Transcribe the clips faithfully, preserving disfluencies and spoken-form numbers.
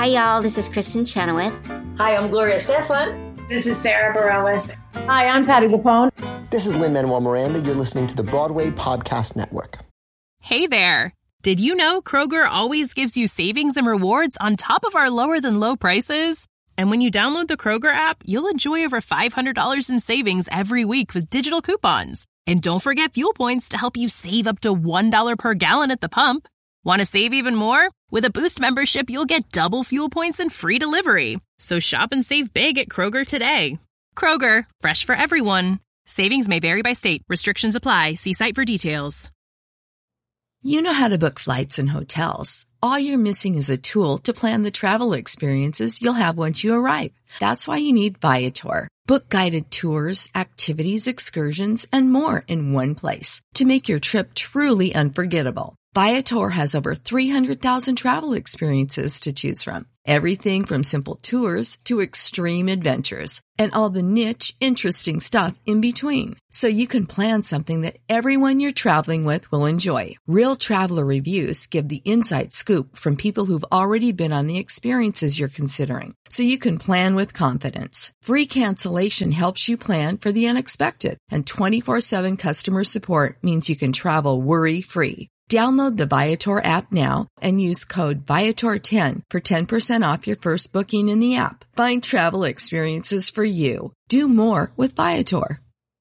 Hi, y'all. This is Kristen Chenoweth. Hi, I'm Gloria Stefan. This is Sarah Bareilles. Hi, I'm Patti LuPone. This is Lin-Manuel Miranda. You're listening to the Broadway Podcast Network. Hey there. Did you know Kroger always gives you savings and rewards on top of our lower-than-low prices? And when you download the Kroger app, you'll enjoy over five hundred dollars in savings every week with digital coupons. And don't forget fuel points to help you save up to one dollar per gallon at the pump. Want to save even more? With a Boost membership, you'll get double fuel points and free delivery. So shop and save big at Kroger today. Kroger, fresh for everyone. Savings may vary by state. Restrictions apply. See site for details. You know how to book flights and hotels. All you're missing is a tool to plan the travel experiences you'll have once you arrive. That's why you need Viator. Book guided tours, activities, excursions, and more in one place to make your trip truly unforgettable. Viator has over three hundred thousand travel experiences to choose from. Everything from simple tours to extreme adventures and all the niche, interesting stuff in between. So you can plan something that everyone you're traveling with will enjoy. Real traveler reviews give the inside scoop from people who've already been on the experiences you're considering. So you can plan with confidence. Free cancellation helps you plan for the unexpected. And twenty-four seven customer support means you can travel worry-free. Download the Viator app now and use code Viator ten for ten percent off your first booking in the app. Find travel experiences for you. Do more with Viator.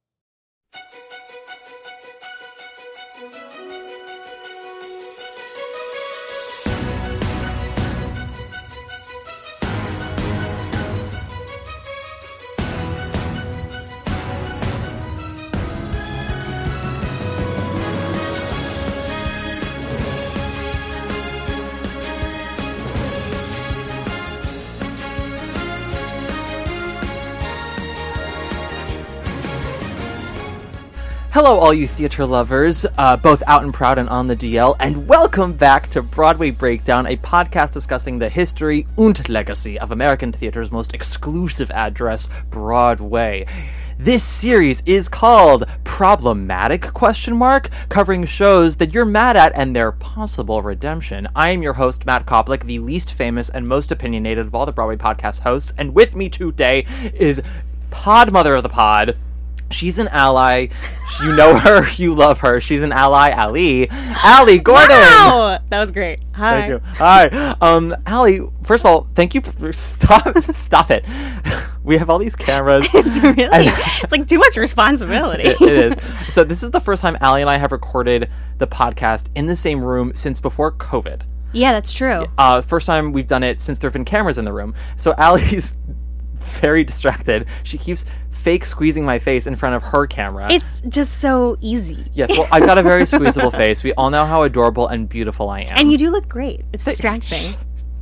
Hello, all you theater lovers, uh, both out and proud and on the D L, and welcome back to Broadway Breakdown, a podcast discussing the history and legacy of American theater's most exclusive address, Broadway. This series is called Problematic, question mark, covering shows that you're mad at and their possible redemption. I am your host, Matt Koplik, the least famous and most opinionated of all the Broadway podcast hosts, and with me today is pod mother of the pod. She's an ally. You know her. You love her. She's an ally, Ali. Ali Gordon. Wow! That was great. Hi. Thank you. Hi. Um, Ali, first of all, thank you for... Stop. Stop it. We have all these cameras. It's really... And, it's like too much responsibility. it, it is. So this is the first time Ali and I have recorded the podcast in the same room since before COVID. Yeah, that's true. Uh, first time we've done it since there have been cameras in the room. So Ali's very distracted. She keeps... fake squeezing my face in front of her camera. It's just so easy. Yes, well, I've got a very squeezable face. We all know how adorable and beautiful I am. And you do look great. It's distracting.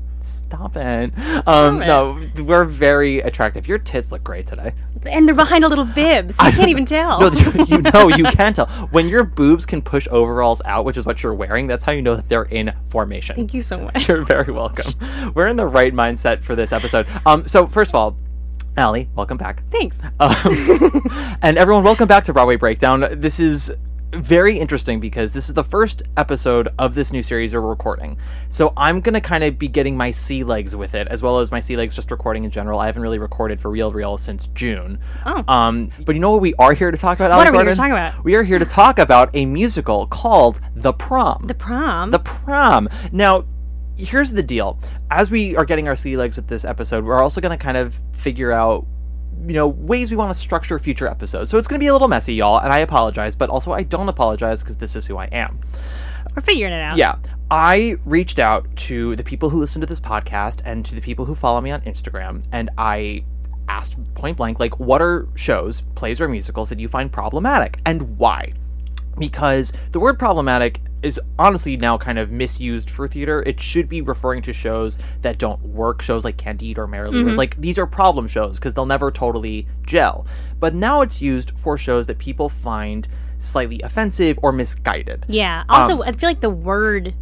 Stop it. Um, Stop it. No, we're very attractive. Your tits look great today. And they're behind a little bib, so you can't even tell. No, you, you know, you can tell. When your boobs can push overalls out, which is what you're wearing, that's how you know that they're in formation. Thank you so much. You're very welcome. We're in the right mindset for this episode. Um, so, first of all, Ali, welcome back. Thanks. Um, and everyone, welcome back to Broadway Breakdown. This is very interesting because this is the first episode of this new series we're recording. So I'm going to kind of be getting my sea legs with it, as well as my sea legs just recording in general. I haven't really recorded for real, real since June. Oh. Um, but you know what we are here to talk about, What Ali are we Gordon? here to talk about? We are here to talk about a musical called The Prom. The Prom? The Prom. Now, here's the deal. As we are getting our sea legs with this episode, we're also going to kind of figure out, you know, ways we want to structure future episodes. So it's going to be a little messy, y'all, and I apologize, but also I don't apologize because this is who I am. We're figuring it out. Yeah. I reached out to the people who listen to this podcast and to the people who follow me on Instagram, and I asked point blank, like, what are shows, plays, or musicals that you find problematic, and why? Because the word problematic is honestly now kind of misused for theater. It should be referring to shows that don't work, shows like Candide or Merrily. Mm-hmm. It's like, these are problem shows because they'll never totally gel. But now it's used for shows that people find slightly offensive or misguided. Yeah. Also, Um, I feel like the word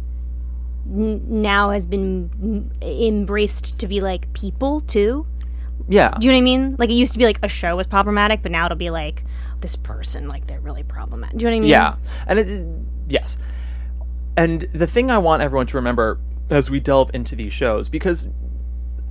n- now has been m- embraced to be like people too. Yeah. Do you know what I mean? Like, it used to be like a show was problematic, but now it'll be like this person, like they're really problematic. Do you know what I mean? Yeah. And it, yes. And the thing I want everyone to remember as we delve into these shows, because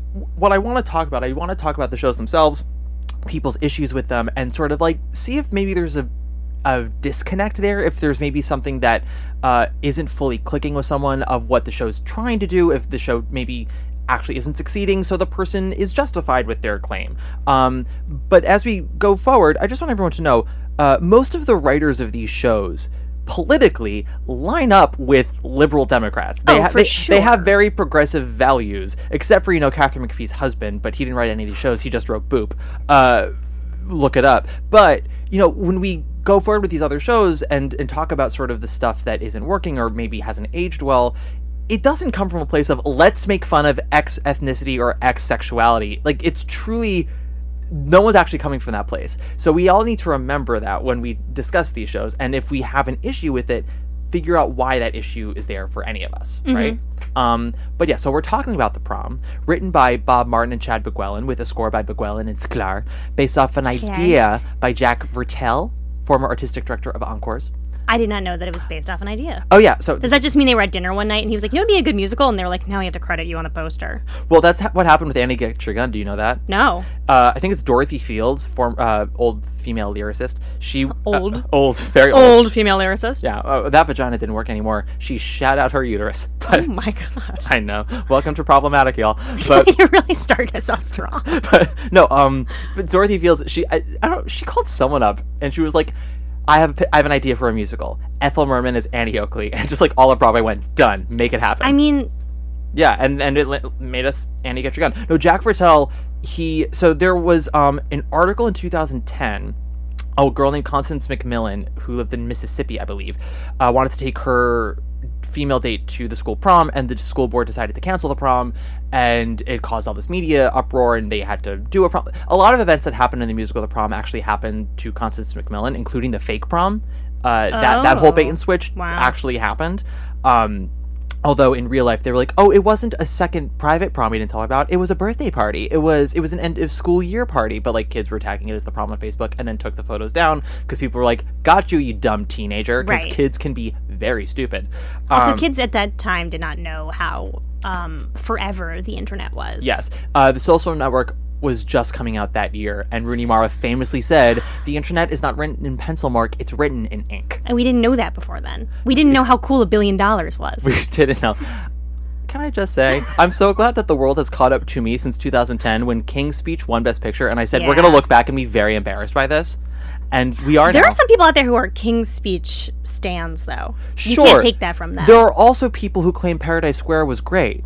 what I want to talk about, I want to talk about the shows themselves, people's issues with them, and sort of like see if maybe there's a a disconnect there, if there's maybe something that uh, isn't fully clicking with someone of what the show's trying to do, if the show maybe actually isn't succeeding, so the person is justified with their claim. Um, but as we go forward, I just want everyone to know, uh, most of the writers of these shows politically line up with liberal Democrats. They, Oh, ha- for they, sure. they have very progressive values, except for, you know, Catherine McPhee's husband, but he didn't write any of these shows, he just wrote Boop. Uh, look it up. But, you know, when we go forward with these other shows and, and talk about sort of the stuff that isn't working or maybe hasn't aged well, it doesn't come from a place of let's make fun of X ethnicity or X sexuality. Like, it's truly, no one's actually coming from that place. So we all need to remember that when we discuss these shows, and if we have an issue with it, figure out why that issue is there for any of us, mm-hmm. right? Um, but yeah, so we're talking about The Prom, written by Bob Martin and Chad Bugwellin, with a score by Bugwellin and Sklar, based off an Okay. idea by Jack Vertel, former artistic director of Encores. I did not know that it was based off an idea. Oh yeah, so Does that just mean they were at dinner one night and he was like, you know, it'd be a good musical? And they were like, no, we have to credit you on the poster. well, that's ha- what happened with Annie Get Your Gun. Do you know that? No. Uh, I think it's Dorothy Fields, form uh, old female lyricist. She Old? uh, old, very old. Old female lyricist? Yeah, uh, that vagina didn't work anymore. She shat out her uterus. But Oh my god. I know. Welcome to Problematic, y'all. But You're really starting us off strong. but no, um, but Dorothy Fields, she I, I don't know, she called someone up and she was like, I have a, I have an idea for a musical. Ethel Merman is Annie Oakley, and just like all of Broadway went, done, make it happen. I mean, yeah, and and it li- made us Annie Get Your Gun. No, Jack Vertel, he so there was um an article in two thousand ten. A girl named Constance McMillan, who lived in Mississippi, I believe, uh, wanted to take her female date to the school prom, and the school board decided to cancel the prom, and it caused all this media uproar, and they had to do a prom. A lot of events that happened in the musical The Prom actually happened to Constance McMillan, including the fake prom. Uh, that that whole bait and switch Wow. actually happened. Um, although in real life they were like, oh, it wasn't a second private prom we didn't tell about. It was a birthday party. It was it was an end of school year party, but like kids were tagging it as the prom on Facebook and then took the photos down because people were like, got you, you dumb teenager. Because Right. kids can be very stupid. also Um, kids at that time did not know how um, forever the internet was. Yes. Uh, the social network was just coming out that year, and Rooney Mara famously said, the internet is not written in pencil mark, it's written in ink. And we didn't know that before then. We didn't know how cool a billion dollars was. We didn't know. Can I just say, I'm so glad that the world has caught up to me since two thousand ten when King's Speech won Best Picture, and I said, we're Yeah. going to look back and be very embarrassed by this. And we are There now. are some people out there who are King's Speech stands, though. You Sure. can't take that from them. There are also people who claim Paradise Square was great.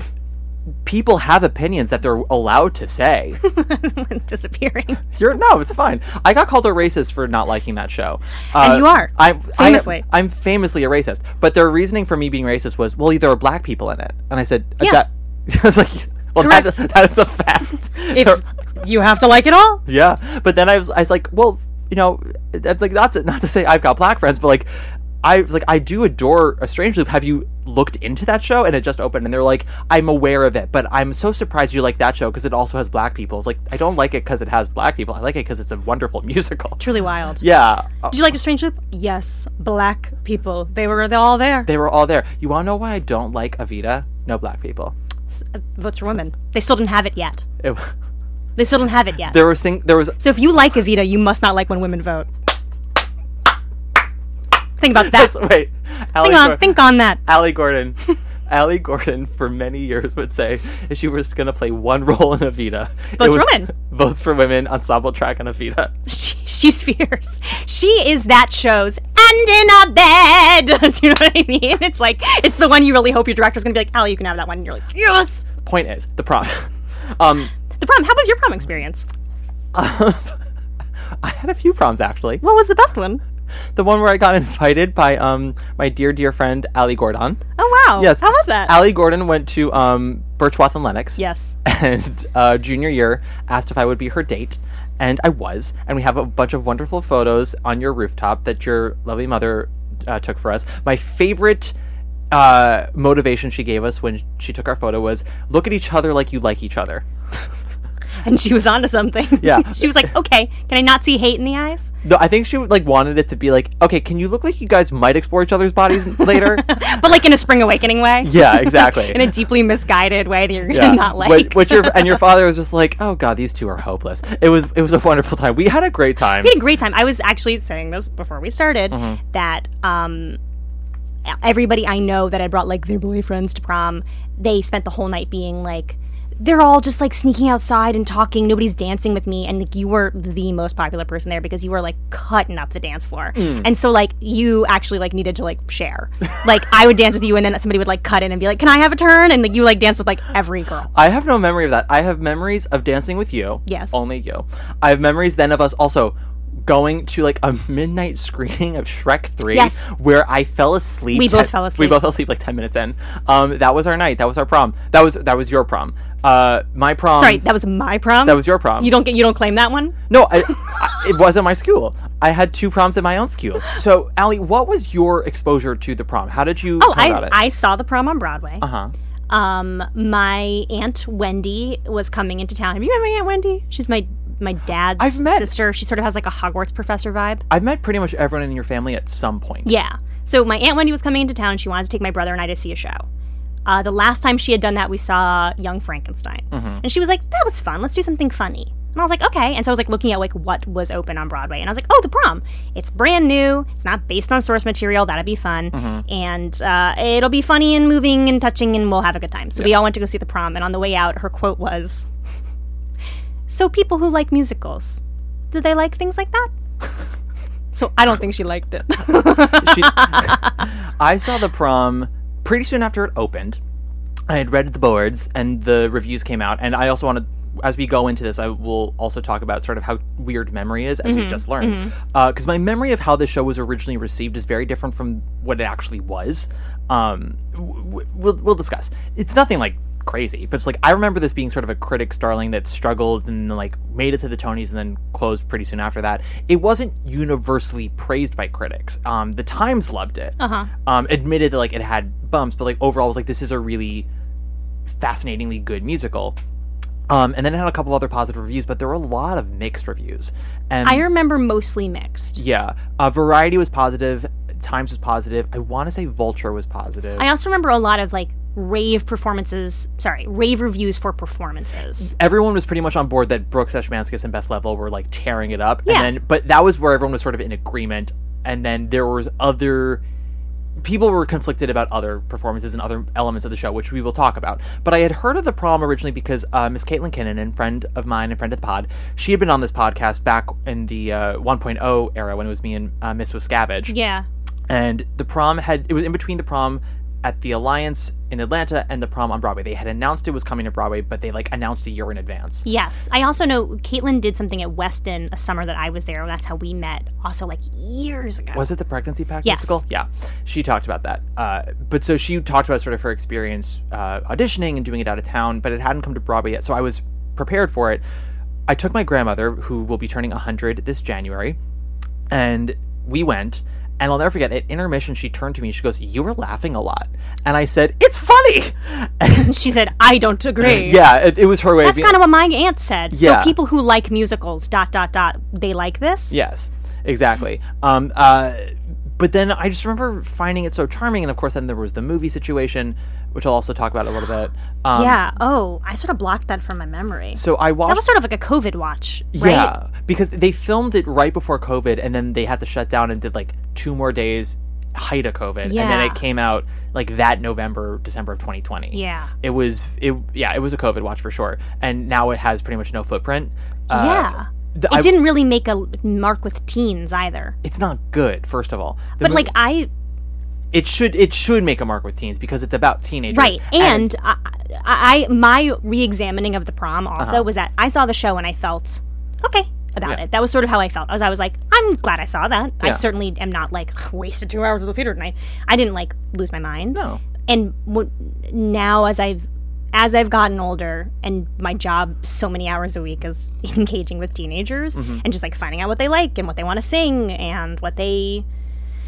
People have opinions that they're allowed to say. Disappearing. You're no, it's fine. I got called a racist for not liking that show. Uh, And you are, I'm famously. I, I'm famously a racist. But their reasoning for me being racist was, well, there are black people in it, and I said, Yeah. that. I was like, well, that is, Correct. that is a fact. If you have to like it all. Yeah, but then I was, I was like, well, you know, it's like not to, not to say I've got black friends, but like, I like I do adore A Strange Loop. Have you looked into that show? And it just opened, and they're like, I'm aware of it, but I'm so surprised you like that show because it also has black people. It's like I don't like it because it has black people. I like it because it's a wonderful musical. Truly wild. Yeah, uh, Did you like A Strange Loop? Yes. Black people. They were they're all there. they were all there. You want to know why I don't like Evita? No black people. S- uh, Votes for women. They still didn't have it yet. It, They still didn't have it yet. there was thing. There was So if you like Evita, you must not like when women vote. Think about that. wait. Allie Think on, Gordon- think on that. Allie Gordon. Allie Gordon for many years would say if she was going to play one role in Evita, it Votes for was Women. Votes for Women, ensemble track on Evita. She, she's fierce. She is that show's and in a bed. Do you know what I mean? It's like it's the one you really hope your director's gonna be like, Allie, you can have that one. And you're like, yes. Point is, the prom. um, The prom. How was your prom experience? I had a few proms actually. What was the best one? The one where I got invited by um my dear dear friend Allie Gordon. Oh wow. Yes. How was that? Allie Gordon went to um Birchwood and Lennox. Yes. And uh, junior year asked if I would be her date, and I was. And we have a bunch of wonderful photos on your rooftop that your lovely mother uh, took for us. My favorite uh, motivation she gave us when she took our photo was, look at each other like you like each other. And she was onto something. Yeah. She was like, okay, can I not see hate in the eyes? No, I think she like wanted it to be like, okay, can you look like you guys might explore each other's bodies later? But like in a Spring Awakening way. Yeah, exactly. In a deeply misguided way that you're Yeah. gonna not like. Which, which your, and your father was just like, oh god, these two are hopeless. It was it was a wonderful time. We had a great time. We had a great time. I was actually saying this before we started, Mm-hmm. that um, everybody I know that had brought like their boyfriends to prom, they spent the whole night being like, they're all just like sneaking outside and talking. Nobody's dancing with me, and like you were the most popular person there because you were like cutting up the dance floor, Mm. and so like you actually like needed to like share. Like I would dance with you, and then somebody would like cut in and be like, "Can I have a turn?" And like you like dance with like every girl. I have no memory of that. I have memories of dancing with you. Yes. Only you. I have memories then of us also going to like a midnight screening of Shrek three. Yes. Where I fell asleep. We both ten fell asleep. We both fell asleep like ten minutes in. Um, that was our night. That was our prom. That was that was your prom. Uh, my prom. Sorry, that was my prom. That was your prom. You don't get you don't claim that one. No, I, I, it wasn't my school. I had two proms at my own school. So, Allie, what was your exposure to the prom? How did you Oh, come about I it? I saw the prom on Broadway. Uh huh. Um, my aunt Wendy was coming into town. Have you met my aunt Wendy? She's my my dad's I've met- sister. She sort of has like a Hogwarts professor vibe. I've met pretty much everyone in your family at some point. Yeah. So my aunt Wendy was coming into town. She wanted to take my brother and I to see a show. Uh, the last time she had done that, we saw Young Frankenstein, Mm-hmm. and she was like, "That was fun. Let's do something funny." And I was like, "Okay." And so I was like looking at like what was open on Broadway, and I was like, "Oh, the prom. It's brand new. It's not based on source material. That'd be fun, Mm-hmm. and uh, it'll be funny and moving and touching, and we'll have a good time." So we all went to go see the prom, and on the way out, her quote was, "So people who like musicals, do they like things like that?" So I don't think she liked it. She, I saw the prom pretty soon after it opened. I had read the boards and the reviews came out, and I also wanted, as we go into this, I will also talk about sort of how weird memory is, as we just learned. Because my memory of how this show was originally received is very different from what it actually was. Um, w- w- we'll, we'll discuss. It's nothing like crazy, but it's like I remember this being sort of a critic's darling that struggled and like made it to the Tonys and then closed pretty soon after that. It wasn't universally praised by critics. Um, the Times loved it. Uh-huh. Um, admitted that like it had bumps, but like overall was like this is a really fascinatingly good musical. Um, and then it had a couple other positive reviews, but there were a lot of mixed reviews. And I remember mostly mixed. yeah, uh, Variety was positive, Times was positive. I want to say Vulture was positive. I also remember a lot of like rave performances, sorry, rave reviews for performances. Everyone was pretty much on board that Brooks Ashmanskas and Beth Level were like tearing it up. Yeah. And then, but that was where everyone was sort of in agreement. And then there was other people were conflicted about other performances and other elements of the show, which we will talk about. But I had heard of the prom originally because uh, Miss Caitlin Kinnunen, friend of mine and friend of the pod, she had been on this podcast back in the uh, one point oh era when it was me and uh, Miss Wiscavage. Yeah. And the prom had, it was in between the prom at the Alliance in Atlanta and the prom on Broadway. They had announced it was coming to Broadway, but they like announced a year in advance. Yes. I also know Caitlin did something at Weston a summer that I was there. That's how we met. Also, like years ago. Was it the Pregnancy Pact Yes. musical? Yeah. She talked about that. Uh, but so she talked about sort of her experience uh, auditioning and doing it out of town, but it hadn't come to Broadway yet. So I was prepared for it. I took my grandmother, who will be turning one hundred this January, and we went. And I'll never forget, at intermission, she turned to me, she goes, "You were laughing a lot." And I said, "It's funny!" And She said, "I don't agree." yeah, it, it was her way That's of kind of what my aunt said. Yeah. So people who like musicals, dot, dot, dot, they like this? Yes, exactly. Um, uh, but then I just remember finding it so charming. And of course, then there was the movie situation, which I'll also talk about a little bit. Um, Yeah. Oh, I sort of blocked that from my memory. So I watched... That was sort of like a COVID watch, right? Yeah, because they filmed it right before COVID, and then they had to shut down and did like two more days height of COVID, and then Yeah. it came out like that November, December of twenty twenty. Yeah. It was, it yeah, it was a COVID watch for sure, and now it has pretty much no footprint. Uh, Yeah. th- It I- didn't really make a mark with teens either. It's not good, first of all. The But movie- like I it should it should make a mark with teens because it's about teenagers, right, and I, I my re-examining of the prom also Uh-huh. was that I saw the show and I felt okay about Yeah. it. That was sort of how I felt. As I was like, I'm glad I saw that. I Yeah. certainly am not like wasted two hours of the theater tonight. I didn't like lose my mind. No. And w- now as I've as I've gotten older and my job so many hours a week is engaging with teenagers Mm-hmm. and just like finding out what they like and what they want to sing and what they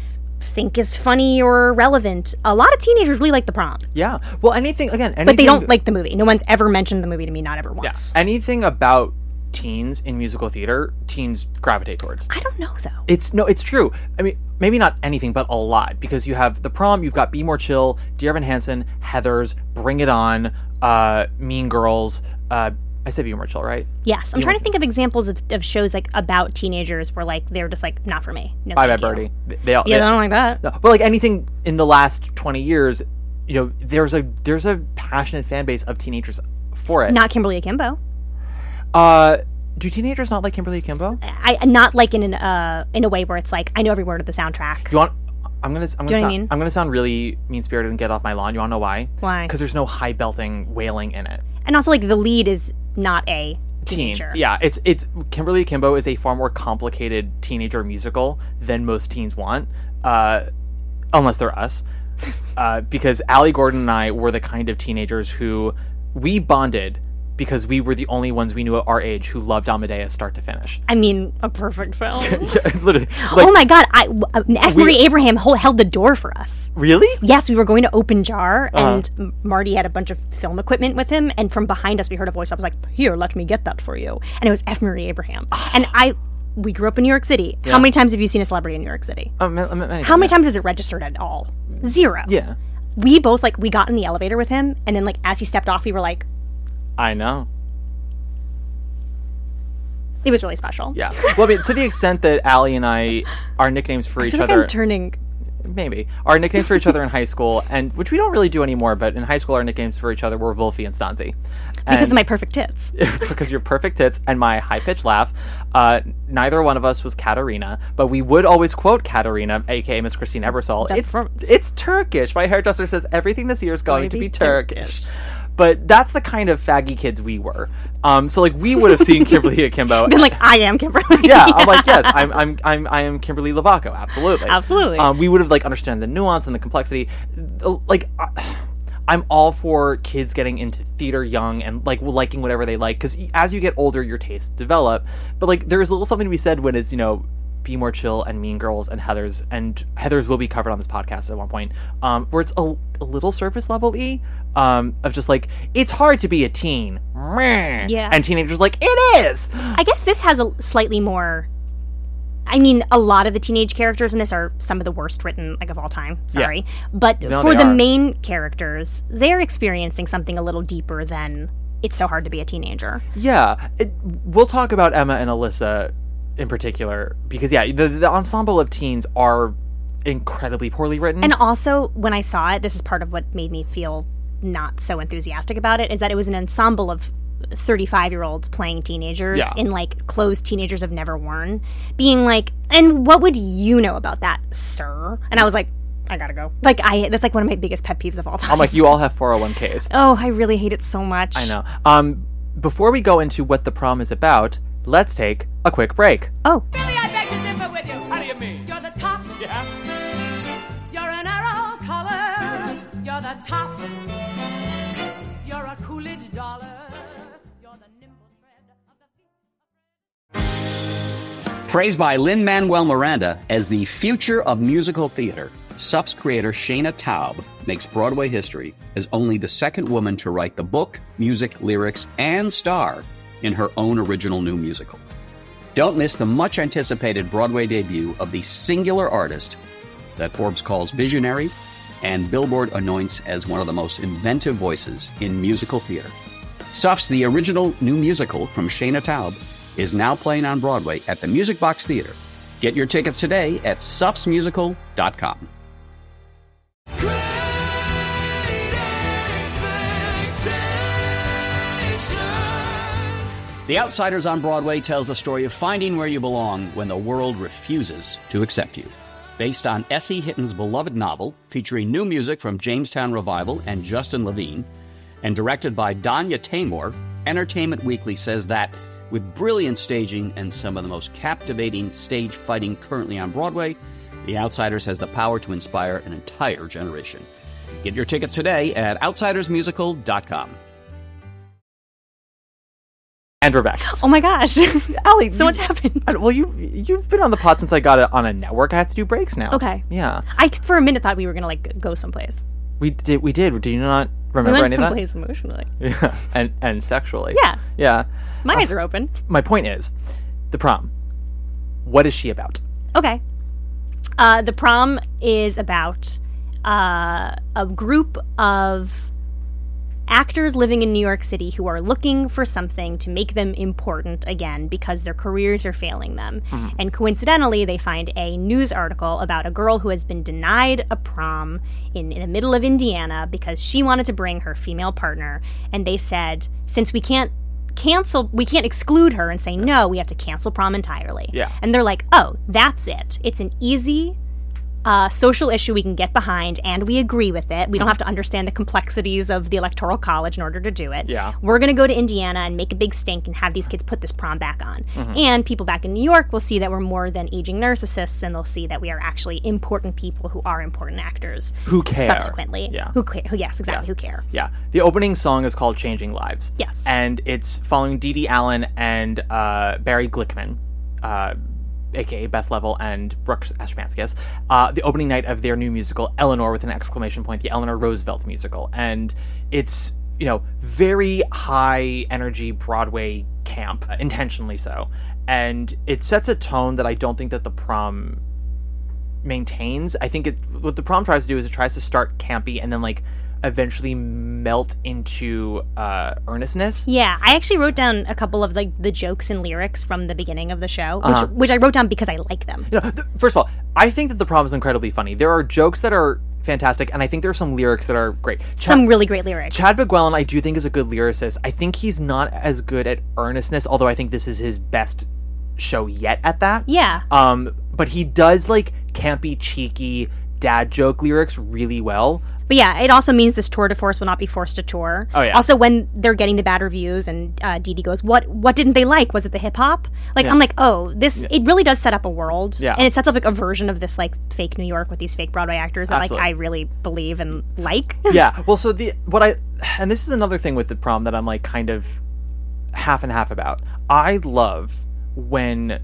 think is funny or relevant. A lot of teenagers really like The Prom. Yeah. Well, anything, again, anything... But they don't like the movie. No one's ever mentioned the movie to me, not ever once. Yeah. Anything about teens in musical theater, teens gravitate towards. I don't know, though. It's, no, it's true. I mean, maybe not anything, but a lot. Because you have The Prom, you've got Be More Chill, Dear Evan Hansen, Heathers, Bring It On, uh, Mean Girls, uh, I said Be More Chill, right? Yes. I'm Be trying More to think of examples of, of shows like about teenagers where like they're just like, not for me. No, Bye Bye thank you. Birdie. They all, Yeah, they, I don't like that. No, but like anything in the last twenty years, you know, there's a there's a passionate fan base of teenagers for it. Not Kimberly Akimbo. Uh, do teenagers not like Kimberly Akimbo? I not like in an uh in a way where it's like I know every word of the soundtrack. You want? I'm gonna. I'm gonna Do you know what I sound, mean? I'm gonna sound really mean spirited and get off my lawn. You wanna know why? Why? Because there's no high belting wailing in it. And also like the lead is not a Teen. teenager. Yeah, it's it's Kimberly Akimbo is a far more complicated teenager musical than most teens want, uh, unless they're us. Uh, because Allie Gordon and I were the kind of teenagers who we bonded because we were the only ones we knew at our age who loved Amadeus start to finish. I mean, a perfect film. Yeah, literally. Like, oh my god, I uh, F. we- Murray Abraham hol- held the door for us. really? Yes, we were going to open jar, Uh-huh. and M- Marty had a bunch of film equipment with him, and from behind us we heard a voice that was like, "Here, let me get that for you," and it was F. Murray Abraham. and I, we grew up in New York City. Yeah. How many times have you seen a celebrity in New York City? Um, ma- ma- many How many times? times is it registered at all? Zero. Yeah, We both like we got in the elevator with him, and then like as he stepped off, we were like, I know. it was really special. Yeah. Well, I mean, to the extent that Allie and I, our nicknames for I each feel like other, I'm turning. maybe our nicknames for each other in high school, and which we don't really do anymore. But in high school, our nicknames for each other were Wolfie and Stanzi. Because of And- my perfect tits. because your perfect tits and my high-pitched laugh. Uh, neither one of us was Katerina, but we would always quote Katerina, aka Miss Christine Ebersol. That's It's from- it's Turkish. My hairdresser says everything this year is going Going to to be be Turkish. Turkish. But that's the kind of faggy kids we were. Um, so like we would have seen Kimberly Akimbo. Then like I am Kimberly. Yeah, I'm like, yes, I'm, I'm, I'm, I am Kimberly Lovaco, absolutely, Absolutely. Um, we would have like understand the nuance and the complexity. Uh, Like, I, I'm all for kids getting into theater young and like liking whatever they like, because as you get older, your tastes develop. But like, there is a little something to be said when it's, you know, Be More Chill and Mean Girls and Heathers, and Heathers will be covered on this podcast at one point, um, where it's a, a little surface level y, um, of just like, it's hard to be a teen, meh. Yeah. And teenagers like, it is. I guess this has a slightly more. I mean, a lot of the teenage characters in this are some of the worst written, like, of all time. Sorry. But No, for they the are. main characters, they're experiencing something a little deeper than it's so hard to be a teenager. Yeah, it, we'll talk about Emma and Alyssa in particular because yeah, the the ensemble of teens are incredibly poorly written. And also, when I saw it, this is part of what made me feel not so enthusiastic about it, is that it was an ensemble of thirty-five-year-olds playing teenagers Yeah. in, like, clothes teenagers have never worn, being like, and what would you know about that, sir? And I was like, I gotta go. Like, I that's like one of my biggest pet peeves of all time. I'm like, you all have four oh one k's. Oh, I really hate it so much. I know. Um, before we go into what the prom is about, let's take a quick break. Oh, Billy, I beg to differ with you. How do you mean? You're the top. Yeah. You're an arrow color. You're the top. You're a Coolidge dollar. You're the nimble tread of the feet. Praised by Lin-Manuel Miranda as the future of musical theater, S U F's creator Shayna Taub makes Broadway history as only the second woman to write the book, music, lyrics, and star in her own original new musical. Don't miss the much-anticipated Broadway debut of the singular artist that Forbes calls visionary and Billboard anoints as one of the most inventive voices in musical theater. S U F's The Original New Musical from Shayna Taub is now playing on Broadway at the Music Box Theater. Get your tickets today at sufs musical dot com. The Outsiders on Broadway tells the story of finding where you belong when the world refuses to accept you. Based on Essie Hitton's beloved novel, featuring new music from Jamestown Revival and Justin Levine, and directed by Danya Taymor, Entertainment Weekly says that, with brilliant staging and some of the most captivating stage fighting currently on Broadway, The Outsiders has the power to inspire an entire generation. Get your tickets today at outsiders musical dot com. And we're back. Oh my gosh. Allie, so much happened. Well, you, you've been on the pod since I got it on a network. I have to do breaks now. Okay. Yeah. I, for a minute, thought we were going to, like, go someplace. We did. We did. Do you not remember we went any of that? someplace emotionally. Yeah. And, and sexually. Yeah. Yeah. My uh, eyes are open. My point is, the prom. What is she about? Okay. Uh, the prom is about uh, a group of actors living in New York City who are looking for something to make them important again because their careers are failing them. Mm-hmm. And coincidentally, they find a news article about a girl who has been denied a prom in, in the middle of Indiana because she wanted to bring her female partner. And they said, since we can't cancel, we can't exclude her and say, no, we have to cancel prom entirely. Yeah. And they're like, oh, that's it. It's an easy Uh, social issue we can get behind, and we agree with it. We don't have to understand the complexities of the Electoral College in order to do it. Yeah. We're going to go to Indiana and make a big stink and have these kids put this prom back on. Mm-hmm. And people back in New York will see that we're more than aging narcissists, and they'll see that we are actually important people who are important actors. Who care. Subsequently. Yeah. Who care. Who, yes, exactly. Yes. Who care. Yeah. The opening song is called Changing Lives. Yes. And it's following Dee Dee Allen and uh, Barry Glickman, uh, a k a. Beth Level and Brooke Ashmanskas, uh, the opening night of their new musical, Eleanor, with an exclamation point, the Eleanor Roosevelt musical. And it's, you know, very high energy Broadway camp, uh, intentionally so. And it sets a tone that I don't think that the prom maintains. I think it what the prom tries to do is it tries to start campy and then, like, eventually melt into uh, earnestness. Yeah, I actually wrote down a couple of like the jokes and lyrics from the beginning of the show, which Uh-huh. which I wrote down because I like them. You know, th- first of all, I think that the prom is incredibly funny. There are jokes that are fantastic, and I think there are some lyrics that are great. Chad, Some really great lyrics. Chad McGuellan, I do think, is a good lyricist. I think he's not as good at earnestness, although I think this is his best show yet at that. Yeah. Um, but he does like campy, cheeky dad joke lyrics really well. But yeah, it also means this tour de force will not be forced to tour. Oh, yeah. Also, when they're getting the bad reviews and uh, Dee Dee goes, what what didn't they like? Was it the hip hop? Like, Yeah. I'm like, oh, this, it really does set up a world. Yeah. And it sets up like a version of this like fake New York with these fake Broadway actors that Absolutely. like I really believe and like. Yeah. Well, so the, what I, and this is another thing with the prom that I'm like kind of half and half about. I love when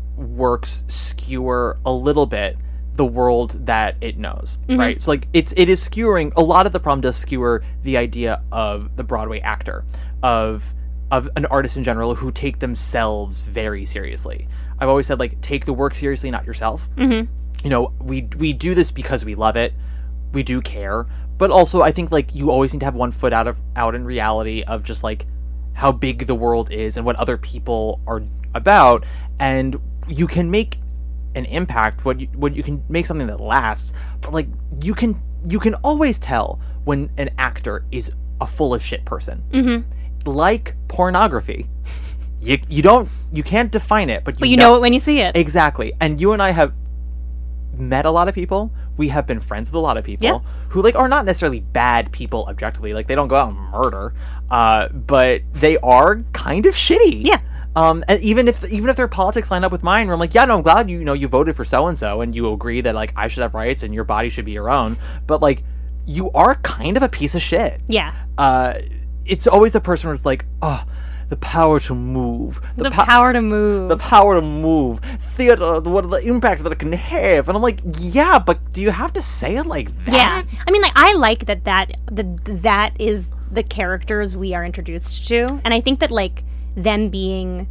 works skewer a little bit the world that it knows, Mhm. right? So like it's it is skewering a lot of the prom does skewer the idea of the Broadway actor, of of an artist in general who take themselves very seriously. I've always said, like, take the work seriously, not yourself. Mm-hmm. You know, we we do this because we love it, we do care, but also I think like you always need to have one foot out of out in reality of just like how big the world is and what other people are about, and you can make an impact, what you what you can make something that lasts, but like you can you can always tell when an actor is a full of shit person. Mm-hmm. Like pornography. You you don't you can't define it, but you, But you know it when you see it. Exactly. And you and I have met a lot of people. We have been friends with a lot of people Yeah. who like are not necessarily bad people objectively. Like they don't go out and murder, uh, but they are kind of shitty. Yeah. Um, and even if even if their politics line up with mine, where I'm like, yeah, no, I'm glad you, you know you voted for so and so, and you agree that like I should have rights and your body should be your own. But like, you are kind of a piece of shit. Yeah. Uh, it's always the person who's like, oh, the power to move, The, po- power to move. the power to move, theater, what the impact that it can have, and I'm like, yeah, but do you have to say it like that? Yeah, I mean, like, I like that that the, that is the characters we are introduced to, and I think that like them being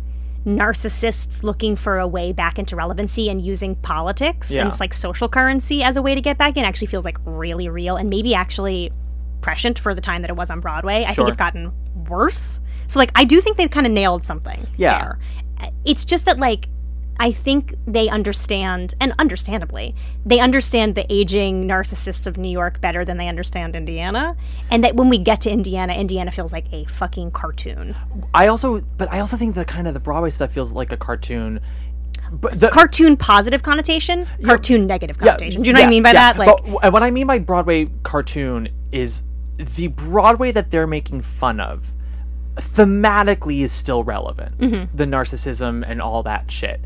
narcissists looking for a way back into relevancy and using politics Yeah. and it's like social currency as a way to get back in actually feels like really real and maybe actually prescient for the time that it was on Broadway. I Sure. think it's gotten worse. So like I do think they kind of nailed something Yeah. there. It's just that like I think they understand, and understandably, they understand the aging narcissists of New York better than they understand Indiana. And that when we get to Indiana, Indiana feels like a fucking cartoon. I also, but I also think that kind of the Broadway stuff feels like a cartoon. But the, Cartoon positive connotation, cartoon negative connotation. Do you know what yeah, I mean by yeah. that? Like, but w- what I mean by Broadway cartoon is the Broadway that they're making fun of thematically is still relevant. Mm-hmm. The narcissism and all that shit.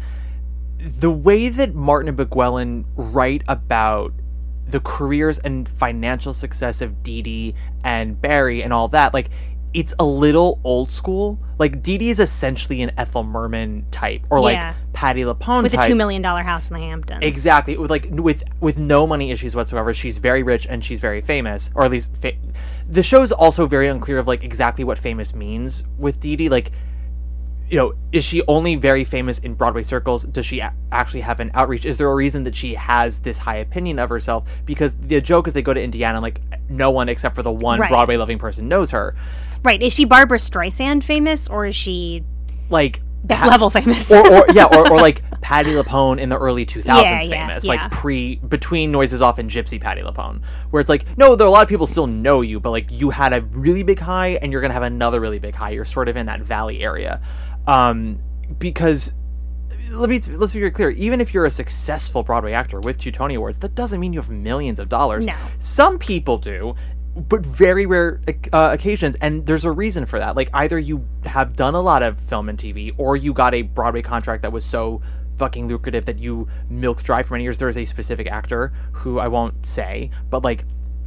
The way that Martin and McGuellan write about the careers and financial success of Dee Dee and Barry and all that, like, it's a little old school. Like, Dee Dee is essentially an Ethel Merman type, or like Yeah. Patti LuPone With type. a two million dollar house in the Hamptons. Exactly, with like with with no money issues whatsoever. She's very rich and she's very famous, or at least fa- the show's also very unclear of like exactly what famous means with Dee Dee. Like, you know, is she only very famous in Broadway circles? Does she a- actually have an outreach? Is there a reason that she has this high opinion of herself? Because the joke is they go to Indiana, like no one except for the one Right. Broadway loving person knows her. Right. Is she Barbara Streisand famous, or is she Like Beck Pa- level famous? or, or yeah, or, or like Patti LuPone in the early two thousands Yeah, yeah, famous, yeah. like pre between Noises Off and Gypsy Patti LuPone, where it's like, no, there are a lot of people still know you, but like you had a really big high and you're gonna have another really big high. You're sort of in that valley area, um, because let me let's be very clear. Even if you're a successful Broadway actor with two Tony Awards, that doesn't mean you have millions of dollars. No. Some people do, but very rare uh, occasions, and there's a reason for that. Like, either you have done a lot of film and T V, or you got a Broadway contract that was so fucking lucrative that you milked dry for many years. There is a specific actor who I won't say, but like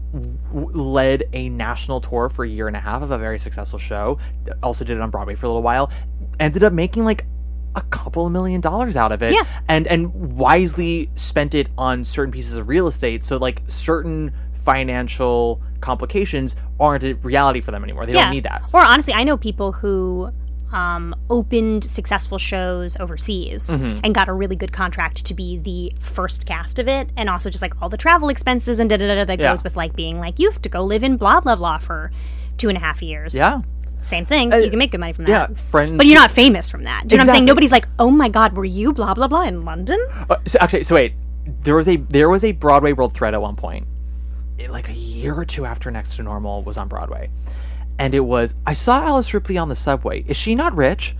w- led a national tour for a year and a half of a very successful show. Also did it on Broadway for a little while. Ended up making like a couple of million dollars out of it, Yeah. and and wisely spent it on certain pieces of real estate. So like certain financial complications aren't a reality for them anymore. They yeah. don't need that. Or honestly, I know people who um, opened successful shows overseas Mm-hmm. and got a really good contract to be the first cast of it, and also just like all the travel expenses and da da da that Yeah. goes with like being like, you have to go live in blah blah blah for two and a half years. Yeah. Same thing. Uh, you can make good money from Yeah, that. friends. But you're not famous from that. Do you know what I'm saying? Exactly. Nobody's like, oh my god, were you blah blah blah in London? Uh, so actually, so wait, there was a there was a Broadway World Thread at one point, it, like a year or two after Next to Normal was on Broadway, and it was, I saw Alice Ripley on the subway. Is she not rich?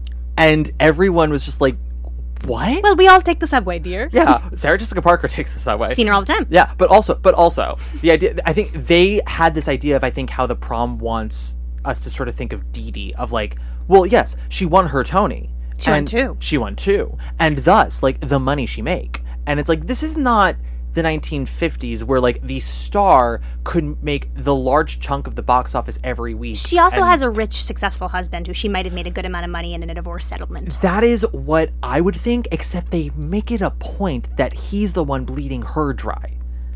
And everyone was just like, what? Well, we all take the subway, dear. Yeah, Sarah Jessica Parker takes the subway. Seen her all the time. Yeah, but also, but also, the idea. I think they had this idea of, I think, how the prom wants us to sort of think of Dee Dee, of like, well, yes, she won her Tony. She won and two. She won two, and thus, like, the money she make. And it's like, this is not the nineteen fifties where like the star could make the large chunk of the box office every week. She also and has a rich, successful husband who she might have made a good amount of money in in a divorce settlement. That is what I would think, except they make it a point that he's the one bleeding her dry.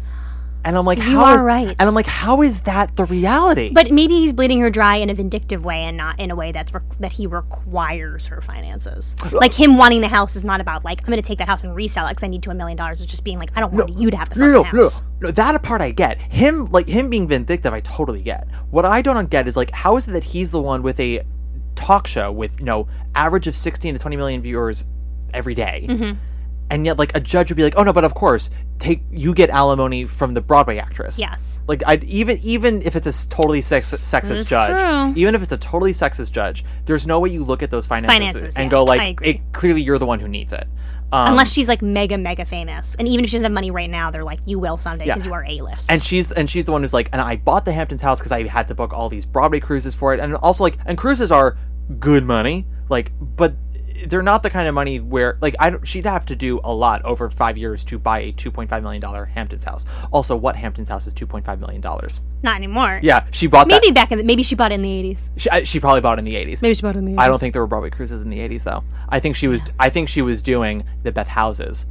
And I'm like, You how are is- right. And I'm like, how is that the reality? But maybe he's bleeding her dry in a vindictive way and not in a way that's re- that he requires her finances. Like him wanting the house is not about like, I'm going to take that house and resell it because I need two million dollars. It's just being like, I don't want you to have the no, fucking no, house. no, no, that part I get. Him, like him being vindictive, I totally get. What I don't get is like, how is it that he's the one with a talk show with, you know, average of sixteen to twenty million viewers every day, Mm-hmm. and yet like a judge would be like, oh no, but of course, take you get alimony from the Broadway actress. Yes. Like I even even if it's a s- totally sex, sexist That's judge, true. even if it's a totally sexist judge, there's no way you look at those finances, Finances, and yeah, go I like, agree. it, clearly you're the one who needs it. Um, Unless she's like mega, mega famous. And even if she doesn't have money right now, they're like, you will someday Yeah. because you are A-list. and she's and she's the one who's like, and I bought the Hamptons house because I had to book all these Broadway cruises for it, and also like, and cruises are good money, like, but they're not the kind of money where like I don't, she'd have to do a lot over five years to buy a two point five million dollar Hamptons house. Also, what Hamptons house is two point five million dollars? Not anymore. Yeah, she bought Maybe that. back in the, maybe she bought it in the eighties. She, I- she probably bought it in the eighties. Maybe she bought it in the eighties. I don't think there were Broadway cruises in the eighties though. I think she was. I think she was doing the Beth Houses,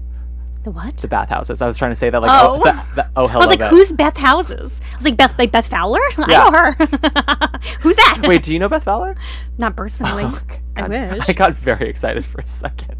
The what? the bath houses. I was trying to say that like Oh. oh, the, the, oh I hello. was like, Beth. who's Beth Houses? I was like, Beth, like Beth Fowler? Yeah. I know her. Who's that? Wait, do you know Beth Fowler? Not personally. Oh, I God. wish. I got very excited for a second.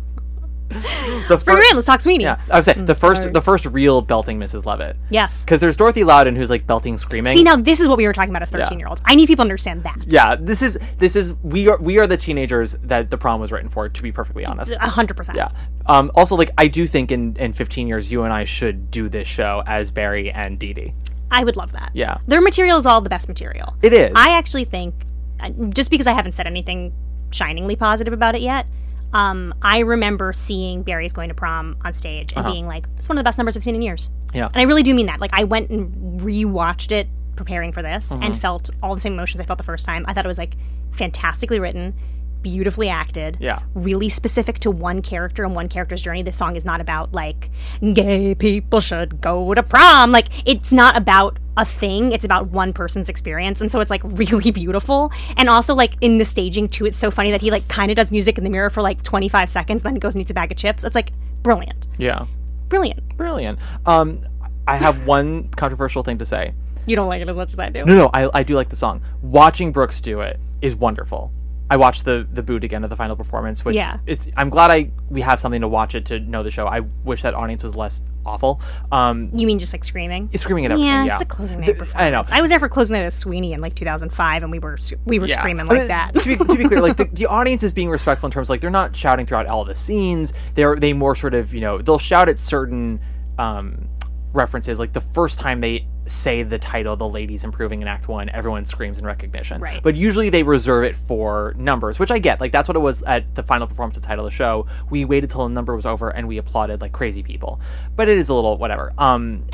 The Bring her fir- in. Let's talk Sweeney. Yeah, I was saying the first, sorry. the first real belting Missus Lovett. Yes. Because there's Dorothy Loudon who's like belting, screaming. See, now this is what we were talking about as thirteen-year-olds. I need people to understand that. Yeah, this is this is we are we are the teenagers that the prom was written for. To be perfectly honest. A hundred percent. Yeah. Um. Also, like I do think in in fifteen years, you and I should do this show as Barry and Dee Dee. I would love that. Yeah. Their material is all the best material. It is. I actually think, uh, just because I haven't said anything shiningly positive about it yet, um, I remember seeing Barry's Going to Prom on stage and Uh-huh. being like, it's one of the best numbers I've seen in years. Yeah. And I really do mean that. Like, I went and rewatched it preparing for this Mm-hmm. and felt all the same emotions I felt the first time. I thought it was, like, fantastically written, beautifully acted. Yeah. Really specific to one character and one character's journey. This song is not about, like, gay people should go to prom. Like, it's not about a thing. It's about one person's experience. And so it's, like, really beautiful. And also, like, in the staging, too, it's so funny that he, like, kind of does music in the mirror for, like, twenty-five seconds, then goes and eats a bag of chips. It's, like, brilliant. Yeah. Brilliant. Brilliant. Um, I have one controversial thing to say. You don't like it as much as I do? No, no, I, I do like the song. Watching Brooks do it is wonderful. I watched the the boot again of the final performance, which Yeah. it's. I'm glad I we have something to watch it to know the show. I wish that audience was less awful. Um, You mean just, like, screaming? screaming at everything. Yeah, Yeah, it's a closing night The- performance. I know. I was there for closing night of Sweeney in, like, two thousand five, and we were we were Yeah. screaming I like mean, that. to, be, to be clear, like the, the audience is being respectful in terms of, like, they're not shouting throughout all the scenes. They're they more sort of, you know, they'll shout at certain um, references. Like the first time they say the title, "The Ladies Improving" in Act One, everyone screams in recognition. Right. But usually they reserve it for numbers, which I get. Like that's what it was at the final performance of the title of the show. We waited till the number was over and we applauded like crazy people. But it is a little whatever. Um,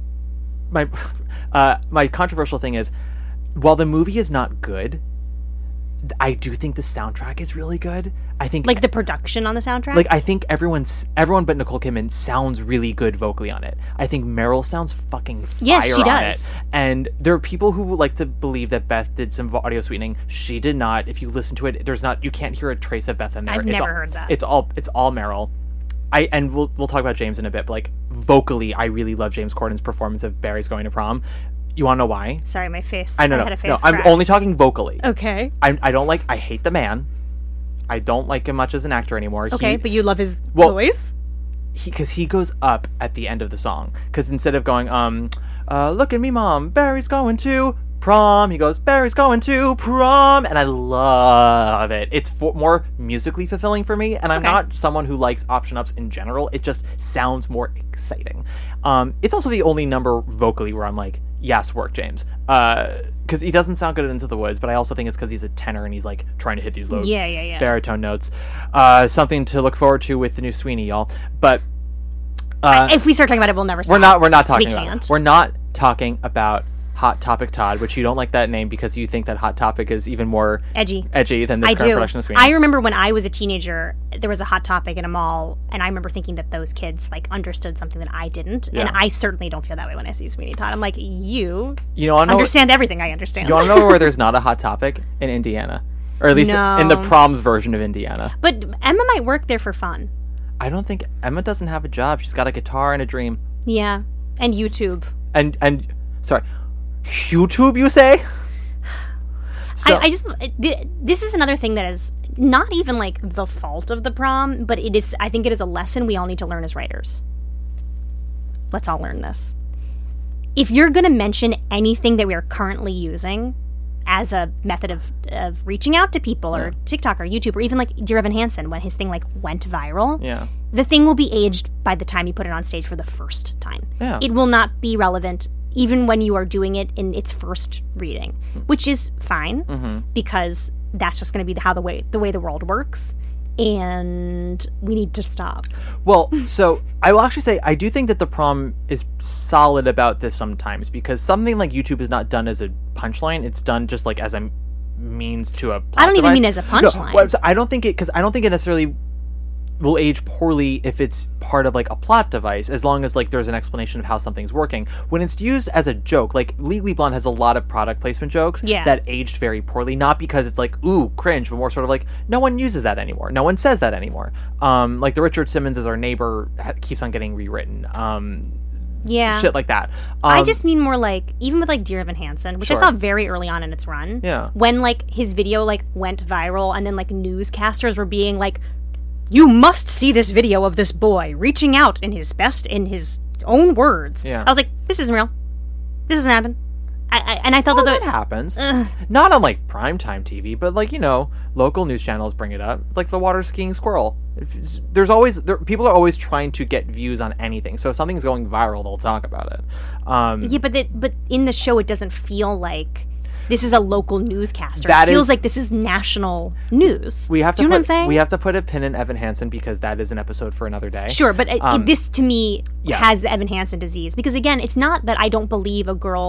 my uh, my controversial thing is, while the movie is not good, I do think the soundtrack is really good. I think Like the production on the soundtrack? like I think everyone's everyone but Nicole Kidman sounds really good vocally on it. I think Meryl sounds fucking fire Yes, she on does. it. And there are people who like to believe that Beth did some audio sweetening. She did not. If you listen to it, there's not you can't hear a trace of Beth in there. I've it's never all, heard that. It's all it's all Meryl. I and we'll we'll talk about James in a bit, but like vocally I really love James Corden's performance of Barry's Going to Prom. You want to know why? Sorry, my face. I know, I no, had a face no. I'm crack. only talking vocally. Okay. I I don't like. I hate the man. I don't like him much as an actor anymore. Okay, he, but you love his well, voice? because he, he goes up at the end of the song. Because instead of going, um, uh, look at me, mom, Barry's going to prom, he goes, Barry's going to prom, and I love it. It's for, more musically fulfilling for me, and I'm Okay. not someone who likes option ups in general. It just sounds more exciting. Um, it's also the only number vocally where I'm like, yes, work, James. Because he doesn't sound good at Into the Woods, but I also think it's because he's a tenor and he's like trying to hit these low Yeah, yeah, yeah. baritone notes. Uh, something to look forward to with the new Sweeney, y'all. But uh, If we start talking about it, we'll never stop. we're not. We're not So talking we about. can't. It. We're not talking about Hot Topic Todd, which you don't like that name because you think that Hot Topic is even more Edgy. edgy than this I current do. production of Sweeney. I remember when I was a teenager, there was a Hot Topic in a mall, and I remember thinking that those kids like understood something that I didn't. Yeah. And I certainly don't feel that way when I see Sweeney Todd. I'm like, you you know, I know. understand everything I understand. You want to know where there's not a Hot Topic in Indiana, or at least No. in the proms version of Indiana. But Emma might work there for fun. I don't think Emma doesn't have a job. She's got a guitar and a dream. Yeah. And YouTube. And and sorry, YouTube, you say? So, I, I just th- this is another thing that is not even like the fault of the prom, but it is. I think it is a lesson we all need to learn as writers. Let's all learn this. If you're going to mention anything that we are currently using as a method of, of reaching out to people, or TikTok or YouTube, or even like Dear Evan Hansen, when his thing like went viral, yeah. the thing will be aged by the time you put it on stage for the first time. Yeah. It will not be relevant even when you are doing it in its first reading, which is fine Mm-hmm. because that's just going to be the, how the way the way the world works, and we need to stop. Well, so I will actually say I do think that the prom is solid about this sometimes, because something like YouTube is not done as a punchline; it's done just like as a means to a. Plot I don't even device. mean as a punchline. No, well, so I don't think it because I don't think it necessarily will age poorly if it's part of like a plot device, as long as like there's an explanation of how something's working. When it's used as a joke, like Legally Blonde has a lot of product placement jokes Yeah. that aged very poorly, not because it's like ooh cringe, but more sort of like no one uses that anymore, no one says that anymore. Um, like the Richard Simmons as our neighbor ha- keeps on getting rewritten. Um, Yeah. shit like that. Um, I just mean more like, even with like Dear Evan Hansen, which I Sure. saw very early on in its run. Yeah. When like his video like went viral, and then like newscasters were being like, you must see this video of this boy reaching out in his best, in his own words. Yeah. I was like, this isn't real. This doesn't happen. I, I, and I felt well, that that the, happens. Not on like primetime T V, but like you know, local news channels bring it up. It's like the water skiing squirrel. It's, there's always there, people are always trying to get views on anything. So if something's going viral, they'll talk about it. Um, yeah, but the, but in the show, it doesn't feel like this is a local newscaster. That it feels is- like this is national news. we have to Do you know put, what I'm saying? We have to put a pin in Evan Hansen because that is an episode for another day. Sure, but it, Um, it, this to me yes. has the Evan Hansen disease, because again, it's not that I don't believe a girl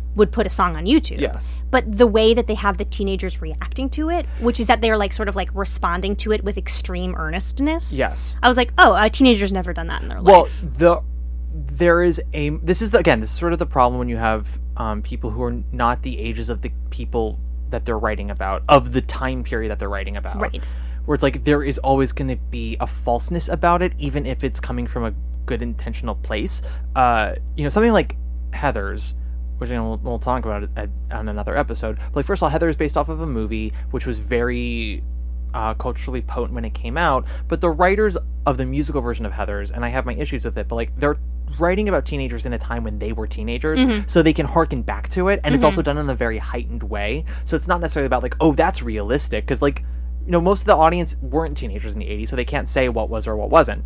would put a song on YouTube. Yes. But the way that they have the teenagers reacting to it, which is that they're like sort of like responding to it with extreme earnestness. Yes. I was like, oh, a teenager's never done that in their Well, life. the there is a this is the, again this is sort of the problem when you have um, people who are not the ages of the people that they're writing about, of the time period that they're writing about. Right. Where it's like there is always going to be a falseness about it, even if it's coming from a good intentional place. Uh, you know, something like Heathers, which you know, we'll, we'll talk about it at, on another episode. But like, first of all, Heather is based off of a movie which was very uh, culturally potent when it came out. But the writers of the musical version of Heathers, and I have my issues with it, but like they're writing about teenagers in a time when they were teenagers, mm-hmm. so they can harken back to it, and mm-hmm. it's also done in a very heightened way. So it's not necessarily about like, oh, that's realistic, because like, you know, most of the audience weren't teenagers in the eighties, so they can't say what was or what wasn't.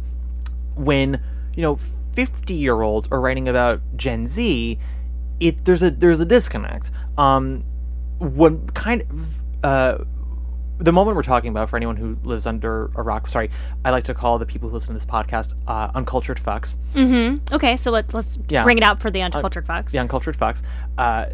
When, you know, fifty-year-olds are writing about Gen Z, it there's a there's a disconnect. Um, when kind of uh, the moment we're talking about, for anyone who lives under a rock, sorry, I like to call the people who listen to this podcast uh, uncultured fucks. Mm-hmm. Okay, so let's let's yeah. bring it out for the uncultured Un- fucks. The uncultured fucks. Uh,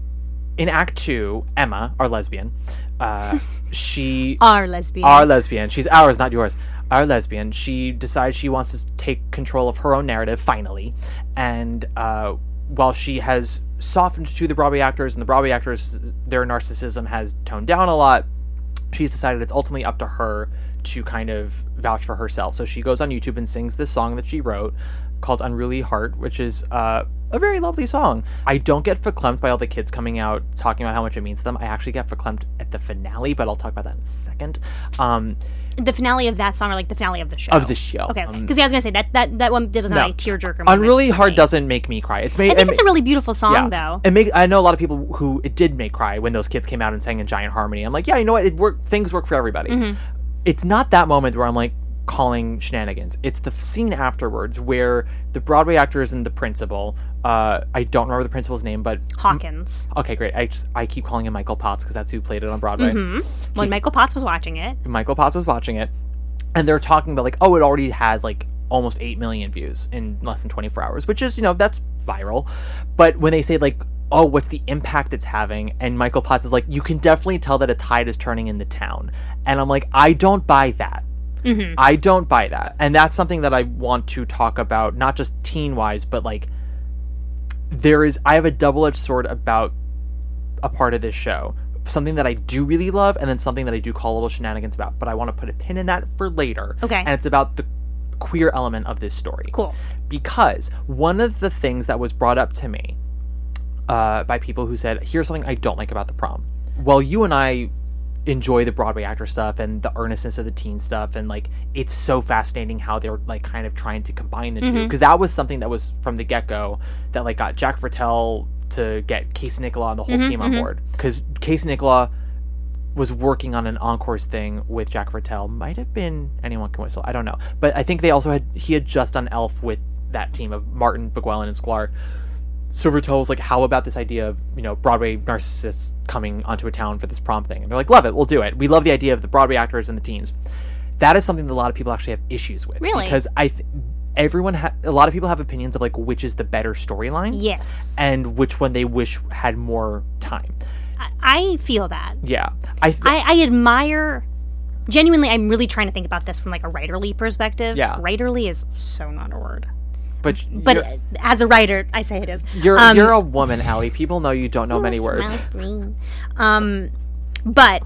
in Act Two, Emma, our lesbian, uh, she our lesbian, our lesbian. She's ours, not yours. Our lesbian. She decides she wants to take control of her own narrative finally, and uh, while she has softened to the Broadway actors, and the Broadway actors, their narcissism has toned down a lot, she's decided it's ultimately up to her to kind of vouch for herself. So she goes on YouTube and sings this song that she wrote called Unruly Heart, which is uh, a very lovely song. I don't get verklempt by all the kids coming out talking about how much it means to them. I actually get verklempt at the finale, but I'll talk about that in a second. Um, the finale of that song, or like the finale of the show? Of the show. Okay, because um, yeah, I was going to say, that, that, that one that was not no. a tearjerker moment. Unruly Heart me. doesn't make me cry. It's made, I think it, it's a really beautiful song, yeah. though. It make, I know a lot of people who it did make cry when those kids came out and sang in giant harmony. I'm like, yeah, you know what? It work, things work for everybody. Mm-hmm. It's not that moment where I'm like calling shenanigans. It's the scene afterwards where the Broadway actors and the principal, uh, I don't remember the principal's name, but Hawkins. Okay, great. I just, I keep calling him Michael Potts because that's who played it on Broadway. Mm-hmm. When he, Michael Potts was watching it. Michael Potts was watching it, and they're talking about like, oh, it already has like almost eight million views in less than twenty-four hours, which is, you know, that's viral. But when they say like, oh, what's the impact it's having? And Michael Potts is like, you can definitely tell that a tide is turning in the town. And I'm like, I don't buy that. Mm-hmm. I don't buy that. And that's something that I want to talk about, not just teen-wise, but like, there is, I have a double-edged sword about a part of this show. Something that I do really love, and then something that I do call a little shenanigans about. But I want to put a pin in that for later. Okay. And it's about the queer element of this story. Cool. Because one of the things that was brought up to me uh, by people who said, here's something I don't like about the prom. Well, you and I enjoy the Broadway actor stuff and the earnestness of the teen stuff, and like it's so fascinating how they're like kind of trying to combine the mm-hmm. two, because that was something that was from the get-go that like got Jack Fertel to get Casey Nicola and the whole mm-hmm, team on mm-hmm. board, because Casey Nicola was working on an encores thing with Jack Fertel. Might have been Anyone Can Whistle, I don't know, but I think they also had he had just done Elf with that team of Martin, Bogwellen, and Sklar. So Fertel was like, how about this idea of, you know, Broadway narcissists coming onto a town for this prom thing? And they're like, love it, we'll do it. We love the idea of the Broadway actors and the teens. That is something that a lot of people actually have issues with. Really? Because I, th- everyone, ha- a lot of people have opinions of like which is the better storyline. Yes. And which one they wish had more time. I, I feel that. Yeah. I, th- I I admire, genuinely, I'm really trying to think about this from like a writerly perspective. Yeah. Writerly is so not a word. But but as a writer, I say it is. You're um, you're a woman, Allie. People know you don't know many words. Um, but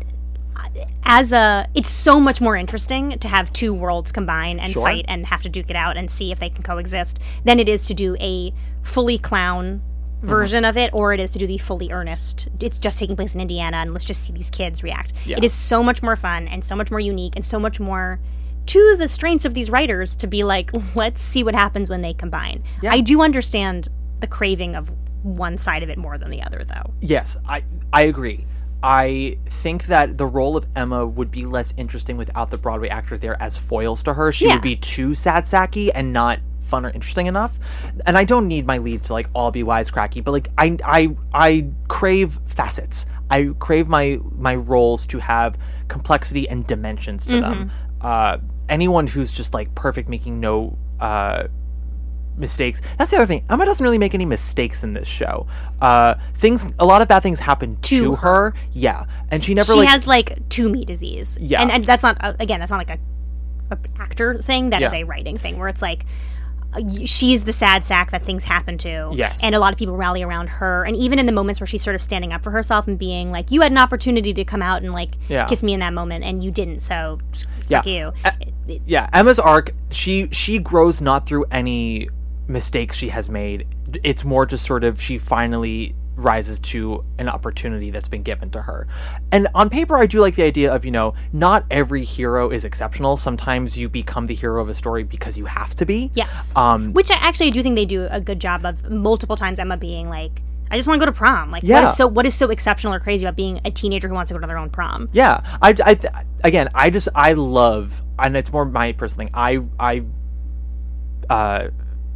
as a, it's so much more interesting to have two worlds combine and sure. fight and have to duke it out and see if they can coexist than it is to do a fully clown version mm-hmm. of it, or it is to do the fully earnest. It's just taking place in Indiana, and let's just see these kids react. Yeah. It is so much more fun and so much more unique and so much more to the strengths of these writers to be like, let's see what happens when they combine. Yeah. I do understand the craving of one side of it more than the other, though. Yes, I I agree. I think that the role of Emma would be less interesting without the Broadway actors there as foils to her. She yeah. would be too sad sacky and not fun or interesting enough. And I don't need my leads to like all be wisecracky, but like I I I crave facets. I crave my my roles to have complexity and dimensions to mm-hmm. them. Uh, anyone who's just like perfect, making no uh, mistakes. That's the other thing. Emma doesn't really make any mistakes in this show. Uh, things, a lot of bad things happen to, To her. her. Yeah, and she never she like has like Toomey disease. Yeah. and, and that's not uh, again. That's not like a, a actor thing. That is Yeah. a writing thing where it's like uh, y- she's the sad sack that things happen to. Yes. and a lot of people rally around her. And even in the moments where she's sort of standing up for herself and being like, "You had an opportunity to come out and like Yeah. kiss me in that moment, and you didn't. So Yeah. fuck you." Uh, yeah, Emma's arc, she she grows not through any mistakes she has made. It's more just sort of she finally rises to an opportunity that's been given to her. And on paper, I do like the idea of, you know, not every hero is exceptional. Sometimes you become the hero of a story because you have to be. Yes. Um, Which I actually do think they do a good job of multiple times. Emma being like, "I just want to go to prom." Like, Yeah. what is so what is so exceptional or crazy about being a teenager who wants to go to their own prom? Yeah, I, I, again, I just, I love, and it's more my personal thing. I, I, uh,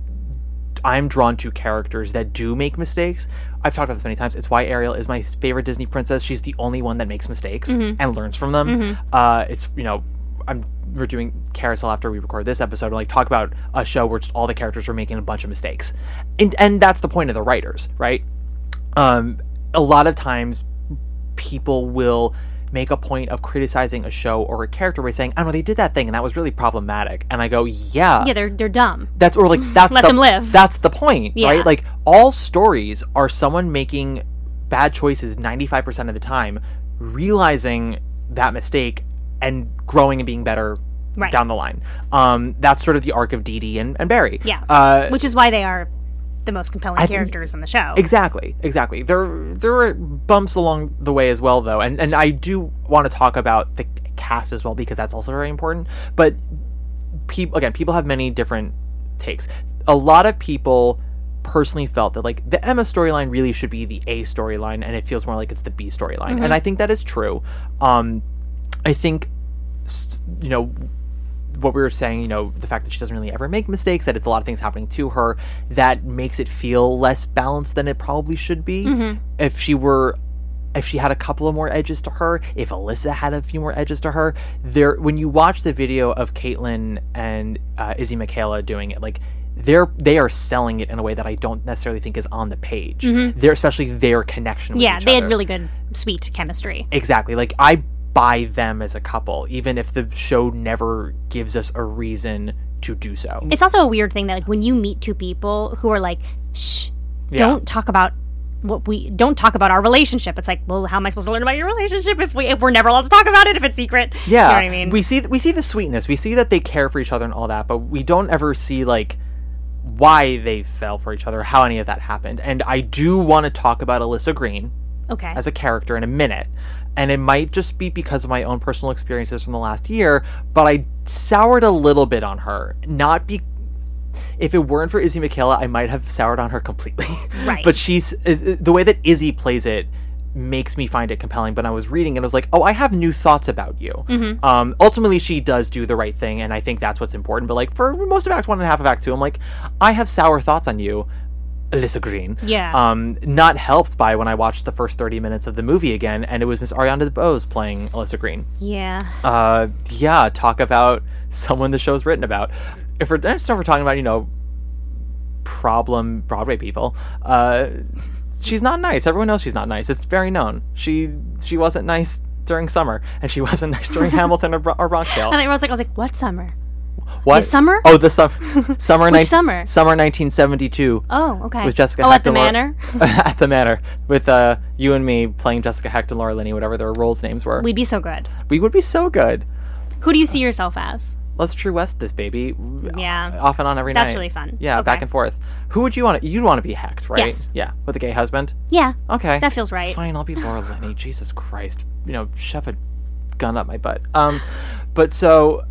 I'm drawn to characters that do make mistakes. I've talked about this many times. It's why Ariel is my favorite Disney princess. She's the only one that makes mistakes and learns from them. Uh, it's, you know, I'm we're doing Carousel after we record this episode, and like talk about a show where just all the characters are making a bunch of mistakes, and and that's the point of the writers, right? Um, a lot of times, people will make a point of criticizing a show or a character by saying, "I don't know, they did that thing and that was really problematic," and I go, "Yeah, Yeah, they're they're dumb. that's or like that's Let the, them live. That's the point, Yeah. right? Like all stories are someone making bad choices ninety-five percent of the time, realizing that mistake and growing and being better Right. down the line. Um, that's sort of the arc of Dee Dee and, and Barry. Yeah, Uh, which is why they are the most compelling I think- characters in the show. Exactly, exactly. There there were bumps along the way as well, though, and and I do want to talk about the cast as well because that's also very important. But people again, people have many different takes. A lot of people personally felt that like the Emma storyline really should be the A storyline, and it feels more like it's the B storyline, Mm-hmm. and I think that is true. Um, I think s- you know. What we were saying, you know, the fact that she doesn't really ever make mistakes, that it's a lot of things happening to her, that makes it feel less balanced than it probably should be. Mm-hmm. If she were, if she had a couple of more edges to her, if Alyssa had a few more edges to her, there, when you watch the video of Caitlin and uh, Izzy Michaela doing it, like, they're they are selling it in a way that I don't necessarily think is on the page. They're especially their connection with Mm-hmm. Yeah, each they other. had really good, sweet chemistry. Exactly. Like, I buy them as a couple, even if the show never gives us a reason to do so. It's also a weird thing that like when you meet two people who are like, "Shh, Yeah. don't talk about what we don't talk about our relationship." It's like, well, how am I supposed to learn about your relationship if we if we're never allowed to talk about it, if it's secret? Yeah, you know what I mean. we see we see the sweetness, we see that they care for each other and all that, but we don't ever see like why they fell for each other, how any of that happened. And I do want to talk about Alyssa Green okay, as a character in a minute, and it might just be because of my own personal experiences from the last year, but I soured a little bit on her. Not be if it weren't for Izzy Michaela, I might have soured on her completely. Right. But she's is, the way that Izzy plays it makes me find it compelling. But I was reading and I was like, oh, I have new thoughts about you. Mm-hmm. Um, ultimately, she does do the right thing, and I think that's what's important. But like for most of Act One and a half of Act Two, I'm like, I have sour thoughts on you, Alyssa Green. Yeah. Um, not helped by when I watched the first thirty minutes of the movie again, and it was Miss Ariana DeBose playing Alyssa Green. yeah. Uh, yeah, talk about someone the show's written about. If we're, if we're talking about, you know, problem Broadway people, uh, she's not nice. Everyone knows she's not nice. It's very known. She she wasn't nice during summer, and she wasn't nice during Hamilton or, Bro- or Rockdale. And I was like, I was like, what summer? What? This summer? Oh, the summer. Summer. Which nine- summer? Summer nineteen seventy-two. Oh, okay. With Jessica Oh, at the Hector Laura- Manor? At the Manor. With uh, you and me playing Jessica Hecht and Laura Linney, whatever their roles' names were. We'd be so good. We would be so good. Who do you see yourself as? Let's True West this baby. Yeah. Off and on every night. That's really fun. Yeah, Okay. back and forth. Who would you want to... You'd want to be Hecht, right? Yes. Yeah, with a gay husband? Yeah. Okay. That feels right. Fine, I'll be Laura Linney. Jesus Christ. You know, shove a gun up my butt. Um, but so...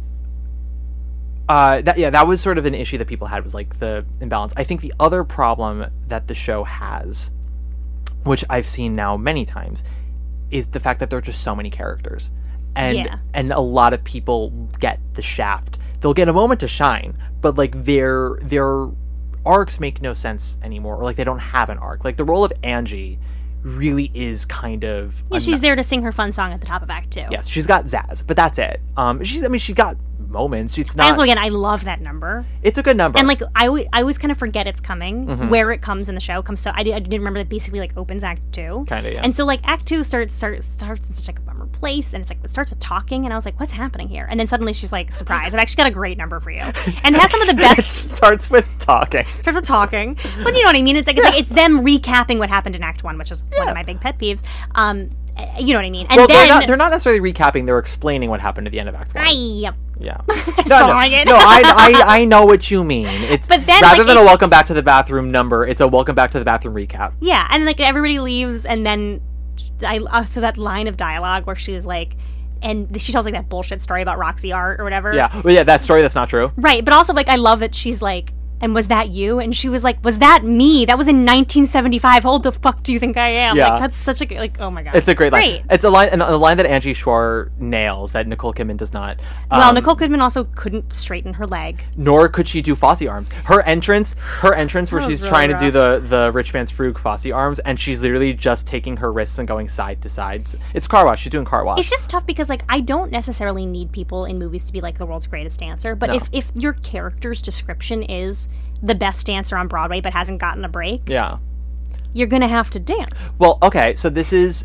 Uh, that yeah, that was sort of an issue that people had, was like the imbalance. I think the other problem that the show has, which I've seen now many times, is the fact that there are just so many characters. And Yeah. and a lot of people get the shaft. They'll get a moment to shine, but like their their arcs make no sense anymore, or like they don't have an arc. Like the role of Angie really is kind of Yeah, she's there to sing her fun song at the top of Act Two. Yes, she's got Zaz, but that's it. Um, she's I mean she got moments. It's I not. also, again, I love that number. It's a good number. And, like, I, w- I always kind of forget it's coming, Mhm. where it comes in the show. comes so I, did, I didn't remember that basically, like, opens Act two. Kind of, yeah. And so, like, Act two starts starts starts in such, like, a bummer place, and it's, like, it starts with talking, and I was like, what's happening here? And then suddenly she's like, surprise, I've actually got a great number for you. And it has some of the best... It starts with talking. starts with talking. But you know what I mean? It's like, it's, like, it's them recapping what happened in Act one, which is yeah. one of my big pet peeves. Um, you know what I mean? And well, then... they're not, they're not necessarily recapping, they're explaining what happened at the end of Act one. I, yep. Yeah. I no, saw no, it. no I, I, I know what you mean. It's But then, rather like, than it- a welcome back to the bathroom number, it's a welcome back to the bathroom recap. Yeah, and like everybody leaves, and then I uh, so that line of dialogue where she's like, and she tells like that bullshit story about Roxy Art or whatever. Yeah, well, yeah, that story that's not true. Right, but also like I love that she's like, and was that you? And she was like, was that me? That was in nineteen seventy-five. How old the fuck do you think I am? Yeah. Like that's such a good, like oh my god. It's a great line. Great. It's a line, and a line that Angie Schwarr nails that Nicole Kidman does not. Well, Um, Nicole Kidman also couldn't straighten her leg. Nor could she do Fosse arms. Her entrance, her entrance where That was she's really trying rough. to do the the rich man's frug Fosse arms, and she's literally just taking her wrists and going side to sides. It's car wash. She's doing car wash. It's just tough because like I don't necessarily need people in movies to be like the world's greatest dancer, but No. if if your character's description is the best dancer on Broadway but hasn't gotten a break, yeah. you're gonna have to dance. Well, okay, so this is.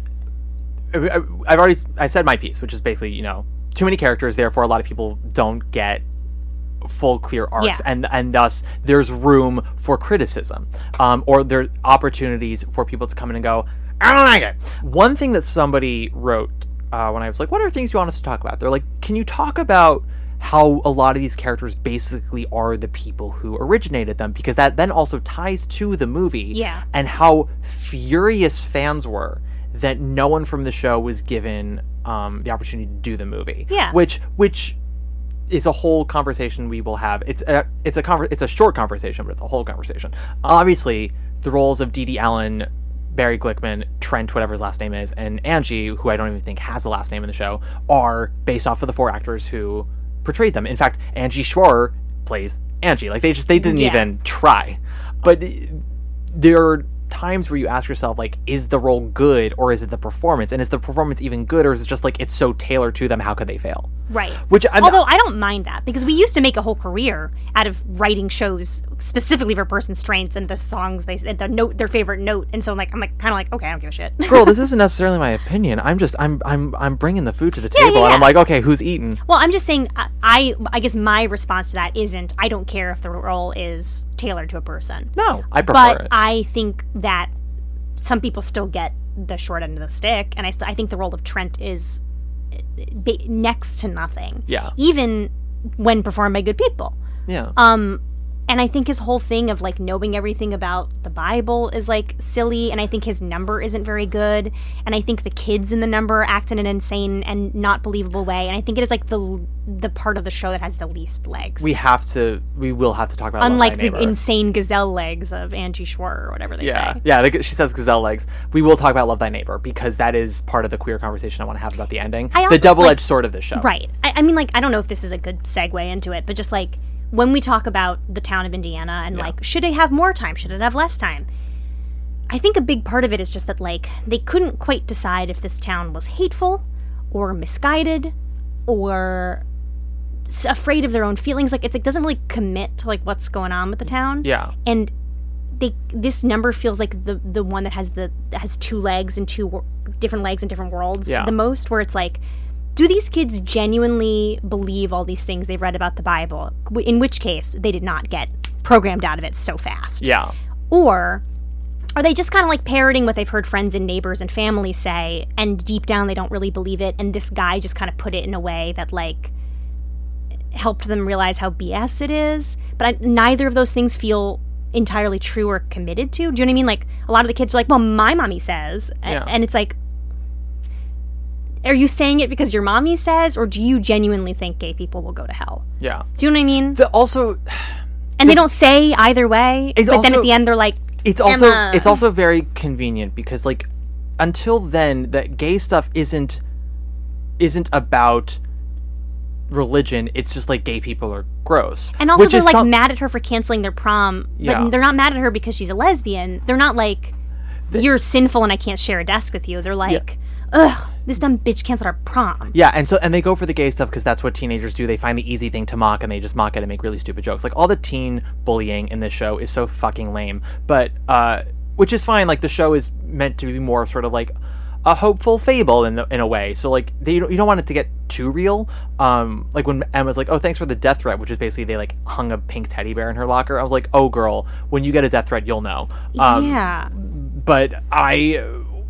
I've already I've said my piece, which is basically you know too many characters, therefore a lot of people don't get full clear arcs, Yeah. and and thus there's room for criticism, um, or there are opportunities for people to come in and go, I don't like it. One thing that somebody wrote uh, when I was like, what are things you want us to talk about? They're like, can you talk about how a lot of these characters basically are the people who originated them, because that then also ties to the movie, Yeah. and how furious fans were that no one from the show was given um, the opportunity to do the movie. Yeah. Which which is a whole conversation we will have. It's a it's a conver- it's a short conversation, but it's a whole conversation. Obviously, the roles of Dee Dee Allen, Barry Glickman, Trent, whatever his last name is, and Angie, who I don't even think has a last name in the show, are based off of the four actors who portrayed them. In fact, Angie Schwarr plays Angie. Like they just they didn't Yeah. even try. But there are times where you ask yourself, like, is the role good or is it the performance? And is the performance even good, or is it just like it's so tailored to them? How could they fail? Right. Which I'm, Although I don't mind that, because we used to make a whole career out of writing shows specifically for person's strengths and the songs they and the note their favorite note, and so I'm like I'm like kind of like okay, I don't give a shit. girl, this isn't necessarily my opinion. I'm just I'm I'm I'm bringing the food to the Yeah, table, yeah, and I'm yeah. like, okay, who's eating? Well, I'm just saying I, I I guess my response to that isn't I don't care if the role is tailored to a person. No, I prefer But it. I think that some people still get the short end of the stick, and I st- I think the role of Trent is ba- next to nothing. Yeah. Even when performed by good people. Yeah. Um, and I think his whole thing of like knowing everything about the Bible is like silly, and I think his number isn't very good, and I think the kids in the number act in an insane and not believable way, and I think it is like the the part of the show that has the least legs. we have to. We will have to talk about Love unlike Thy the Neighbor. insane gazelle legs of Angie Schwarr or whatever they Yeah, say. yeah. the- She says gazelle legs. We will talk about Love Thy Neighbor, because that is part of the queer conversation I want to have about the ending. I also, the double-edged like- sword of this show. Right. I, I mean, like, I don't know if this is a good segue into it, but just like when we talk about the town of Indiana and Yeah. like, should it have more time? Should it have less time? I think a big part of it is just that like they couldn't quite decide if this town was hateful or misguided or s- afraid of their own feelings. Like it's like doesn't really commit to like what's going on with the town. Yeah. And they this number feels like the the one that has the that has two legs and two wor- different legs in different worlds Yeah. the most, where it's like, do these kids genuinely believe all these things they've read about the Bible? W- In which case, they did not get programmed out of it so fast. Yeah. Or are they just kind of like parroting what they've heard friends and neighbors and family say, and deep down they don't really believe it, and this guy just kind of put it in a way that like helped them realize how B S it is? But I, neither of those things feel entirely true or committed to. Do you know what I mean? Like a lot of the kids are like, well, my mommy says, a- Yeah. and it's like, are you saying it because your mommy says, or do you genuinely think gay people will go to hell? Yeah. Do you know what I mean? The, also, And they don't say either way, but It's then at also- the end they're like, it's also Emma. it's also very convenient, because like until then, that gay stuff isn't isn't about religion. It's just like gay people are gross. and also which they're is like some- mad at her for canceling their prom, but Yeah. they're not mad at her because she's a lesbian. They're not like, you're sinful and I can't share a desk with you. They're like, ugh, this dumb bitch canceled our prom. Yeah, and so and they go for the gay stuff because that's what teenagers do. They find the easy thing to mock, and they just mock it and make really stupid jokes. Like all the teen bullying in this show is so fucking lame, but uh, which is fine. Like the show is meant to be more sort of like a hopeful fable in the, in a way. So like they you don't, you don't want it to get too real. Um, like when Emma's like, "Oh, thanks for the death threat," which is basically they like hung a pink teddy bear in her locker. I was like, "Oh, girl, when you get a death threat, you'll know." Um, yeah. But I.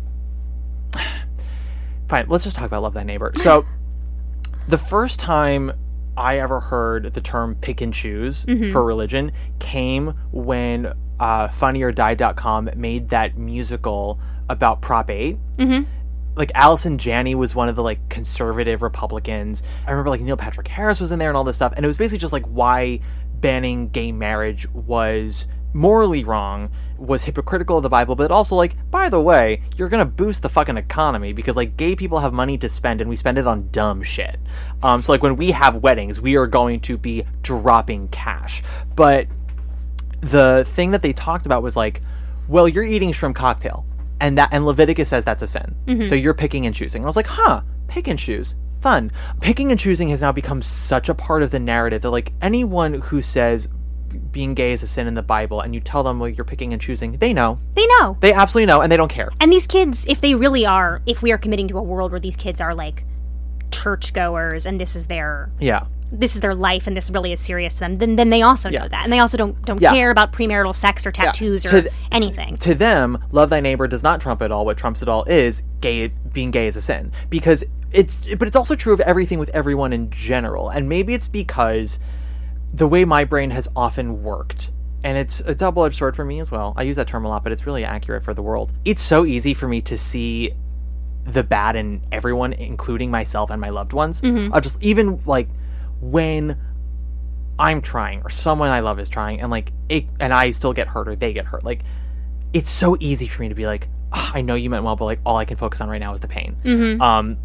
Fine, let's just talk about Love Thy Neighbor. So, the first time I ever heard the term pick and choose Mm-hmm. for religion came when uh, funny or die dot com made that musical about Prop eight. Mm-hmm. Like, Allison Janney was one of the, like, conservative Republicans. I remember, like, Neil Patrick Harris was in there and all this stuff. And it was basically just, like, why banning gay marriage was morally wrong, was hypocritical of the Bible, but also like, by the way, you're gonna boost the fucking economy because like gay people have money to spend and we spend it on dumb shit. Um, so like when we have weddings, we are going to be dropping cash. But the thing that they talked about was like, well, you're eating shrimp cocktail, and that and Leviticus says that's a sin. Mm-hmm. So you're picking and choosing. And I was like, huh, pick and choose. Fun. Picking and choosing has now become such a part of the narrative that like anyone who says being gay is a sin in the Bible and you tell them, well, you're picking and choosing, they know. They know. They absolutely know, and they don't care. And these kids, if they really are, if we are committing to a world where these kids are like churchgoers and this is their Yeah. this is their life and this really is serious to them, then then they also Yeah. know that. And they also don't don't Yeah. care about premarital sex or tattoos Yeah. or To th- anything. To them, Love Thy Neighbor does not trump it all. What trumps it all is gay. Being gay is a sin. Because it's, but it's also true of everything with everyone in general. And maybe it's because the way my brain has often worked, and it's a double-edged sword for me as well. I use that term a lot, but it's really accurate for the world. It's so easy for me to see the bad in everyone, including myself and my loved ones. Mm-hmm. I'll just, even like when I'm trying or someone I love is trying and like it, and I still get hurt or they get hurt, like it's so easy for me to be like, oh, I know you meant well, but like all I can focus on right now is the pain. Mm-hmm. Um,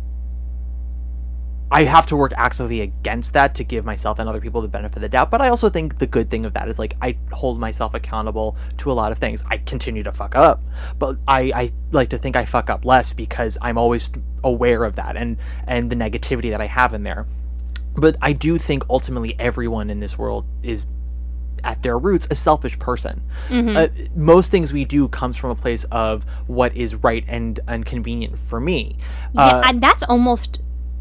I have to work actively against that to give myself and other people the benefit of the doubt. But I also think the good thing of that is like I hold myself accountable to a lot of things. I continue to fuck up, but I, I like to think I fuck up less because I'm always aware of that and, and the negativity that I have in there. But I do think ultimately everyone in this world is at their roots a selfish person. Mm-hmm. Uh, most things we do comes from a place of what is right and, and convenient for me. Yeah, Uh, and that's almost...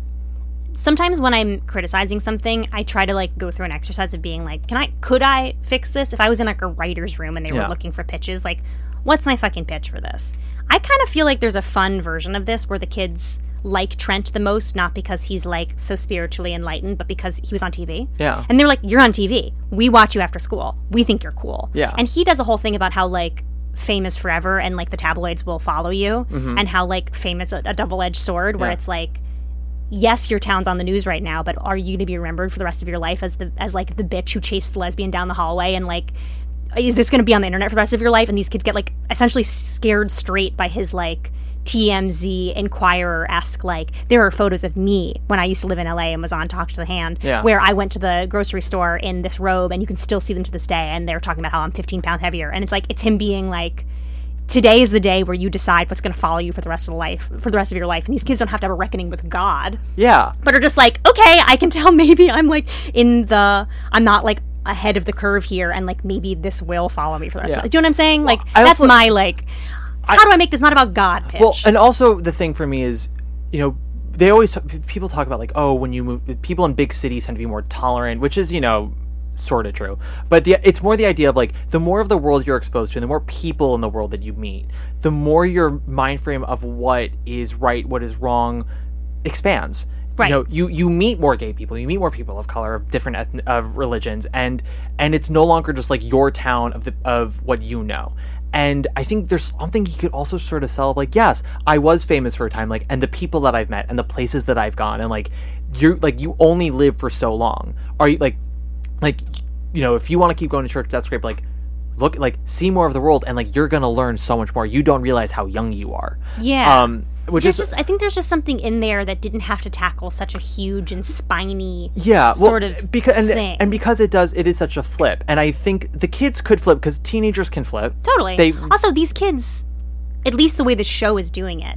Sometimes when I'm criticizing something, I try to like go through an exercise of being like, can I, could I fix this? If I was in like a writer's room and they Yeah. were looking for pitches, like, what's my fucking pitch for this? I kind of feel like there's a fun version of this where the kids like Trent the most, not because he's like so spiritually enlightened, but because he was on T V. Yeah. And they're like, you're on T V. We watch you after school. We think you're cool. Yeah. And he does a whole thing about how like fame is forever and like the tabloids will follow you, Mm-hmm. and how like fame is a, a double-edged sword where Yeah. it's like, yes, your town's on the news right now, but are you going to be remembered for the rest of your life as the as like the bitch who chased the lesbian down the hallway? And like, is this going to be on the internet for the rest of your life? And these kids get like essentially scared straight by his like T M Z Inquirer-esque, like, there are photos of me when I used to live in L A and was on Talk to the Hand, Yeah. where I went to the grocery store in this robe, and you can still see them to this day, and they're talking about how I'm fifteen pounds heavier. And it's like, it's him being like, today is the day where you decide what's going to follow you for the rest of the life, for the rest of your life. And these kids don't have to have a reckoning with God, Yeah. but are just like, okay, I can tell maybe I'm like in the, I'm not like ahead of the curve here, and like maybe this will follow me for the rest Yeah. of it. Do you know what I'm saying? Like, I that's also- my like, how do I make this not about God pitch? Well, and also the thing for me is, you know, they always people talk about like, oh, when you move, people in big cities tend to be more tolerant, which is, you know, sort of true. But the, it's more the idea of like, the more of the world you're exposed to, and the more people in the world that you meet, the more your mind frame of what is right, what is wrong, expands. Right. You know, you, you meet more gay people, you meet more people of color, of different ethn- of religions, and and it's no longer just like your town of the of what you know. And I think there's something you could also sort of sell of like, yes, I was famous for a time, like, and the people that I've met and the places that I've gone, and like, you're like, you only live for so long. Are you like, like, you know, if you want to keep going to church, that's great. But like, look, like, see more of the world, and like, you're gonna learn so much more. You don't realize how young you are. Yeah. Um, which There's is just, I think there's just something in there that didn't have to tackle such a huge and spiny yeah, well, sort of because and, thing. and because it does, it is such a flip. And I think the kids could flip because teenagers can flip. Totally. They Also, these kids, at least the way the show is doing it,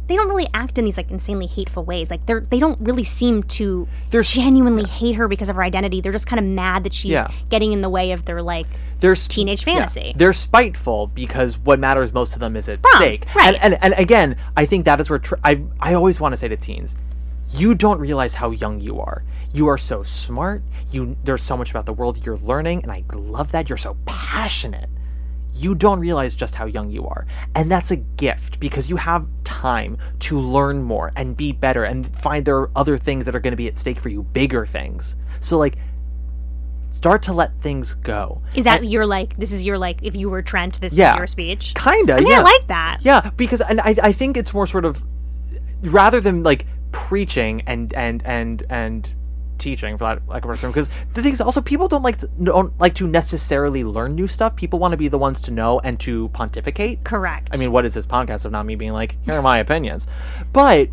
they don't really act in these like insanely hateful ways. Like they're they don't really seem to They're- genuinely hate her because of her identity. They're just kind of mad that she's Yeah. getting in the way of their like They're sp- teenage yeah. fantasy. They're spiteful because what matters most to them is at Prom, stake. right. And, and and again, I think that is where tr- I I always want to say to teens, you don't realize how young you are. You are so smart. You there's so much about the world you're learning, and I love that. You're so passionate. You don't realize just how young you are. And that's a gift because you have time to learn more and be better and find there are other things that are going to be at stake for you, bigger things. So like start to let things go. Is that And- your like? This is your like. If you were Trent, this Yeah. is your speech. Kinda, I mean, yeah. I like that. Yeah, because and I I think it's more sort of rather than like preaching and and and and teaching for that like a better term, because the thing is also people don't like to, don't like to necessarily learn new stuff. People want to be the ones to know and to pontificate. Correct. I mean, what is this podcast of not me being like, here are my opinions? But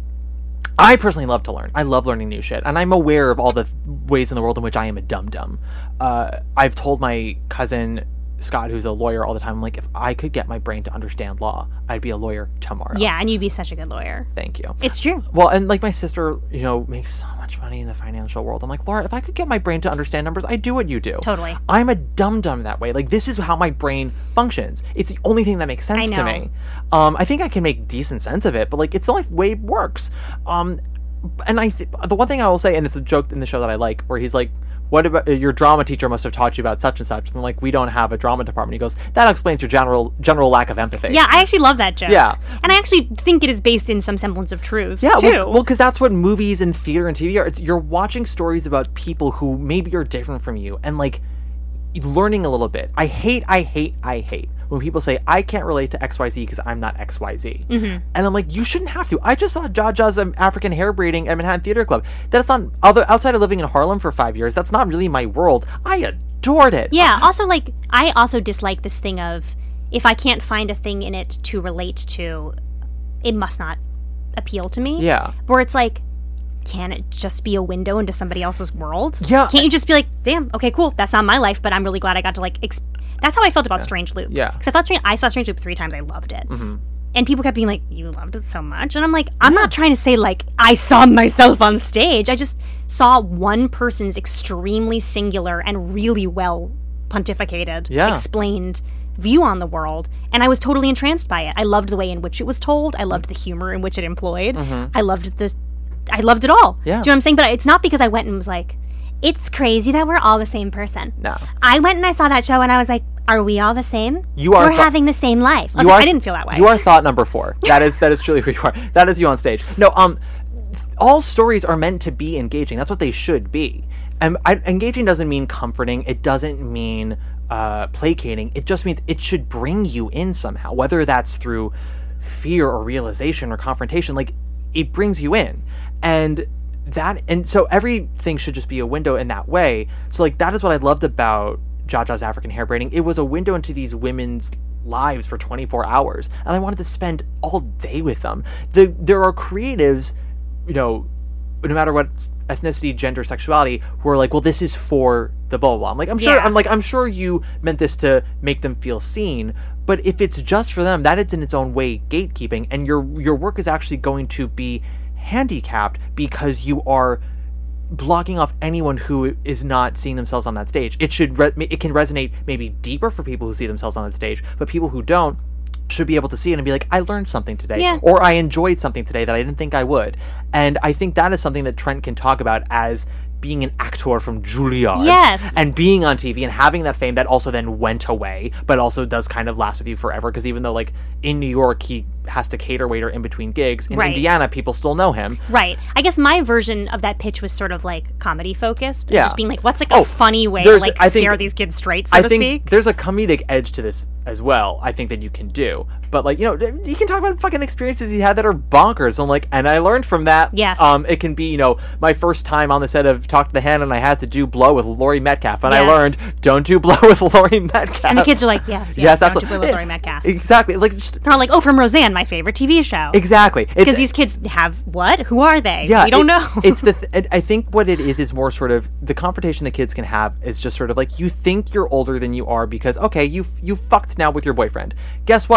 I personally love to learn. I love learning new shit, and I'm aware of all the th- ways in the world in which I am a dum dum. Uh, I've told my cousin Scott, who's a lawyer, all the time, I'm like, if I could get my brain to understand law, I'd be a lawyer tomorrow. Yeah, and you'd be such a good lawyer. Thank you. It's true. Well, and like my sister, you know, makes so much money in the financial world. I'm like, Laura, if I could get my brain to understand numbers, I'd do what you do. Totally. I'm a dum dum that way. Like, this is how my brain functions. It's the only thing that makes sense I to know. me. Um, I think I can make decent sense of it, but like, it's the only way it works. Um, and I, th- the one thing I will say, and it's a joke in the show that I like, where he's like, what about your drama teacher must have taught you about such and such? And like, we don't have a drama department. He goes, that explains your general general lack of empathy. Yeah, I actually love that joke. Yeah. And I actually think it is based in some semblance of truth, Yeah, too. well, because that's what movies and theater and T V are. It's, you're watching stories about people who maybe are different from you, and like learning a little bit. I hate, I hate, I hate when people say I can't relate to X Y Z because I'm not X Y Z, Mhm. and I'm like, you shouldn't have to. I just saw Jaja's um, African hair braiding at Manhattan Theater Club. That's not other outside of living in Harlem for five years. That's not really my world. I adored it. Yeah, also, like, I also dislike this thing of if I can't find a thing in it to relate to, it must not appeal to me. Yeah. Where it's like, can it just be a window into somebody else's world? Yeah. Can't you just be like, damn, okay, cool, that's not my life, but I'm really glad I got to, like, exp- that's how I felt about Strange Loop. Yeah. Because I thought Strange, I saw Strange Loop three times, I loved it. Mhm. And people kept being like, you loved it so much? And I'm like, I'm not trying to say, like, I saw myself on stage. I just saw one person's extremely singular and really well pontificated, Yeah. explained view on the world. And I was totally entranced by it. I loved the way in which it was told. I loved the humor in which it employed. Mhm. I loved this. I loved it all. Yeah. Do you know what I'm saying? But it's not because I went and was like, it's crazy that we're all the same person. No. I went and I saw that show and I was like, are we all the same? You are We're th- having the same life. I, was You like, are- I didn't feel that way. You are thought number four. That is that is truly who you are. That is you on stage. No, um, all stories are meant to be engaging. That's what they should be. And I, engaging doesn't mean comforting. It doesn't mean uh, placating. It just means it should bring you in somehow, whether that's through fear or realization or confrontation. Like, it brings you in, and that and so everything should just be a window in that way. So like that is what I loved about Jaja's African hair braiding. It was a window into these women's lives for twenty-four hours, and I wanted to spend all day with them. The there are creatives, you know, no matter what ethnicity, gender, sexuality, who are like, well, this is for the blah blah blah. I'm like, I'm sure Yeah. I'm like I'm sure you meant this to make them feel seen, but if it's just for them, that is in its own way gatekeeping, and your your work is actually going to be handicapped because you are blocking off anyone who is not seeing themselves on that stage. It should re- it can resonate maybe deeper for people who see themselves on that stage, but people who don't should be able to see it and be like, I learned something today, Yeah. or I enjoyed something today that I didn't think I would. And I think that is something that Trent can talk about as being an actor from Juilliard, Yes. and being on T V and having that fame that also then went away, but also does kind of last with you forever. Because even though, like, in New York he has to cater waiter in between gigs, in Right. Indiana people still know him. Right. I guess my version of that pitch was sort of like comedy focused. Yeah. Just being like, what's like a Oh, funny way to there's- like I think- scare these kids straight, so I to think speak? there's a comedic edge to this as well. I think that you can do, but like, you know, you can talk about fucking experiences he had that are bonkers. I'm like, and I learned from that. Yes. Um, it can be, you know, my first time on the set of Talk to the Hand, and I had to do blow with Laurie Metcalf, and I Yes. learned don't do blow with Laurie Metcalf. And the kids are like, yes, yes, yes, don't absolutely. you play with Laurie Metcalf. Exactly. Like, just, They're all like, oh, from Roseanne, my favorite T V show. exactly. Because It's- these kids have what? Who are they? Yeah, we don't it- know. it's the. Th- I think what it is is more sort of the confrontation the kids can have is just sort of like, you think you're older than you are because okay, you you fucked now with your boyfriend. Guess what? I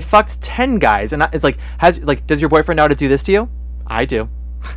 fucked ten guys, and I, it's like, has like, does your boyfriend know how to do this to you? I do,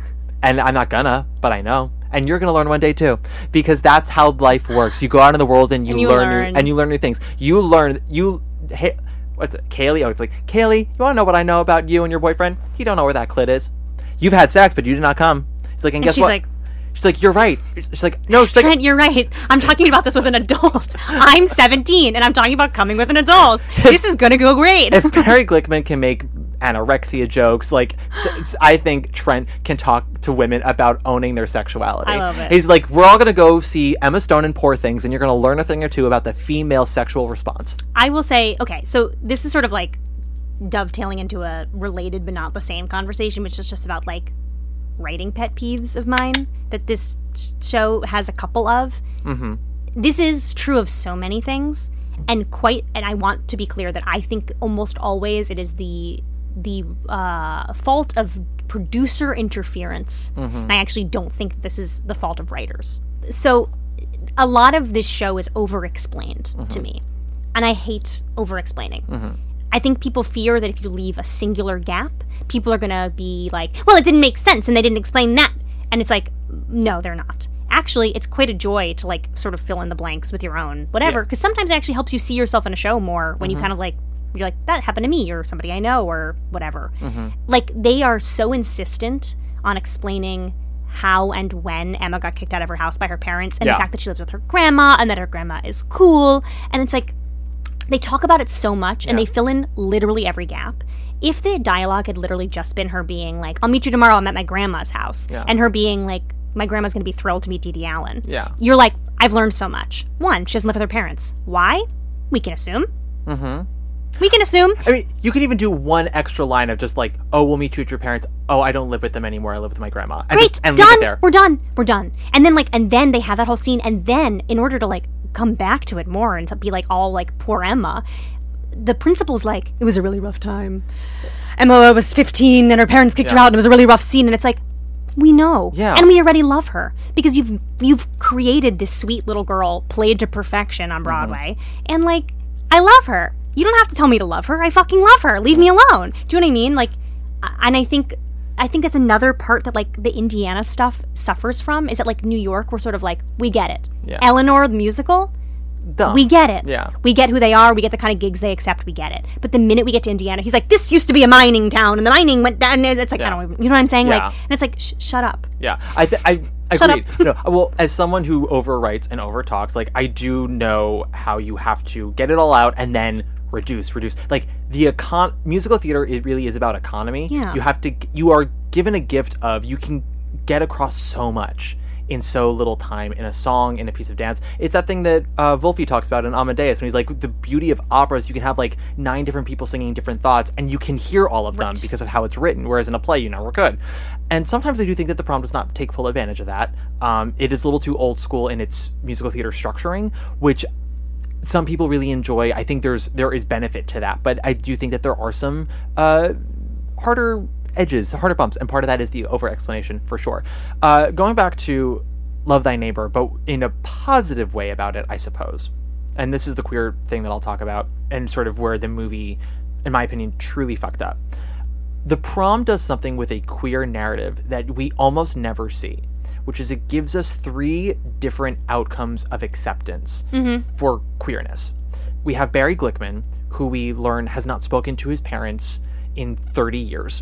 and I'm not gonna, but I know. And you're gonna learn one day too, because that's how life works. You go out in the world and you, and you learn, learn. New, and you learn new things. You learn you. Hey, what's it, Kaylee? Oh, it's like Kaylee. You want to know what I know about you and your boyfriend? You don't know where that clit is. You've had sex, but you did not come. It's like, and, And guess she's what? like, she's like, you're right. She's like, no, she's like, Trent, you're right. I'm talking about this with an adult. I'm seventeen, and I'm talking about coming with an adult. This is gonna go great. if Barry Glickman can make anorexia jokes, like s- I think Trent can talk to women about owning their sexuality. I love it. He's like, we're all gonna go see Emma Stone in Poor Things, and you're gonna learn a thing or two about the female sexual response. I will say, okay, so this is sort of like dovetailing into a related but not the same conversation, which is just about like writing pet peeves of mine that this sh- show has a couple of. Mm-hmm. This is true of so many things, and quite. And I want to be clear that I think almost always it is the the uh, fault of producer interference. Mm-hmm. And I actually don't think this is the fault of writers. So a lot of this show is over-explained Mm-hmm. to me, and I hate over-explaining. Mm-hmm. I think people fear that if you leave a singular gap, people are going to be like, well, it didn't make sense and they didn't explain that. And it's like, no, they're not. Actually, it's quite a joy to like sort of fill in the blanks with your own whatever, because sometimes it actually helps you see yourself in a show more when Mm-hmm. you kind of like, you're like, that happened to me or somebody I know or whatever. Mm-hmm. Like, they are so insistent on explaining how and when Emma got kicked out of her house by her parents, and Yeah. the fact that she lives with her grandma and that her grandma is cool. And it's like, they talk about it so much, and Yeah. they fill in literally every gap. If the dialogue had literally just been her being like, I'll meet you tomorrow, I'm at my grandma's house, Yeah. and her being like, my grandma's going to be thrilled to meet Dee Dee Allen. Yeah. You're like, I've learned so much. One, she doesn't live with her parents. Why? We can assume. Mm-hmm. We can assume. I mean, you could even do one extra line of just like, oh, we'll meet you at your parents. Oh, I don't live with them anymore. I live with my grandma. And Great, just, and leave done. it there. We're done. We're done. And then like, and then they have that whole scene, and then in order to like come back to it more and to be like all like poor Emma, the principal's like, it was a really rough time. Emma was fifteen and her parents kicked her Yeah. out, and it was a really rough scene. And it's like, we know, Yeah. and we already love her because you've you've created this sweet little girl played to perfection on Broadway, and like, I love her. You don't have to tell me to love her. I fucking love her. Leave me alone. Do you know what I mean? Like, and I think I think that's another part that like the Indiana stuff suffers from, is that like New York, we're sort of like, we get it. Yeah. Eleanor the musical, Dumb. we get it. Yeah. We get who they are. We get the kind of gigs they accept. We get it. But the minute we get to Indiana, he's like, this used to be a mining town, and the mining went down. And it's like, Yeah. I don't even, you know what I'm saying? Yeah. Like, and it's like, sh- shut up. Yeah, I th- I Shut agreed. No, well, as someone who overwrites and overtalks, like I do know how you have to get it all out and then reduce, reduce. Like the econ musical theater, it really is about economy. Yeah. You have to. You are given a gift of you can get across so much in so little time, in a song, in a piece of dance. It's that thing that uh, Wolfe talks about in Amadeus, when he's like, the beauty of operas, you can have like nine different people singing different thoughts, and you can hear all of them Right. because of how it's written, whereas in a play, you never could. And sometimes I do think that the prom does not take full advantage of that. Um, it is a little too old school in its musical theater structuring, which some people really enjoy. I think there's there is benefit to that, but I do think that there are some uh, harder edges, harder bumps, and part of that is the over-explanation for sure. Uh, going back to Love Thy Neighbor, but in a positive way about it, I suppose. And this is the queer thing that I'll talk about, and sort of where the movie, in my opinion, truly fucked up. The Prom does something with a queer narrative that we almost never see, which is it gives us three different outcomes of acceptance for queerness. We have Barry Glickman, who we learn has not spoken to his parents in thirty years.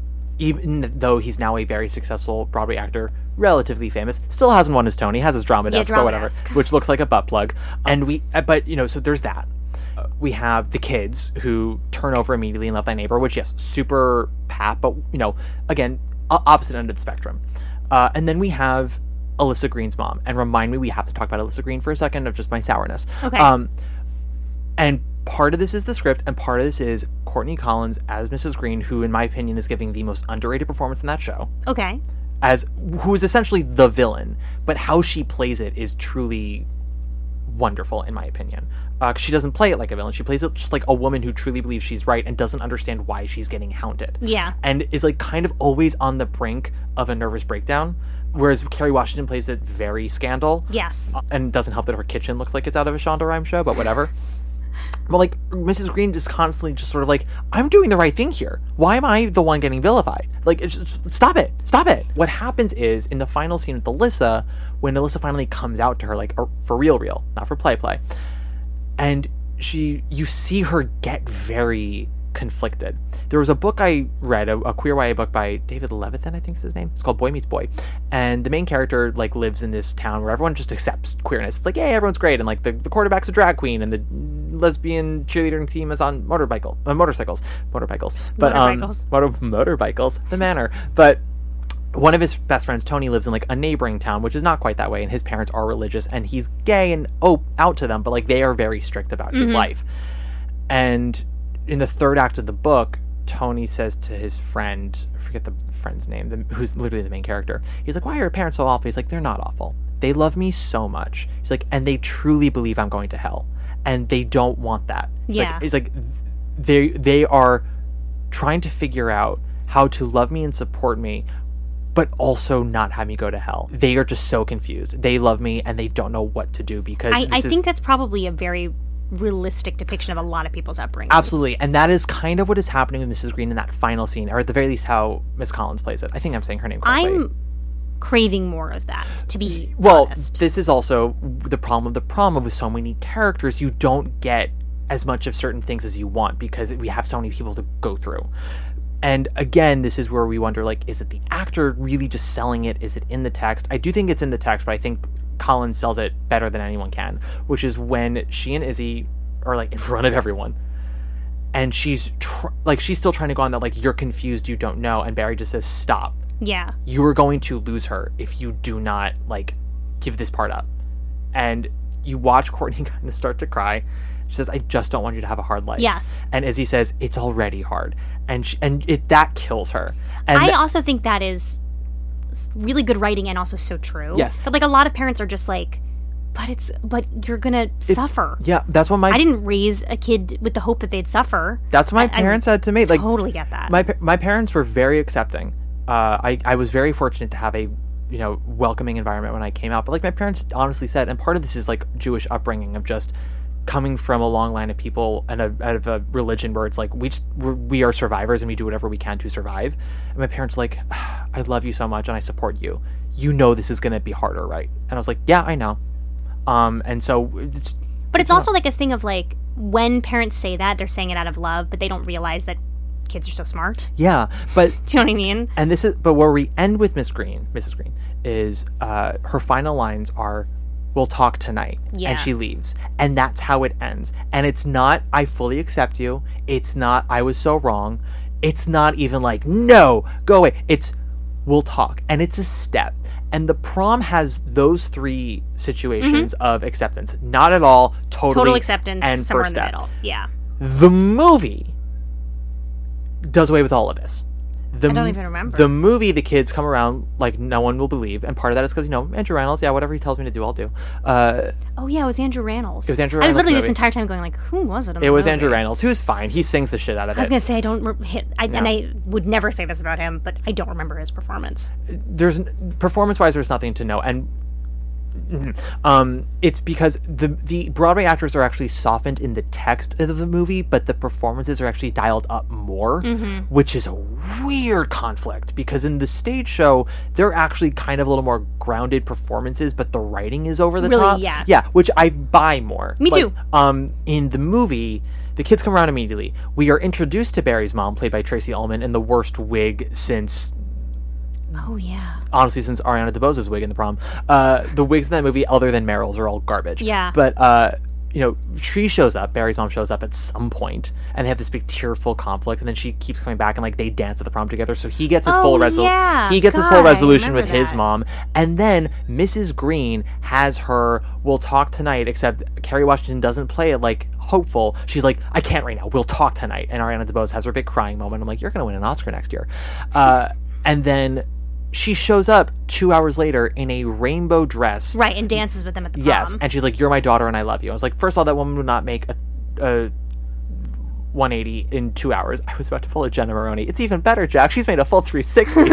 Even though he's now a very successful Broadway actor, relatively famous, still hasn't won his Tony, has his drama Yeah, desk, drama but whatever, desk. which looks like a butt plug. And we, uh, but you know, so there's that. Uh, we have the kids who turn over immediately and Love Thy Neighbor, which yes, super pap, but you know, again, o- opposite end of the spectrum. Uh, and then we have Alyssa Green's mom, and remind me, we have to talk about Alyssa Green for a second of just my sourness. Okay. Um, and part of this is the script, and part of this is Courtney Collins as Missus Green, who, in my opinion, is giving the most underrated performance in that show. Okay. As who is essentially the villain, but how she plays it is truly wonderful, in my opinion. Uh, she doesn't play it like a villain; she plays it just like a woman who truly believes she's right and doesn't understand why she's getting hounded. Yeah. and is like kind of always on the brink of a nervous breakdown. Whereas Kerry Washington plays it very Scandal. Yes. And doesn't help that her kitchen looks like it's out of a Shonda Rhimes show, but whatever. But, like, Missus Green just constantly just sort of like, I'm doing the right thing here. Why am I the one getting vilified? Like, it's just, stop it. Stop it. What happens is, in the final scene with Alyssa, when Alyssa finally comes out to her, like, for real, real, not for play, play, and she, you see her get very conflicted. There was a book I read, a, a queer Y A book by David Levithan, I think is his name. It's called Boy Meets Boy. And the main character, like, lives in this town where everyone just accepts queerness. It's like, yeah, everyone's great. And, like, the, the quarterback's a drag queen and the lesbian cheerleading team is on motorbike, uh, motorcycles. Motorcycles. But, Motorcycles. Um, motor, motorbikes. The manor. But one of his best friends, Tony, lives in, like, a neighboring town, which is not quite that way. And his parents are religious. And he's gay and oh, out to them. But, like, they are very strict about mm-hmm. his life. And in the third act of the book, Tony says to his friend, I forget the friend's name, the, who's literally the main character. He's like, why are your parents so awful? He's like, they're not awful. They love me so much. He's like, and they truly believe I'm going to hell. And they don't want that. He's yeah. Like, he's like, they, they are trying to figure out how to love me and support me, but also not have me go to hell. They are just so confused. They love me and they don't know what to do because I, I is, think that's probably a very realistic depiction of a lot of people's upbringing. Absolutely. And that is kind of what is happening with Missus Green in that final scene, or at the very least how Miss Collins plays it. I think I'm saying her name correctly. I'm craving more of that, to be well, honest. This is also the problem of the problem with so many characters. You don't get as much of certain things as you want because we have so many people to go through. And again, this is where we wonder, like, is it the actor really just selling it? Is it in the text? I do think it's in the text, but I think Collins sells it better than anyone can, which is when she and Izzy are, like, in front of everyone. And she's, tr- like, she's still trying to go on that, like, you're confused, you don't know. And Barry just says, stop. Yeah. You are going to lose her if you do not, like, give this part up. And you watch Courtney kind of start to cry. She says, I just don't want you to have a hard life. Yes. And Izzy says, it's already hard. And she, and it that kills her. And I th- also think that is really good writing and also so true. Yes. But, like, a lot of parents are just like, but it's, but you're gonna it, suffer. Yeah, that's what my... I didn't raise a kid with the hope that they'd suffer. That's what my I, parents I said to me. Like, totally get that. My my parents were very accepting. Uh, I, I was very fortunate to have a, you know, welcoming environment when I came out. But, like, my parents honestly said, and part of this is, like, Jewish upbringing of just coming from a long line of people and a, out of a religion where it's like, we just, we're, we are survivors and we do whatever we can to survive. And my parents were like, I love you so much and I support you. You know this is going to be harder, right? And I was like, yeah, I know. Um, and so it's... But it's, it's also not, like a thing of, like, when parents say that, they're saying it out of love, but they don't realize that kids are so smart. Yeah, but... Do you know what I mean? And this is... But where we end with Miss Green, Missus Green, is uh, her final lines are, we'll talk tonight. Yeah. And she leaves. And that's how it ends. And it's not, I fully accept you. It's not, I was so wrong. It's not even like, no, go away. It's, we'll talk. And it's a step. And the prom has those three situations mm-hmm. of acceptance. Not at all, totally. Total acceptance, and somewhere first in the step. middle. Yeah. The movie does away with all of this. The, I don't even remember. The movie, the kids come around like no one will believe, and part of that is because, you know, Andrew Reynolds, yeah, whatever he tells me to do, I'll do. Uh, oh, yeah, it was Andrew Reynolds. It was Andrew I was Reynolds literally movie. this entire time going like, who was it in the It was movie? Andrew Reynolds, who's fine. He sings the shit out of it. I was going to say, I don't re- hit, I, Yeah. and I would never say this about him, but I don't remember his performance. There's, performance-wise, there's nothing to know, and um, it's because the the Broadway actors are actually softened in the text of the movie, but the performances are actually dialed up more, mm-hmm. which is a weird conflict, because in the stage show, they're actually kind of a little more grounded performances, but the writing is over the really, top. Yeah. Yeah, which I buy more. Me but, too. Um, in the movie, the kids come around immediately. We are introduced to Barry's mom, played by Tracy Ullman, in the worst wig since... Oh, yeah. Honestly, since Ariana DeBose's wig in the prom. Uh, the wigs in that movie, other than Meryl's, are all garbage. Yeah. But, uh, you know, she shows up, Barry's mom shows up at some point, and they have this big tearful conflict, and then she keeps coming back, and, like, they dance at the prom together, so he gets his oh, full resolution. Yeah. He gets God, his full resolution with that. his mom, and then Missus Green has her, we'll talk tonight, except Kerry Washington doesn't play it, like, hopeful. She's like, I can't right now, we'll talk tonight. And Ariana DeBose has her big crying moment. I'm like, you're going to win an Oscar next year. Uh, and then... she shows up two hours later in a rainbow dress. Right, and dances with them at the prom. Yes, and she's like, you're my daughter and I love you. I was like, first of all, that woman would not make a, a one eighty in two hours. I was about to pull a Jenna Maroney. It's even better, Jack. She's made a full three sixty.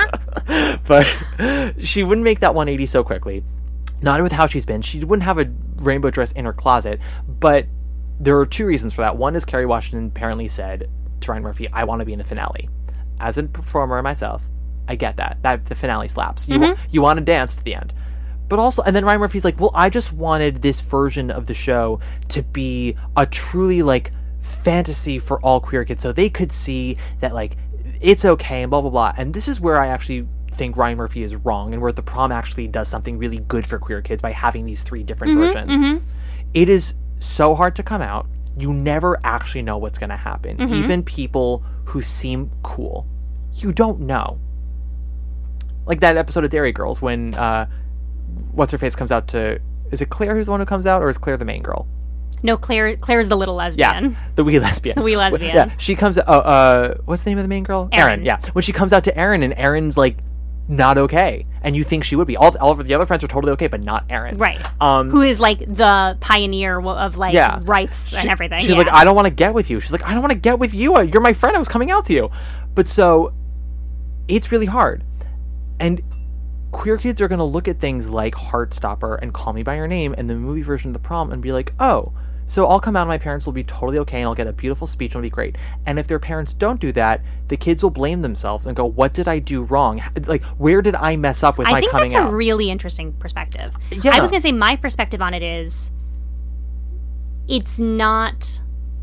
But she wouldn't make that one eighty so quickly. Not with how she's been. She wouldn't have a rainbow dress in her closet. But there are two reasons for that. One is Kerry Washington apparently said to Ryan Murphy, I want to be in the finale. As a performer myself, I get that. That the finale slaps. You, Mm-hmm. you want to dance to the end. But also, and then Ryan Murphy's like, well, I just wanted this version of the show to be a truly, like, fantasy for all queer kids, so they could see that, like, it's okay and blah, blah, blah. And this is where I actually think Ryan Murphy is wrong, and where the prom actually does something really good for queer kids by having these three different Mm-hmm, versions. mm-hmm. It is so hard to come out. You never actually know what's going to happen. Mm-hmm. Even people who seem cool, you don't know. Like that episode of Dairy Girls when uh, what's her face comes out to, is it Claire who's the one who comes out, or is Claire the main girl? No, Claire. Claire's the little lesbian. Yeah, the wee lesbian. The wee lesbian. Yeah, she comes. Uh, uh, what's the name of the main girl? Erin. Yeah, when she comes out to Erin, and Erin's like not okay, and you think she would be. All all of the other friends are totally okay, but not Erin. Right. Um, Who is like the pioneer w- of like Yeah. rights She- and everything. She's yeah. like, I don't want to get with you. She's like, I don't want to get with you. You're my friend. I was coming out to you. But so, it's really hard. And queer kids are going to look at things like Heartstopper and Call Me By Your Name and the movie version of The Prom and be like, oh, so I'll come out and my parents will be totally okay and I'll get a beautiful speech and it'll be great. And if their parents don't do that, the kids will blame themselves and go, what did I do wrong? Like, where did I mess up with I my think coming that's out? a really interesting perspective. Yeah. I was going to say my perspective on it is it's not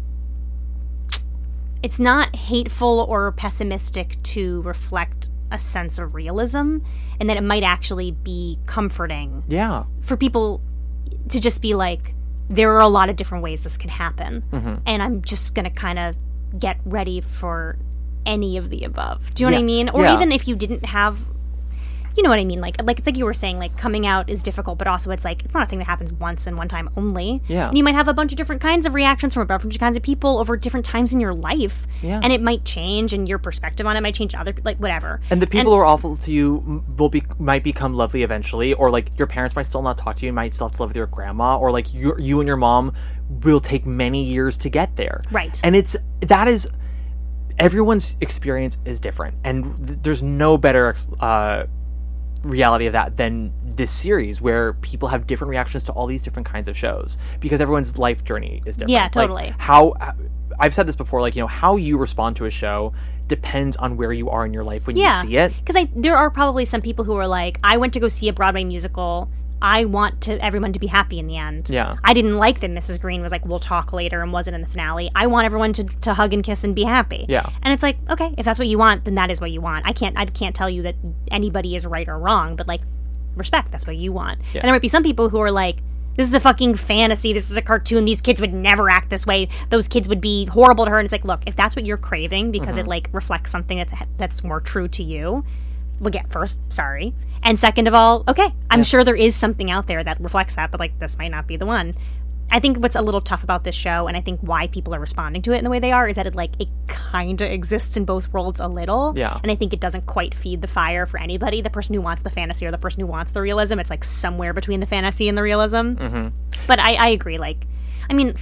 it's not hateful or pessimistic to reflect a sense of realism, and that it might actually be comforting Yeah. for people to just be like, there are a lot of different ways this can happen, Mm-hmm. and I'm just going to kind of get ready for any of the above. Do you know Yeah. what I mean? Or Yeah. even if you didn't have, you know what I mean? Like, like it's like you were saying, like coming out is difficult, but also it's like it's not a thing that happens once and one time only. Yeah. And you might have a bunch of different kinds of reactions from a bunch of kinds of people over different times in your life. Yeah. And it might change, and your perspective on it might change. Other like whatever. And the people who are awful to you m- will be might become lovely eventually, or like your parents might still not talk to you, might still have to live with your grandma, or like you, you and your mom will take many years to get there. Right. And it's that is everyone's experience is different, and th- there's no better ex- uh, reality of that than this series, where people have different reactions to all these different kinds of shows because everyone's life journey is different. Yeah, Like, totally. how I've said this before, like, you know, how you respond to a show depends on where you are in your life when Yeah. you see it. Because I there are probably some people who are like, I went to go see a Broadway musical. I want to everyone to be happy in the end. Yeah. I didn't like that Missus Green was like, we'll talk later, and wasn't in the finale. I want everyone to, to hug and kiss and be happy. Yeah. And it's like, okay, if that's what you want, then that is what you want. I can't I can't tell you that anybody is right or wrong, but like, respect, that's what you want. Yeah. And there might be some people who are like, this is a fucking fantasy, this is a cartoon, these kids would never act this way, those kids would be horrible to her. And it's like, look, if that's what you're craving because Mm-hmm. it like reflects something that's that's more true to you, well, get first, sorry. And second of all, okay, I'm sure there is something out there that reflects that, but like, this might not be the one. I think what's a little tough about this show, and I think why people are responding to it in the way they are, is that it like it kind of exists in both worlds a little. Yeah. And I think it doesn't quite feed the fire for anybody. The person who wants the fantasy or the person who wants the realism, it's like somewhere between the fantasy and the realism. Mm-hmm. But I, I agree. Like, I mean,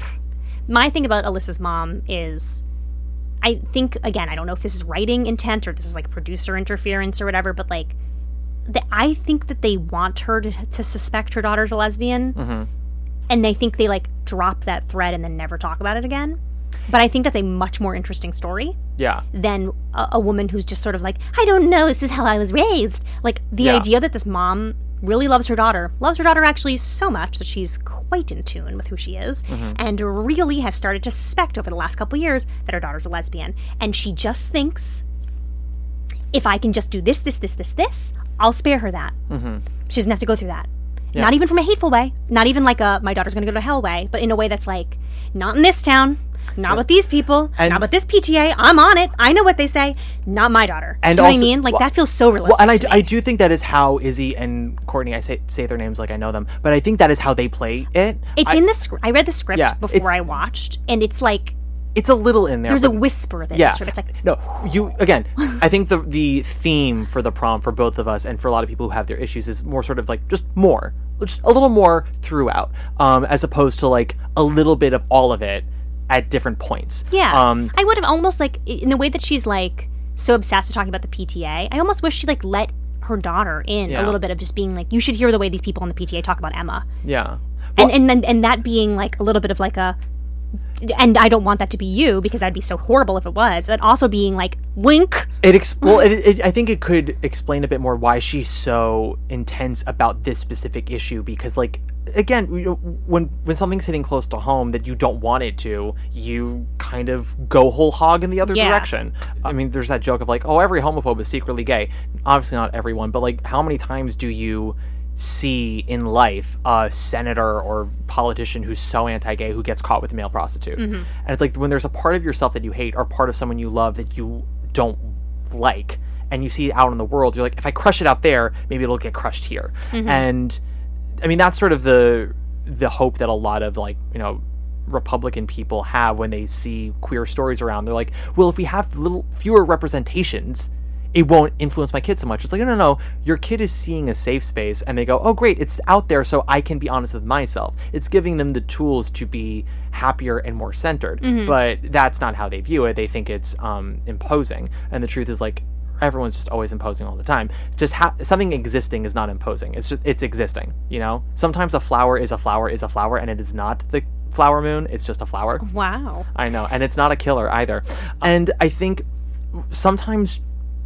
my thing about Alyssa's mom is, I think, again, I don't know if this is writing intent or this is like producer interference or whatever, but like, the, I think that they want her to, to suspect her daughter's a lesbian. Mm-hmm. And they think they like drop that thread and then never talk about it again. But I think that's a much more interesting story Yeah. than a, a woman who's just sort of like, I don't know, this is how I was raised. Like, the Yeah. idea that this mom really loves her daughter, loves her daughter actually so much that she's quite in tune with who she is, Mm-hmm. and really has started to suspect over the last couple years that her daughter's a lesbian. And she just thinks, if I can just do this, this, this, this, this, I'll spare her that. Mm-hmm. She doesn't have to go through that. Yeah. Not even from a hateful way. Not even like a, my daughter's going to go to hell way, but in a way that's like, not in this town. Not with these people. And- not with this P T A. I'm on it. I know what they say. Not my daughter. And do you know also- what I mean? Like, well- that feels so realistic. Well, and I, to I me. do think that is how Izzy and Courtney, I say say their names like I know them, but I think that is how they play it. It's I- in the script. I read the script Yeah, before it's- I watched, and it's like, It's a little in there. there's a but- whisper of it. Yeah. It's sort of- It's like, No, you again. I think the the theme for the prom for both of us and for a lot of people who have their issues is more sort of like just more, just a little more throughout, um, as opposed to like a little bit of all of it at different points. yeah. Um, I would have almost like, in the way that she's like so obsessed with talking about the P T A, I almost wish she like let her daughter in Yeah. a little bit of just being like, you should hear the way these people in the P T A talk about Emma. Yeah. and and then and that being like a little bit of like a, and I don't want that to be you because that'd be so horrible if it was, but also being like, wink. It ex- well, it, it, I think it could explain a bit more why she's so intense about this specific issue, because like, again, you know, when when something's hitting close to home that you don't want it to, you kind of go whole hog in the other Yeah. direction. I mean, there's that joke of like, oh, every homophobe is secretly gay. Obviously not everyone, but like, how many times do you see in life a senator or politician who's so anti-gay who gets caught with a male prostitute? Mm-hmm. And it's like, when there's a part of yourself that you hate or part of someone you love that you don't like, and you see it out in the world, you're like, if I crush it out there, maybe it'll get crushed here. Mm-hmm. And I mean, that's sort of the the hope that a lot of, like, you know, Republican people have when they see queer stories around. They're like, well, if we have little fewer representations, it won't influence my kid so much. It's like, no, no, no. Your kid is seeing a safe space, and they go, oh, great, it's out there, so I can be honest with myself. It's giving them the tools to be happier and more centered. Mm-hmm. But that's not how they view it. They think it's um, imposing. And the truth is, like, everyone's just always imposing all the time. Just ha- something existing is not imposing. It's just, it's existing, you know? Sometimes a flower is a flower is a flower, and it is not the flower moon. It's just a flower. Wow. I know. And it's not a killer either. And I think sometimes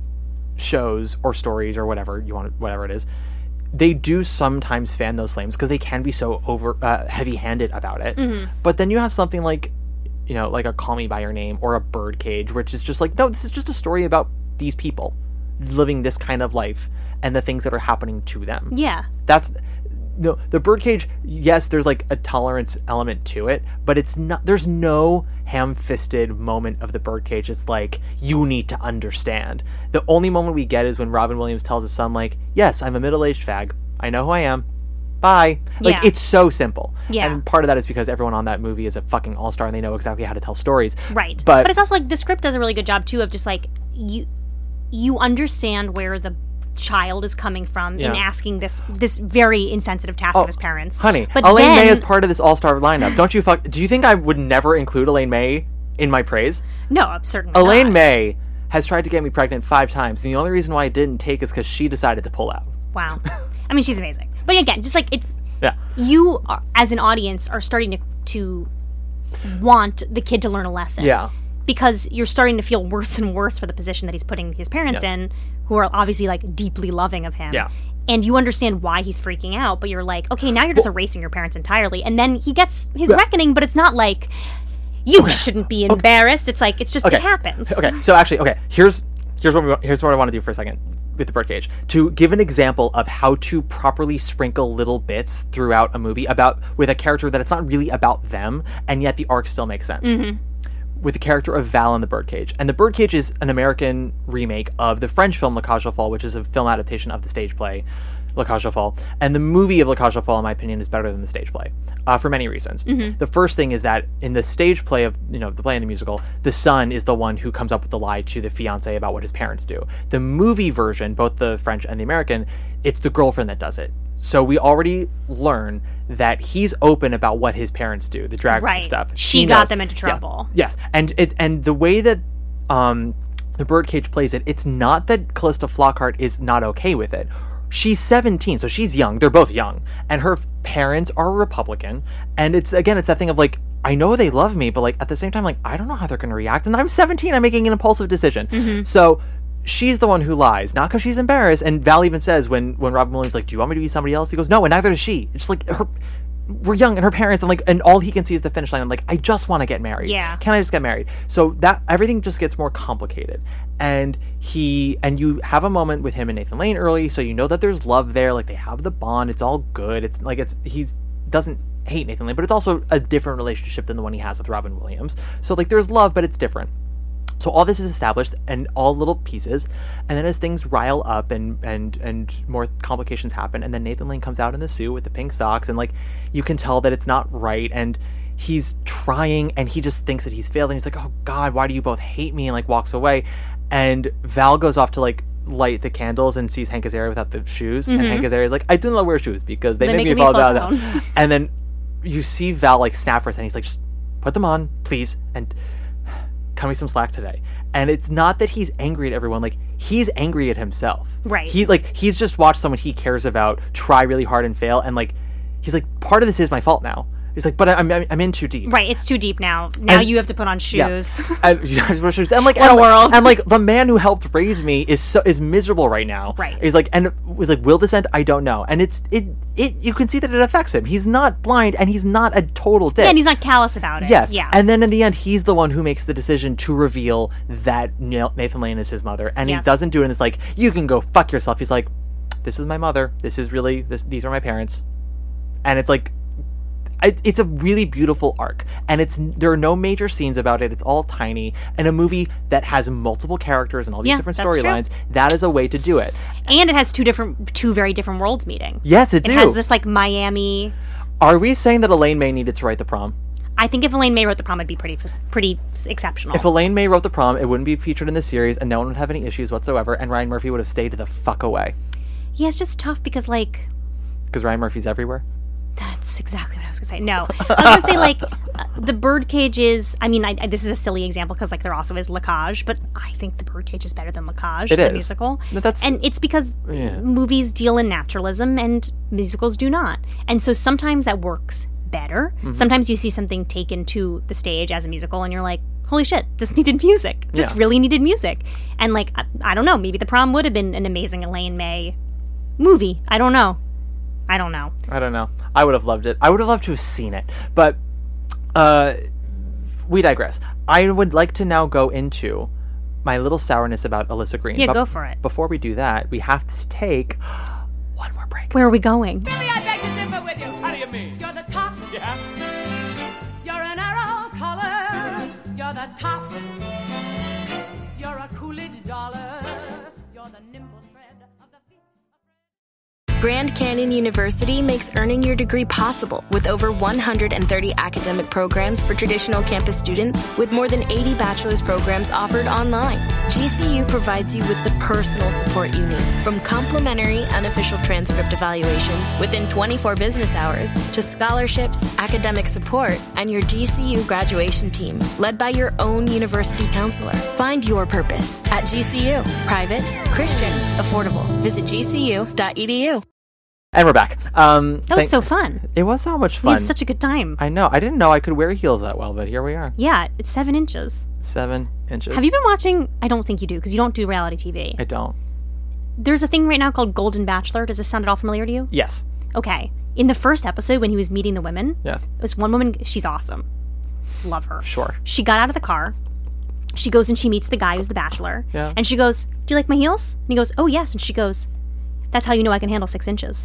shows or stories or whatever you want, whatever it is, they do sometimes fan those flames because they can be so over uh, heavy-handed about it. Mm-hmm. But then you have something like, you know, like a Call Me by Your Name or a Birdcage, which is just like, no, this is just a story about these people living this kind of life and the things that are happening to them. Yeah. That's no the Birdcage. Yes, there's like a tolerance element to it, but it's not. There's no ham-fisted moment of the Birdcage. It's like, you need to understand. The only moment we get is when Robin Williams tells his son, like, yes, I'm a middle-aged fag. I know who I am. Bye. Like, Yeah. it's so simple. Yeah. And part of that is because everyone on that movie is a fucking all-star and they know exactly how to tell stories. Right. But, But it's also like the script does a really good job too of just like you you understand where the child is coming from in Yeah. asking this this very insensitive task of his parents. Honey, But Elaine then, May is part of this all-star lineup. Don't you fuck... Do you think I would never include Elaine May in my praise? No, I'm certainly Elaine not. May has tried to get me pregnant five times, and the only reason why I didn't take is because she decided to pull out. Wow. I mean, she's amazing. But again, just like it's Yeah. you are, as an audience are starting to to want the kid to learn a lesson. Yeah. Because you're starting to feel worse and worse for the position that he's putting his parents Yes. in, who are obviously like deeply loving of him. Yeah. And you understand why he's freaking out, but you're like, okay, now you're just erasing your parents entirely. And then he gets his reckoning, but it's not like you shouldn't be embarrassed. It's like it's just Okay. it happens. Okay, so actually, okay, here's here's what we, here's what I want to do for a second with the Birdcage, to give an example of how to properly sprinkle little bits throughout a movie about with a character that it's not really about them, and yet the arc still makes sense. Mm-hmm. With the character of Val in The Birdcage. And The Birdcage is an American remake of the French film La Cage aux Folles, which is a film adaptation of the stage play La Cage aux Folles. And the movie of La Cage aux Folles, in my opinion, is better than the stage play, uh, for many reasons. Mm-hmm. The first thing is that in the stage play of, you know, the play and the musical, the son is the one who comes up with the lie to the fiancé about what his parents do. The movie version, both the French and the American, it's the girlfriend that does it. So we already learn that he's open about what his parents do, the drag Right. stuff. She got them into trouble. Yeah. Yes, and it and the way that um, the Birdcage plays it, it's not that Callista Flockhart is not okay with it. She's seventeen, so she's young. They're both young, and her parents are Republican. And it's again, it's that thing of like, I know they love me, but like at the same time, like I don't know how they're going to react. And I'm seventeen. I'm making an impulsive decision. Mm-hmm. So she's the one who lies, not because she's embarrassed. And Val even says when when Robin Williams is like, "Do you want me to be somebody else?" He goes, "No," and neither does she. It's like her. We're young, and her parents, and like, and all he can see is the finish line. I'm like, I just want to get married. Yeah. Can I just get married? So that everything just gets more complicated, and he and you have a moment with him and Nathan Lane early, so you know that there's love there. Like they have the bond. It's all good. It's like it's he's doesn't hate Nathan Lane, but it's also a different relationship than the one he has with Robin Williams. So like there's love, but it's different. So all this is established and all little pieces, and then as things rile up and and and more complications happen, and then Nathan Lane comes out in the suit with the pink socks, and like you can tell that it's not right, and he's trying, and he just thinks that he's failed, and he's like, oh God, why do you both hate me, and like walks away, and Val goes off to like light the candles and sees Hank Azaria without the shoes, Mm-hmm. and Hank Azaria is like, I do not wear shoes because they, They make, make me me fall fall down, down. and then you see Val like snap for a second, he's like, just put them on, please, and cut me some slack today. And it's not that he's angry at everyone, like he's angry at himself. Right. He's like, he's just watched someone he cares about try really hard and fail, and like, he's like, part of this is my fault now. He's like, but I'm I'm, I'm in too deep. Right, it's too deep now. Now And- you have to put on shoes. Yeah. and, and like, What and, a world. and like the man who helped raise me is so is miserable right now. Right. He's like, and was like, will this end? I don't know. And it's it it you can see that it affects him. He's not blind, and he's not a total dick. Yeah, and he's not callous about it. Yes. Yeah. And then in the end, he's the one who makes the decision to reveal that Nathan Lane is his mother, and Yes. he doesn't do it. And it's like, you can go fuck yourself. He's like, this is my mother. This is really this. These are my parents, and it's like. It, it's a really beautiful arc, and it's there are no major scenes about it. It's all tiny, and a movie that has multiple characters and all these Yeah, different that's true. storylines. That is a way to do it. And it has two different, two very different worlds meeting. Yes, it It do. has this like Miami. Are we saying that Elaine May needed to write the prom? I think if Elaine May wrote the prom, it'd be pretty, pretty exceptional. If Elaine May wrote the prom, it wouldn't be featured in the series, and no one would have any issues whatsoever, and Ryan Murphy would have stayed the fuck away. Yeah, it's just tough because like Because Ryan Murphy's everywhere. that's exactly what I was gonna say. No, I was gonna say like uh, the Birdcage is. I mean, I, I, this is a silly example because like there also is La Cage, but I think the Birdcage is better than La Cage, It the is. musical. But that's- and it's because Yeah. movies deal in naturalism and musicals do not, and so sometimes that works better. Mm-hmm. Sometimes you see something taken to the stage as a musical, and you're like, holy shit, this needed music. This Yeah. really needed music. And like I, I don't know, maybe the prom would have been an amazing Elaine May movie. I don't know. I don't know. I don't know. I would have loved it. I would have loved to have seen it. But uh, we digress. I would like to now go into my little sourness about Alyssa Green. Yeah, But go for it. Before we do that, we have to take one more break. Where are we going? Really, I beg to differ with you. How do you mean? You're the top. Yeah. You're an arrow color. You're the top. You're a Coolidge dollar. You're the nimble tread of the feet. Grand Canyon University makes earning your degree possible with over one hundred thirty academic programs for traditional campus students, with more than eighty bachelor's programs offered online. G C U provides you with the personal support you need, from complimentary unofficial transcript evaluations within twenty-four business hours to scholarships, academic support, and your G C U graduation team, led by your own university counselor. Find your purpose at G C U. Private, Christian, affordable. Visit g c u dot e d u. And we're back. Um, That was thank- so fun. It was so much We fun. had such a good time. I know. I didn't know I could wear heels that well, but here we are. Yeah, it's seven inches. Seven inches. Have you been watching? I don't think you do because you don't do reality T V. I don't. There's a thing right now called Golden Bachelor. Does this sound at all familiar to you? Yes. Okay. In the first episode, when he was meeting the women, Yes. it was one woman. She's awesome. Love her. Sure. She got out of the car. She goes and she meets the guy who's the bachelor. Yeah. And she goes, "Do you like my heels?" And he goes, "Oh yes." And she goes, "That's how you know I can handle six inches."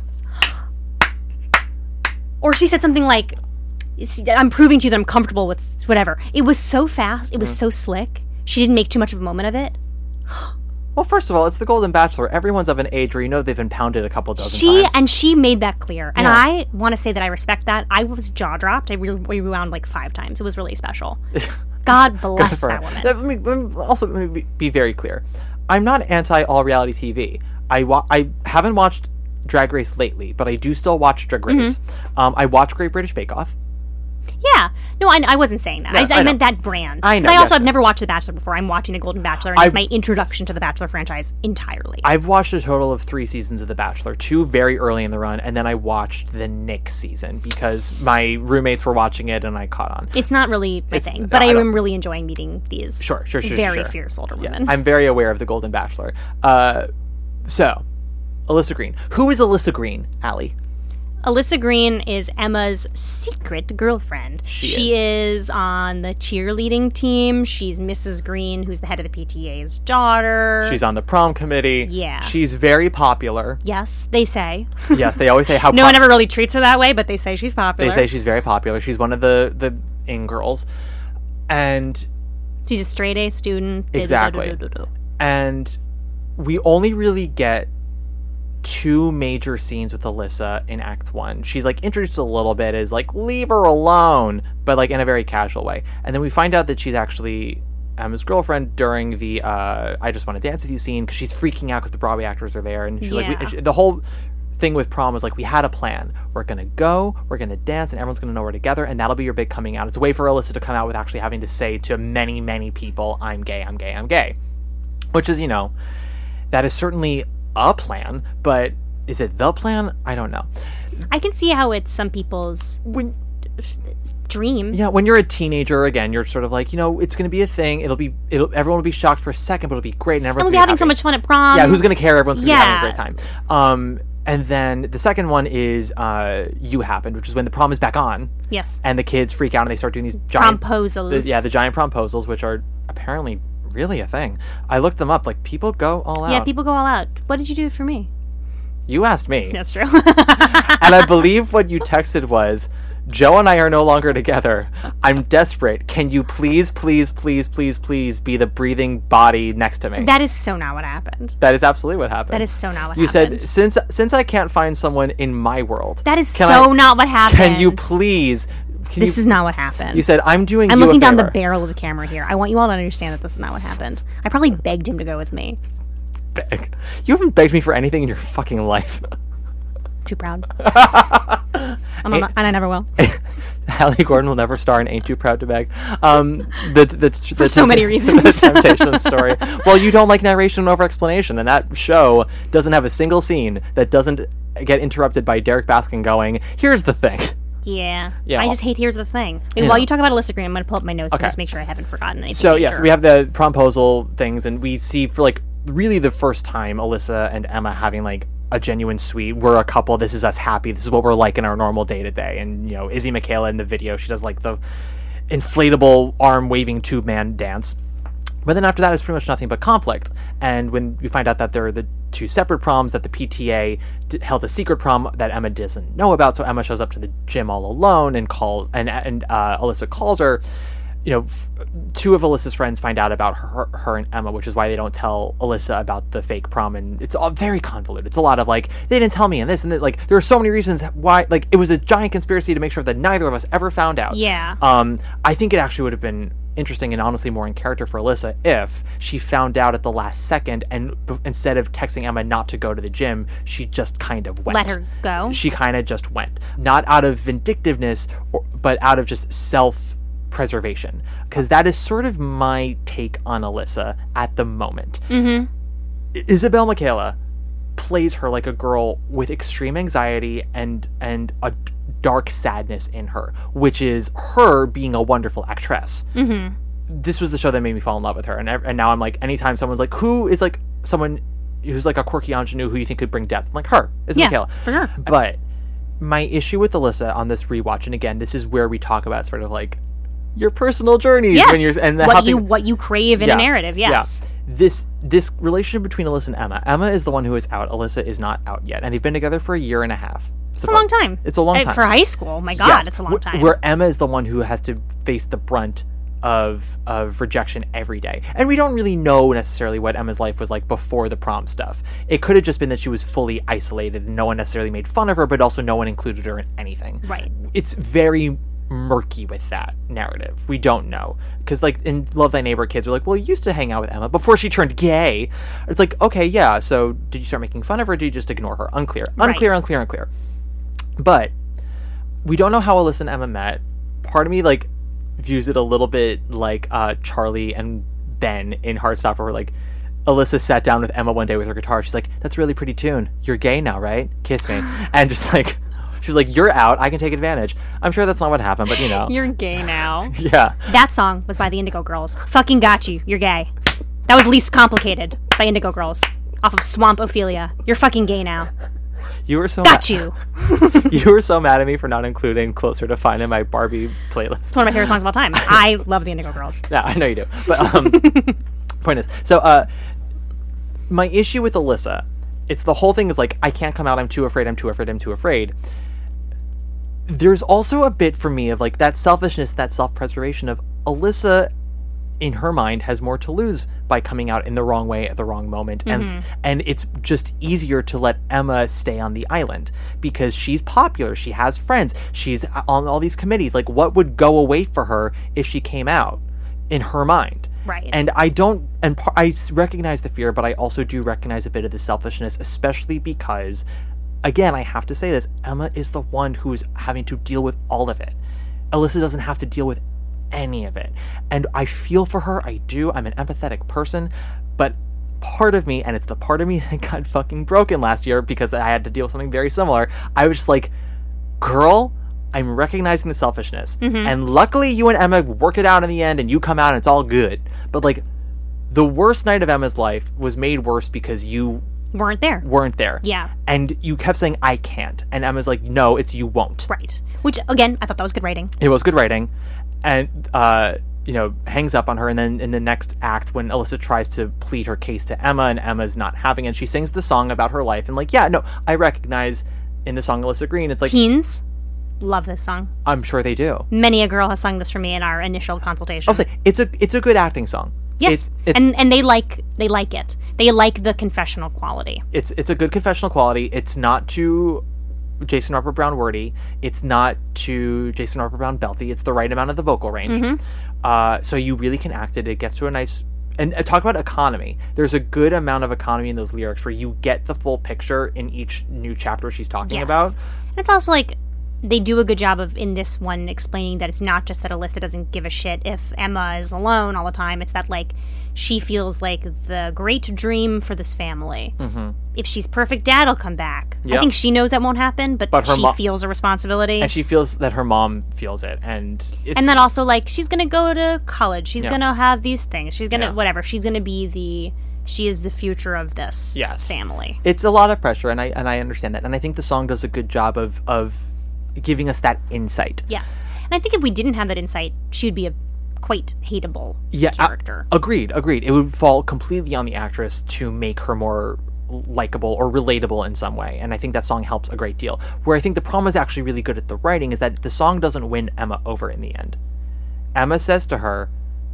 Or she said something like, "I'm proving to you that I'm comfortable with whatever." It was so fast. It was so slick. She didn't make too much of a moment of it. Well, first of all, it's the Golden Bachelor. Everyone's of an age where you know they've been pounded a couple dozen She times. and she made that clear, and Yeah. I want to say that I respect that. I was jaw dropped. I re- rewound like five times. It was really special. God Good bless for that her. woman. Let me, let me also let me be, be very clear. I'm not anti all reality T V. I wa- I haven't watched Drag Race lately, but I do still watch Drag Mm-hmm. Race. Um, I watch Great British Bake Off. Yeah, no, I, I wasn't saying that. No, I, just- I I know. meant that brand. I know, 'Cause I also yes. have never watched The Bachelor before. I'm watching The Golden Bachelor, and I've- it's my introduction to the Bachelor franchise entirely. I've watched a total of three seasons of The Bachelor, two very early in the run, and then I watched the Nick season because my roommates were watching it and I caught on. it's not really my It's- thing, no, but I I, don't- am really enjoying meeting these Sure, sure, sure, very sure. fierce older Yes, women. I'm very aware of the Golden Bachelor. Uh, so, Alyssa Green. Who is Alyssa Green, Allie? Alyssa Green is Emma's secret girlfriend. She is. on the cheerleading team. She's Missus Green, who's the head of the P T A's daughter. She's on the prom committee. Yeah. She's very popular. Yes, they say. Yes, they always say how No pop- one ever really treats her that way, but they say she's They popular. say she's very popular. She's one of the the in girls, and she's a straight A student. Exactly. and we only really get two major scenes with Alyssa in Act One. She's like introduced a little bit as like leave her alone, but like in a very casual way. And then we find out that she's actually Emma's girlfriend during the uh, "I Just Want to Dance with You" scene because she's freaking out because the Broadway actors are there, and she's like, we, Yeah. and she, the whole thing with prom was like we had a plan. We're gonna go, we're gonna dance, and everyone's gonna know we're together, and that'll be your big coming out. It's a way for Alyssa to come out with actually having to say to many, many people, "I'm gay, I'm gay, I'm gay," which is, you know, That is certainly a plan, but is it the plan? I don't know. I can see how it's some people's when, dream. Yeah, when you're a teenager, again, you're sort of like, you know, it's going to be a thing. It'll be, it'll, everyone will be shocked for a second, but it'll be great, and everyone's And we'll be gonna having happy. so much fun at prom. Yeah, who's going to care? Everyone's going to Yeah. be having a great time. Um, and then the second one is uh, You Happened, which is when the prom is back on. Yes. And the kids freak out and they start doing these giant... Promposals. The, yeah, the giant promposals, which are apparently really a thing. I looked them up. Like, people go all out. Yeah, people go all out. What did you do for me? You asked me. That's true. And I believe what you texted was, Joe and I are no longer together. I'm desperate. Can you please, please, please, please, please be the breathing body next to me? That is so not what happened. That is absolutely what happened. That is so not what you happened. said, since since I can't find someone in my world. That is can so I- not what happened. Can you please... Can This you, is not what happened. You said, I'm doing I'm you looking a down the favor." barrel of the camera here. I want you all to understand that this is not what happened. I probably begged him to go with me. Beg. You haven't begged me for anything in your fucking life. Too proud. I'm not, and I never will. Hallie Gordon will never star in Ain't Too Proud to Beg. Um, the, the, the, For so many reasons. The Temptations story. Well, you don't like narration over explanation, and that show doesn't have a single scene that doesn't get interrupted by Derek Baskin going, here's the thing. Yeah. Yeah, I well- just hate Here's the Thing. Wait, You while know. you talk about Alyssa Green, I'm going to pull up my notes Okay. and just make sure I haven't forgotten anything. So, yes, major. we have the promposal things, and we see for, like, really the first time Alyssa and Emma having, like, a genuine sweet, we're a couple, this is us happy, this is what we're like in our normal day-to-day. And, you know, Izzy Michaela in the video, she does, like, the inflatable arm-waving tube man dance. But then after that, it's pretty much nothing but conflict. And when we find out that there are the two separate proms, that the P T A d- held a secret prom that Emma doesn't know about, so Emma shows up to the gym all alone and calls, and and uh, Alyssa calls her. You know, f- two of Alyssa's friends find out about her, her and Emma, which is why they don't tell Alyssa about the fake prom, and it's all very convoluted. It's a lot of like, they didn't tell me, and this and that. Like, there are so many reasons why. Like, it was a giant conspiracy to make sure that neither of us ever found out. Yeah. Um, I think it actually would have been interesting and honestly more in character for Alyssa if she found out at the last second, and b- instead of texting Emma not to go to the gym, she just kind of went. Let her go? She kind of just went, not out of vindictiveness, or, but out of just self preservation, because that is sort of my take on Alyssa at the moment. Mm-hmm. Isabel Michaela plays her like a girl with extreme anxiety and and a d- dark sadness in her, which is her being a wonderful actress. Mm-hmm. This was the show that made me fall in love with her, and ev- and now I'm like, anytime someone's like, who is like someone who's like a quirky ingenue who you think could bring depth, I'm like, her, Isabel Yeah, Michaela. for sure. But my issue with Alyssa on this rewatch, and again, this is where we talk about sort of like your personal journeys Yes. when you're and the, what how you things- what you crave in Yeah, a narrative. Yes. yeah. This this relationship between Alyssa and Emma. Emma is the one who is out. Alyssa is not out yet, and they've been together for a year and a half. It's a long time. It's a long Uh, time for high school. My God, Yes, it's a long wh- time. Where Emma is the one who has to face the brunt of of rejection every day, and we don't really know necessarily what Emma's life was like before the prom stuff. It could have just been that she was fully isolated, and no one necessarily made fun of her, but also no one included her in anything. Right. It's very murky with that narrative. We don't know, because like in Love Thy Neighbor, kids are like, well, you used to hang out with Emma before she turned gay. It's like, okay, yeah, so did you start making fun of her, or did you just ignore her? Unclear unclear Right. unclear unclear But we don't know how Alyssa and Emma met. Part of me like views it a little bit like uh Charlie and Ben in Heartstopper, where like Alyssa sat down with Emma one day with her guitar. She's like, that's a really pretty tune, you're gay now, right? Kiss me. And just like, she was like, you're out, I can take advantage. I'm sure that's not what happened, but you know. You're gay now. Yeah. That song was by the Indigo Girls. Fucking got you. You're gay. That was Least Complicated by Indigo Girls. Off of Swamp Ophelia. You're fucking gay now. You were so Got ma- you. You were so mad at me for not including Closer to Fine in my Barbie playlist. It's one of my favorite songs of all time. I love the Indigo Girls. Yeah, I know you do. But um point is, so uh my issue with Alyssa, it's the whole thing is like, I can't come out, I'm too afraid, I'm too afraid, I'm too afraid. There's also a bit for me of like that selfishness, that self-preservation of Alyssa in her mind has more to lose by coming out in the wrong way at the wrong moment. Mhm. And and it's just easier to let Emma stay on the island because she's popular, she has friends, she's on all these committees. Like, what would go away for her if she came out in her mind? Right. And I don't, and par- I s- recognize the fear, but I also do recognize a bit of the selfishness, especially because, again, I have to say this, Emma is the one who's having to deal with all of it. Alyssa doesn't have to deal with any of it. And I feel for her, I do, I'm an empathetic person, but part of me, and it's the part of me that got fucking broken last year because I had to deal with something very similar. I was just like, girl, I'm recognizing the selfishness. Mm-hmm. And luckily you and Emma work it out in the end and you come out and it's all good. But like, the worst night of Emma's life was made worse because you weren't there. Weren't there. Yeah. And you kept saying, I can't. And Emma's like, no, it's you won't. Right. Which, again, I thought that was good writing. It was good writing. And, uh, you know, hangs up on her. And then in the next act, when Alyssa tries to plead her case to Emma and Emma's not having it, she sings the song about her life. And like, yeah, no, I recognize in the song Alyssa Green, it's like... Teens love this song. I'm sure they do. Many a girl has sung this for me in our initial consultation. I'll say, it's a, it's a good acting song. Yes, it's, it's, and and they like they like it. They like the confessional quality. It's it's a good confessional quality. It's not too Jason Harper Brown wordy. It's not too Jason Harper Brown belty. It's the right amount of the vocal range. Mm-hmm. Uh, so you really can act it. It gets to a nice and uh, talk about economy. There's a good amount of economy in those lyrics where you get the full picture in each new chapter she's talking yes. about. And it's also like they do a good job of, in this one, explaining that it's not just that Alyssa doesn't give a shit if Emma is alone all the time. It's that, like, she feels like the great dream for this family. Mm-hmm. If she's perfect, Dad'll come back. Yep. I think she knows that won't happen, but, But her she mo- feels a responsibility. And she feels that her mom feels it. And it's... And then also, like, she's going to go to college. She's Yeah. going to have these things. She's going to, Yeah. whatever. She's going to be the... She is the future of this yes. family. It's a lot of pressure, and I and I understand that. And I think the song does a good job of of giving us that insight. Yes. And I think if we didn't have that insight, she would be a quite hateable yeah, character. A- agreed, agreed. It would fall completely on the actress to make her more likable or relatable in some way. And I think that song helps a great deal. Where I think the problem is actually really good at the writing is that the song doesn't win Emma over in the end. Emma says to her,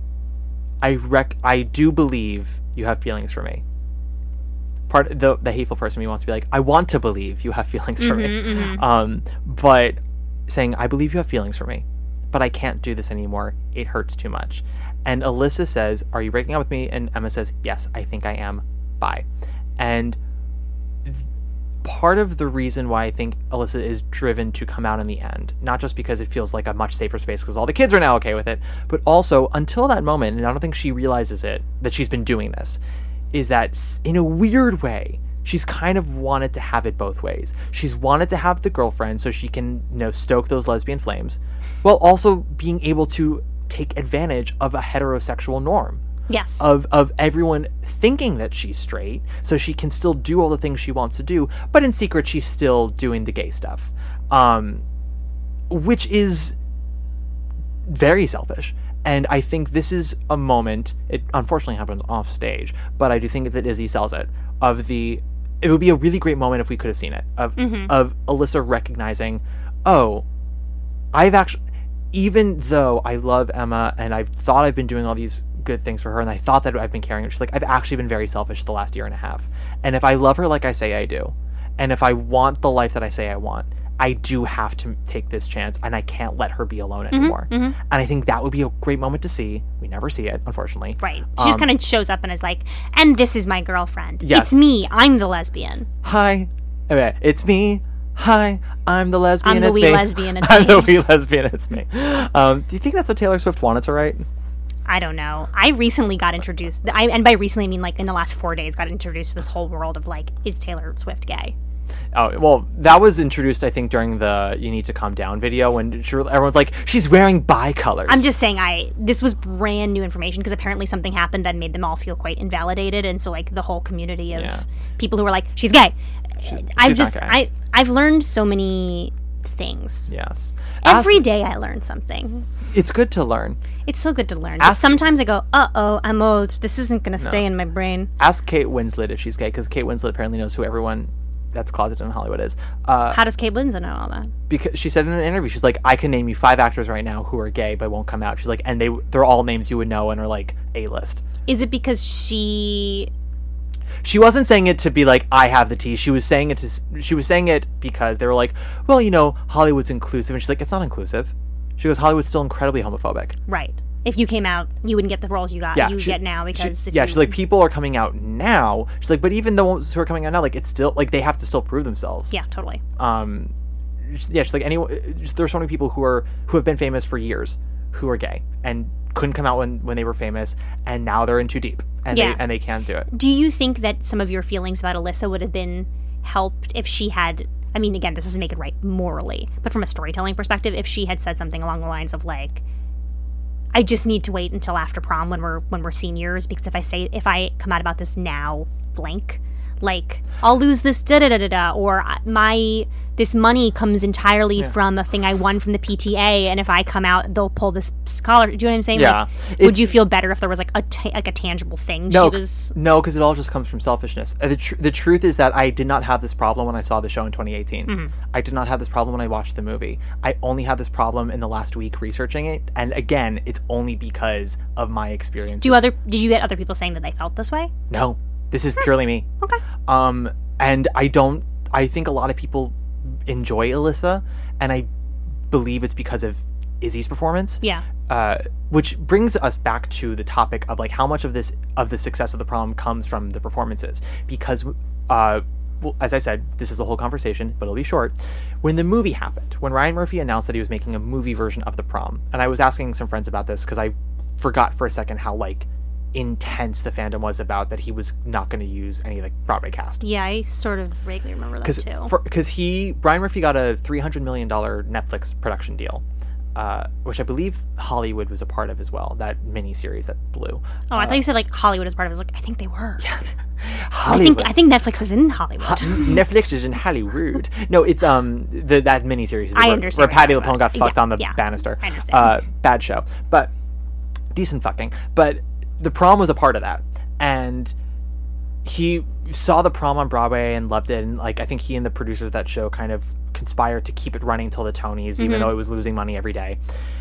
I rec- I do believe you have feelings for me. Part the the hateful person me wants to be like, I want to believe you have feelings for mm-hmm, me. Mm-hmm. Um, but saying, I believe you have feelings for me, but I can't do this anymore. It hurts too much. And Alyssa says, are you breaking up with me? And Emma says, yes, I think I am. Bye. And th- part of the reason why I think Alyssa is driven to come out in the end, not just because it feels like a much safer space because all the kids are now okay with it, but also until that moment, and I don't think she realizes it, that she's been doing this, is that in a weird way, she's kind of wanted to have it both ways. She's wanted to have the girlfriend so she can, you know, stoke those lesbian flames, while also being able to take advantage of a heterosexual norm. Yes. Of of everyone thinking that she's straight, so she can still do all the things she wants to do, but in secret she's still doing the gay stuff. Um, which is very selfish. And I think this is a moment, it unfortunately happens off stage, but I do think that Izzy sells it, of the, it would be a really great moment if we could have seen it, of, mm-hmm. of Alyssa recognizing, oh, I've actually, even though I love Emma and I've thought I've been doing all these good things for her and I thought that I've been caring, she's like, I've actually been very selfish the last year and a half. And if I love her like I say I do, and if I want the life that I say I want, I do have to take this chance, and I can't let her be alone anymore. Mm-hmm, mm-hmm. And I think that would be a great moment to see. We never see it, unfortunately. Right. She Um, just kind of shows up and is like, and this is my girlfriend. Yes. It's me. I'm the lesbian. Hi. Okay, it's me. Hi. I'm the lesbian. I'm the it's wee me. lesbian. It's I'm me. the wee lesbian. It's me. Um, do you think that's what Taylor Swift wanted to write? I don't know. I recently got introduced, I, and by recently I mean like in the last four days, got introduced to this whole world of like, is Taylor Swift gay? Oh, well, that was introduced, I think, during the You Need to Calm Down video when she, everyone's like, she's wearing bi-colors. I'm just saying, I this was brand new information because apparently something happened that made them all feel quite invalidated, and so like the whole community of Yeah. people who were like, she's gay. She, I've she's just not gay. I I've learned so many things. Yes. Every Ask, day I learn something. It's good to learn. It's so good to learn. Ask- But sometimes I go, uh oh, I'm old. This isn't gonna stay No. in my brain. Ask Kate Winslet if she's gay, because Kate Winslet apparently knows who everyone that's closeted in Hollywood is. Uh, How does Kate Winslet know all that? because she said in an interview, she's like, I can name you five actors right now who are gay but won't come out. She's like, and they they're all names you would know and are like A-list. Is it because she? She wasn't saying it to be like, I have the tea. She was saying it to s- she was saying it because they were like, well, you know, Hollywood's inclusive, and she's like, it's not inclusive. She goes, Hollywood's still incredibly homophobic. Right. If you came out, you wouldn't get the roles you got. Yeah, you she- get now She- because if yeah, you, she's like, people are coming out now. She's like, but even the ones who are coming out now, like, it's still like they have to still prove themselves. yeah, totally. Um, yeah, she's like, anyone. There's so many people who are who have been famous for years who are gay and couldn't come out when, when they were famous, and now they're in Too Deep, and Yeah. they and they can't do it. Do you think that some of your feelings about Alyssa would have been helped if she had, I mean, again, this doesn't make it right morally, but from a storytelling perspective, if she had said something along the lines of like, I just need to wait until after prom when we're when we're seniors, because if I say if I come out about this now, blank, like I'll lose this da da da da da, or my this money comes entirely Yeah. from a thing I won from the P T A, and if I come out, they'll pull this scholar. Do you know what I'm saying? Yeah. Like, would It's- you feel better if there was like a ta- like a tangible thing No, she was? no, because it all just comes from selfishness. Uh, The, tr- the truth is that I did not have this problem when I saw the show in twenty eighteen. Mhm. I did not have this problem when I watched the movie. I only had this problem in the last week researching it, and again, it's only because of my experience. Do other did you get other people saying that they felt this way? No, this is purely me. Okay. Um, and I don't. I think a lot of people enjoy Alyssa, and I believe it's because of Izzy's performance. Yeah. Uh, which brings us back to the topic of like how much of this of the success of the prom comes from the performances, because uh, well, as I said, this is a whole conversation, but it'll be short. When the movie happened, when Ryan Murphy announced that he was making a movie version of the prom, and I was asking some friends about this because I forgot for a second how like intense the fandom was about that he was not going to use any like Broadway cast. Yeah, I sort of vaguely remember that Because too. because he Brian Murphy got a three hundred million dollar Netflix production deal, uh, which I believe Hollywood was a part of as well. That miniseries that blew. Oh, I Uh, thought you said like Hollywood is part of it. I was like, I think they were. Yeah. Hollywood. I think I think Netflix is in Hollywood. Ho- Netflix is in Hollywood. No, it's um the that miniseries is I where, understand where what Patty you're talking LuPone got about. fucked Yeah, on the yeah. banister. I understand. Uh, bad show, but decent fucking. But the prom was a part of that, and he saw the prom on Broadway and loved it. And like I think he and the producers of that show kind of conspired to keep it running till the Tonys, even Mhm. though it was losing money every day.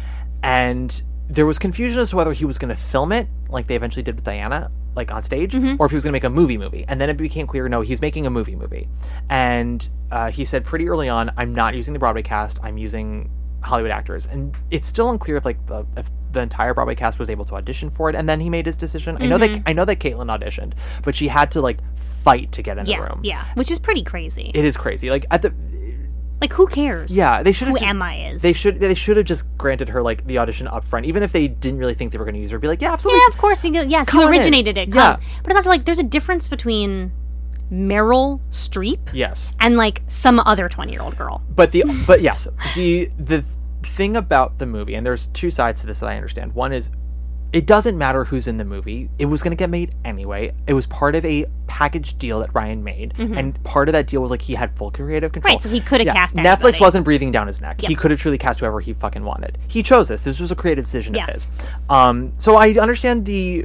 And there was confusion as to whether he was going to film it, like they eventually did with Diana, like on stage, Mhm. or if he was going to make a movie movie. And then it became clear, no, he's making a movie movie. And uh, he said pretty early on, I'm not using the Broadway cast, I'm using Hollywood actors. And it's still unclear if like the, if the entire Broadway cast was able to audition for it, and then he made his decision. I know that Mhm. I know that Caitlin auditioned, but she had to like fight to get in yeah, the room. yeah, which is pretty crazy. It is crazy. Like at the Like, who cares? Yeah, they should who have. M I is. They should. They should have just granted her like the audition up front, even if they didn't really think they were going to use her. Be like, yeah, absolutely. Yeah, of course. You go, yes, Come you on in. originated it. Yeah. Come. But it's also like there's a difference between Meryl Streep Yes. and like some other twenty-year-old girl. But the but yes, the the thing about the movie, and there's two sides to this that I understand. One is it doesn't matter who's in the movie. It was going to get made anyway. It was part of a package deal that Ryan made, Mhm. and part of that deal was like he had full creative control. Right, so he could have Yeah, cast Netflix anybody. wasn't breathing down his neck. Yep. He could have truly cast whoever he fucking wanted. He chose this. This was a creative decision Yes. of his. Um, so I understand the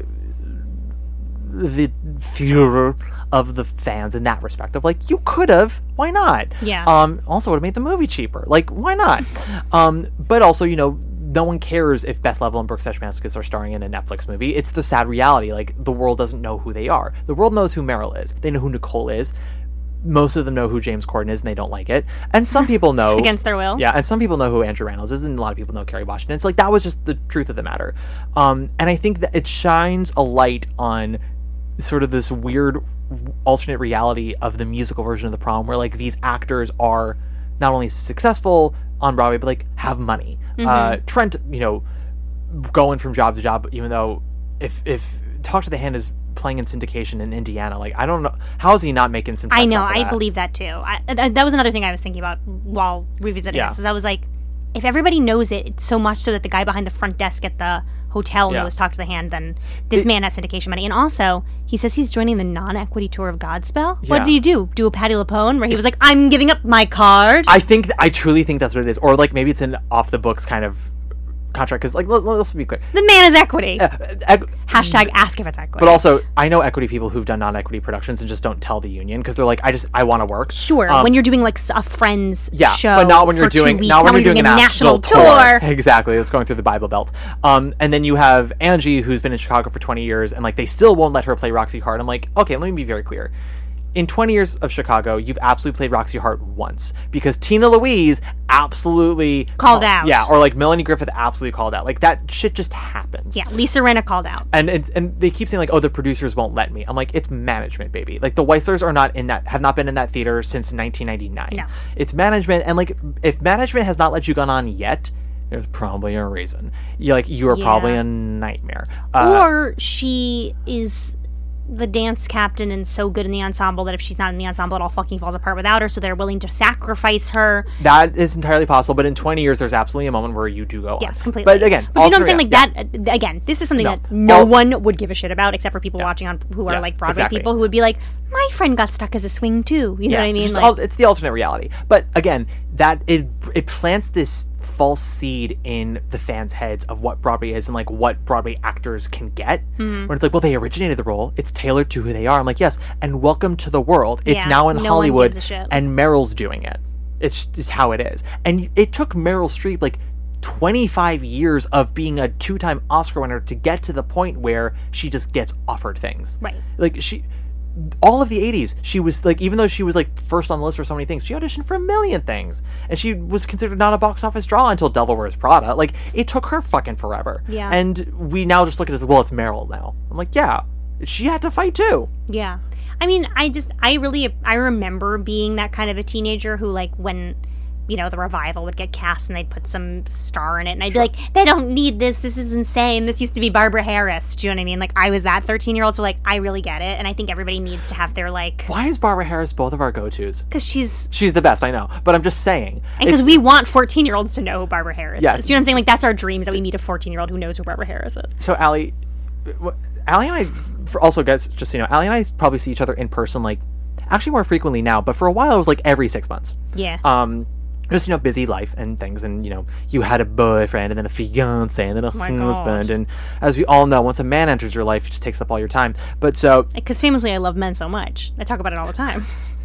the furor of the fans in that respect of like you could have, why not? Yeah. Um, also would have made the movie cheaper. Like why not? um, but also you know no one cares if Beth Level and Brooks Ashmanskas are starring in a Netflix movie. It's the sad reality. Like the world doesn't know who they are. The world knows who Meryl is. They know who Nicole is. Most of them know who James Corden is, and they don't like it. And some people know Against their will. Yeah, and some people know who Andrew Rannells is, and a lot of people know Kerry Washington. So like that was just the truth of the matter. Um, and I think that it shines a light on sort of this weird alternate reality of the musical version of the prom, where like these actors are not only successful on Broadway, but like have money. Mhm. Uh, Trent, you know, going from job to job, even though if if Talk to the Hand is playing in syndication in Indiana, like I don't know how is he not making some. I checks know. off of I that? believe that too. I, th- that was another thing I was thinking about while revisiting Yeah. this. Is I was like, if everybody knows it it's so much so that the guy behind the front desk at the hotel Yeah. knows Talk to the Hand, then this It- man has syndication money. And also, he says he's joining the non-equity tour of Godspell. What Yeah. did he do? Do a Patti LuPone where he was like, "I'm giving up my card." I think I truly think that's what it is, or like maybe it's an off the books kind of contract. Because like let's, let's be clear, the man is equity. Uh, equ- Hashtag ask if it's equity. But also, I know equity people who've done non-equity productions and just don't tell the union because they're like, I just I want to work. Sure, Um, when you're doing like s- a friend's yeah, show, but not when for you're two doing weeks, not when you're doing a a national, tour. Exactly, it's going through the Bible Belt. Um, and then you have Angie, who's been in Chicago for twenty years, and like they still won't let her play Roxy Hart. I'm like, okay, let me be very clear. In twenty years of Chicago, you've absolutely played Roxy Hart once because Tina Louise absolutely Called out. Yeah, or like Melanie Griffith absolutely called out. Like that shit just happens. Yeah, Lisa Rinna called out. And, and and they keep saying like, oh, the producers won't let me. I'm like, it's management, baby. Like the Weislers are not in that, have not been in that theater since nineteen ninety-nine. No. It's management, and like if management has not let you go on yet, There's probably a reason. You like you are Yeah. probably a nightmare. Uh, Or she is the dance captain and so good in the ensemble that if she's not in the ensemble, it all fucking falls apart without her. So they're willing to sacrifice her. that is entirely possible, but in twenty years, there's absolutely a moment where you do go. Yes, on. completely. But again, but you know what I'm saying? also- Like yeah. that uh, again. This is something No. that no All- one would give a shit about, except for people watching on who are Yes, like Broadway exactly. people who would be like, "My friend got stuck as a swing too." You know Yeah, what I mean? just Like, al- it's the alternate reality. But again, that it it plants this false seed in the fans' heads of what Broadway is and like what Broadway actors can get. Mhm. When it's like, well, they originated the role. It's tailored to who they are. I'm like, yes, and welcome to the world. It's Yeah, now in no one Hollywood, gives a shit. and Meryl's doing it. It's just how it is. And it took Meryl Streep like twenty-five years of being a two-time Oscar winner to get to the point where she just gets offered things. Right. Like she all of the eighties, she was like, even though she was like first on the list for so many things, she auditioned for a million things, and she was considered not a box office draw until Devil Wears Prada. Like, it took her fucking forever. Yeah. And we now just look at it as, well, it's Meryl now. I'm like, yeah, she had to fight too. Yeah. I mean, I just, I really, I remember being that kind of a teenager who, like, when, you know, the revival would get cast and they'd put some star in it, and I'd be like, they don't need this, this is insane, this used to be Barbara Harris. Do you know what I mean? Like, I was that thirteen-year-old, so, like, I really get it, and I think everybody needs to have their, like... Why is Barbara Harris both of our go-tos? Because she's... She's the best, I know, but I'm just saying. And because it's- we want fourteen-year-olds to know who Barbara Harris Yes. is. Do you know what I'm saying? Like, that's our dreams, that we meet a fourteen-year-old who knows who Barbara Harris is. So, Allie, wh- Allie and I, for also, guys, just so you know, Allie and I probably see each other in person, like, actually more frequently now, but for a while it was, like, every six months. Yeah. Um... Just, you know, busy life and things, and, you know, you had a boyfriend and then a fiance and then a my husband, God. and as we all know, once a man enters your life, it just takes up all your time. But so, Because famously, I love men so much. I talk about it all the time.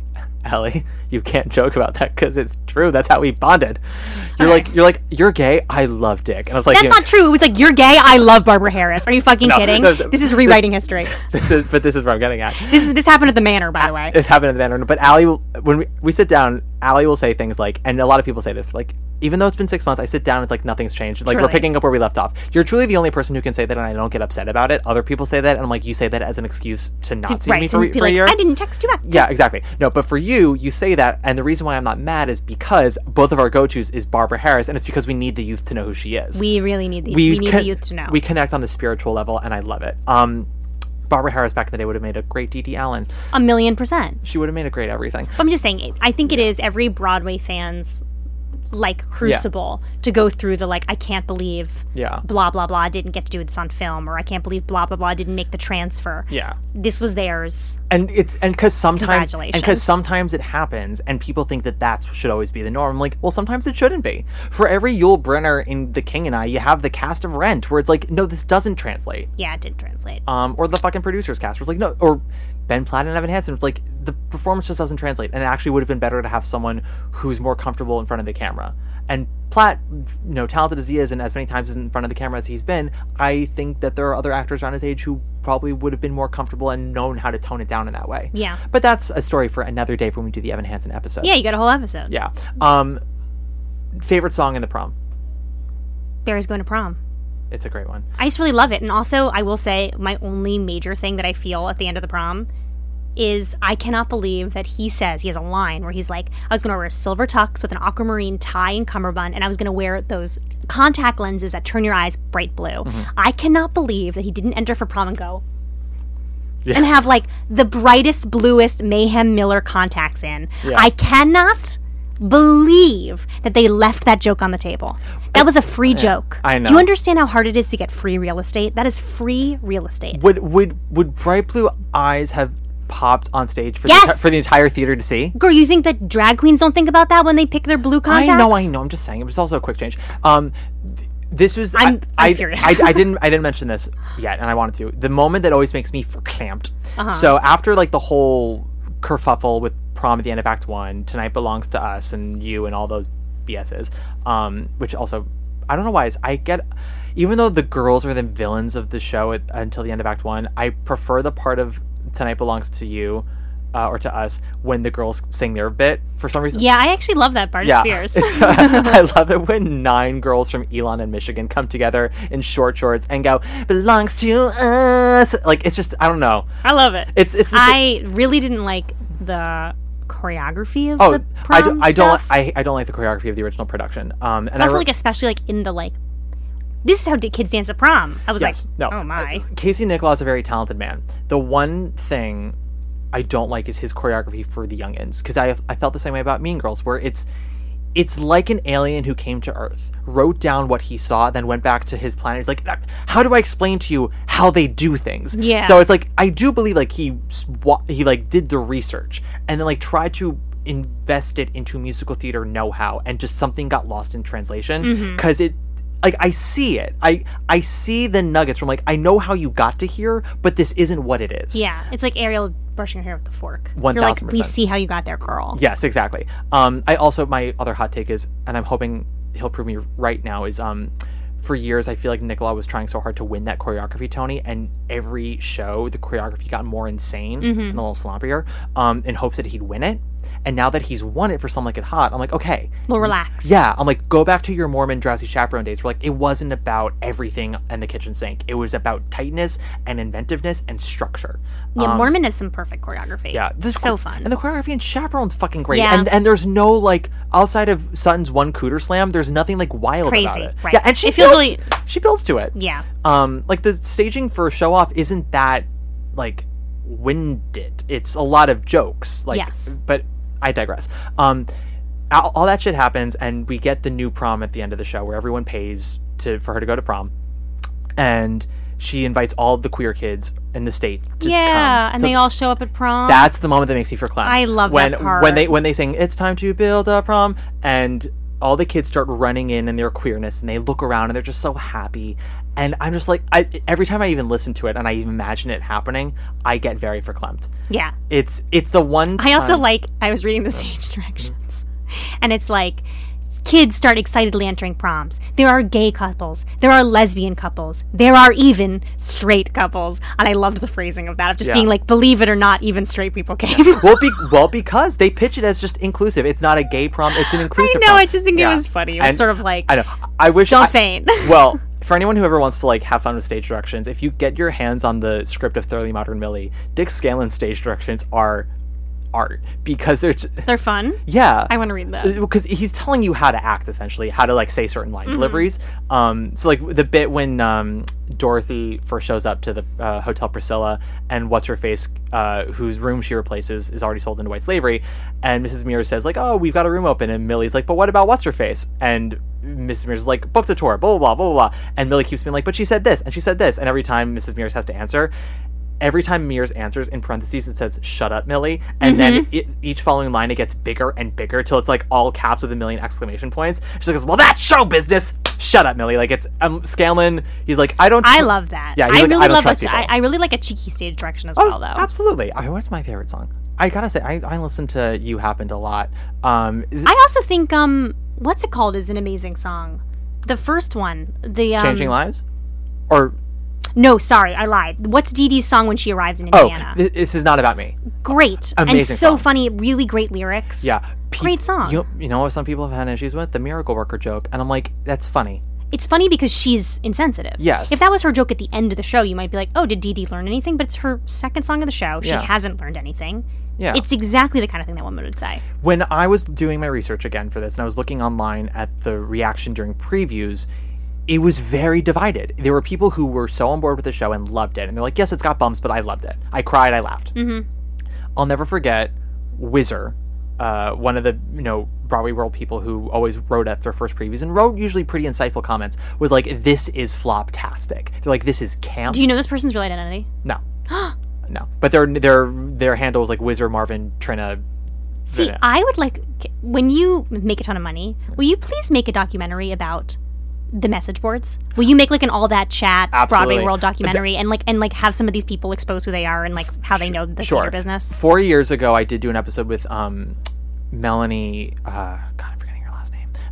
Ellie, you can't joke about that because it's true. That's how we bonded. You're like, you're like, you're gay. I love dick, and I was like, That's you know, not true. It was like, you're gay, I love Barbara Harris. Are you fucking No, kidding? no, this is rewriting history. This is, but this is what I'm getting at. This is this happened at the Manor, by the way. It's happened in the Manor. But Allie will, when we, we sit down, Allie will say things like, and a lot of people say this, like, even though it's been six months, I sit down and it's like nothing's changed. Like, Truly. we're picking up where we left off. You're truly the only person who can say that, and I don't get upset about it. Other people say that, and I'm like, you say that as an excuse to not see right, me to for, be for like, a year. I didn't text you back. Yeah, exactly. No, but for you, you say that, and the reason why I'm not mad is because both of our go-tos is Barbara Harris, and it's because we need the youth to know who she is. We really need the, we we need con- the youth to know. We connect on the spiritual level, and I love it. Um, Barbara Harris back in the day would have made a great Dee Dee Allen. A million percent. She would have made a great everything. But I'm just saying, it- I think it is every Broadway fan's like crucible to go through the like I can't believe Yeah. blah blah blah didn't get to do this on film, or I can't believe blah blah blah didn't make the transfer. Yeah. This was theirs. And it's and because sometimes and Congratulations. because sometimes it happens and people think that that should always be the norm. Like, well, sometimes it shouldn't be. For every Yul Brynner in The King and I, you have the cast of Rent, where it's like, no, this doesn't translate. Yeah, it did translate. Um, or the fucking producers cast, where it's like, no, or Ben Platt and Evan Hansen. It's like the performance just doesn't translate, and it actually would have been better to have someone who's more comfortable in front of the camera. And Platt, you know, talented as he is, and as many times in front of the camera as he's been, I think that there are other actors around his age who probably would have been more comfortable and known how to tone it down in that way. Yeah. But that's a story for another day when we do the Evan Hansen episode. Yeah, you got a whole episode. Yeah. Um, favorite song in the prom? Barry's Going to Prom. It's a great one. I just really love it. And also, I will say, my only major thing that I feel at the end of the prom is I cannot believe that he says, he has a line where he's like, I was going to wear a silver tux with an aquamarine tie and cummerbund, and I was going to wear those contact lenses that turn your eyes bright blue. Mm-hmm. I cannot believe that he didn't enter for prom and go, Yeah. and have like the brightest, bluest Mayhem Miller contacts in. Yeah. I cannot believe that they left that joke on the table. That was a free joke. I know. Do you understand how hard it is to get free real estate? That is free real estate. Would would would bright blue eyes have popped on stage for Yes! the, enti- for the entire theater to see? Girl, you think that drag queens don't think about that when they pick their blue contacts? I know, I know. I'm just saying. It was also a quick change. Um, th- this was. I'm- I, I'm I, furious. I, I didn't. I didn't mention this yet, and I wanted to. The moment that always makes me clamped. Uh-huh. So after like the whole kerfuffle with prom at the end of Act One, Tonight Belongs to Us, and you, and all those B Ss. Um, which also, I don't know why. It's, I get. Even though the girls are the villains of the show at, until the end of Act One, I prefer the part of Tonight Belongs to You. Uh, or to us when the girls sing their bit for some reason. Yeah, I actually love that part. Yeah, It's fierce. it's, uh, I love it when nine girls from Elon and Michigan come together in short shorts and go "belongs to us." Like, it's just, I don't know. I love it. It's it's. the I really didn't like the choreography of Oh, the prom I, do, I don't. stuff. I, I don't like the choreography of the original production. Um, and also, I re- like, especially like in the like, this is how d- kids dance at prom. I was yes, like, no. oh my. Uh, Casey Nicholaw is a very talented man. The one thing I don't like is his choreography for the youngins, because I I felt the same way about Mean Girls, where it's it's like an alien who came to Earth, wrote down what he saw, then went back to his planet. He's like, how do I explain to you how they do things? Yeah. So it's like, I do believe like he swa- he like did the research and then like tried to invest it into musical theater know-how, and just something got lost in translation because Mhm. it. Like, I see it. I I see the nuggets from, like, I know how you got to here, but this isn't what it is. Yeah, it's like Ariel brushing her hair with a fork. one You're like, thousand we percent. see how you got there, girl. Yes, exactly. Um, I also, my other hot take is, and I'm hoping he'll prove me right now, is um, for years I feel like Nicholaw was trying so hard to win that choreography Tony, and every show the choreography got more insane Mhm. and a little sloppier, um, in hopes that he'd win it. And now that he's won it for Some Like It Hot, I'm like, okay. Well, relax. Yeah, I'm like, go back to your Mormon Drowsy Chaperone days, where like it wasn't about everything in the kitchen sink. It was about tightness and inventiveness and structure. Yeah, Um, Mormon has some perfect choreography. Yeah, this so fun. And the choreography in Chaperone's fucking great. Yeah. And and there's no like outside of Sutton's one cooter slam, there's nothing like wild Crazy, about it. right. Yeah, and she It feels builds, really- she builds to it. Yeah. Um, like the staging for Show Off isn't that like winded. It's a lot of jokes. Like, Yes. But I digress. Um, all, all that shit happens, and we get the new prom at the end of the show, where everyone pays to for her to go to prom, and she invites all of the queer kids in the state to Yeah, come. and So they all show up at prom. that's the moment that makes me feel clapped. I love when that part. when they when they sing "It's time to build a prom," and all the kids start running in in their queerness, and they look around and they're just so happy. And I'm just like, I, every time I even listen to it and I imagine it happening, I get very verklempt. Yeah. It's it's the one. I also time- like, I was reading the stage directions, and it's like, kids start excitedly entering proms. There are gay couples. There are lesbian couples. There are even straight couples. And I loved the phrasing of that, of just Yeah. being like, believe it or not, even straight people came. well, be, well, because they pitch it as just inclusive. It's not a gay prom. It's an inclusive. know, prom. I just think it Yeah. was funny. It was And sort of like, I know. I wish. don't I- faint. Well, for anyone who ever wants to like have fun with stage directions, if you get your hands on the script of Thoroughly Modern Millie, Dick Scanlon's stage directions are art, because they're j- They're fun. yeah. I want to read that. Because he's telling you how to act, essentially, how to like say certain line Mhm. deliveries. Um, so like the bit when um, Dorothy first shows up to the uh, Hotel Priscilla, and what's her face, uh, whose room she replaces, is already sold into white slavery, and Missus Mears says like, "Oh, we've got a room open," and Millie's like, "But what about what's her face?" And Missus Mears is like, "Booked a tour," blah blah blah blah blah, and Millie keeps being like, "But she said this and she said this," and every time Missus Mears has to answer. Every time Mears answers, in parentheses, it says, "Shut up, Millie." And then Mhm. it, each following line, it gets bigger and bigger till it's like all caps with a million exclamation points. She goes, "Well, that's show business. Shut up, Millie." Like it's, um, Scanlon, he's like, I don't. I tr- love that. Yeah, he's I like, really I don't love trust a, people. I, I really like a cheeky stage direction as Oh, well, though. absolutely. I mean, what's my favorite song? I gotta say, I, I listen to You Happened a lot. Um, I also think, um, what's it called is an amazing song. The first one. The, um, Changing Lives? Or, No, sorry, I lied. What's Dee Dee's song when she arrives in oh, Indiana? th- this is not about me. Great. and Amazing so song. funny. Really great lyrics. Yeah. Pe- Great song. You, you know what some people have had issues with? The Miracle Worker joke. And I'm like, that's funny. It's funny because she's insensitive. Yes. If that was her joke at the end of the show, you might be like, oh, did Dee Dee learn anything? But it's her second song of the show. She Yeah. hasn't learned anything. Yeah. It's exactly the kind of thing that woman would say. When I was doing my research again for this, and I was looking online at the reaction during previews, it was very divided. There were people who were so on board with the show and loved it, and they're like, yes, it's got bumps, but I loved it. I cried, I laughed. Mm-hmm. I'll never forget Whizzer, uh, one of the, you know, Broadway World people who always wrote at their first previews and wrote usually pretty insightful comments, was like, this is flop-tastic. They're like, this is camp. Do you know this person's real identity? No. No. But their their their handle was like Whizzer, Marvin, Trina. See, Trina. I would like, when you make a ton of money, will you please make a documentary about the message boards? Will you make like an all that chat Absolutely. Broadway World documentary and like and like have some of these people expose who they are and like how they know the Sure. theater business? Four years ago, I did do an episode with um, Melanie. Uh, God, I'm forgetting her last name.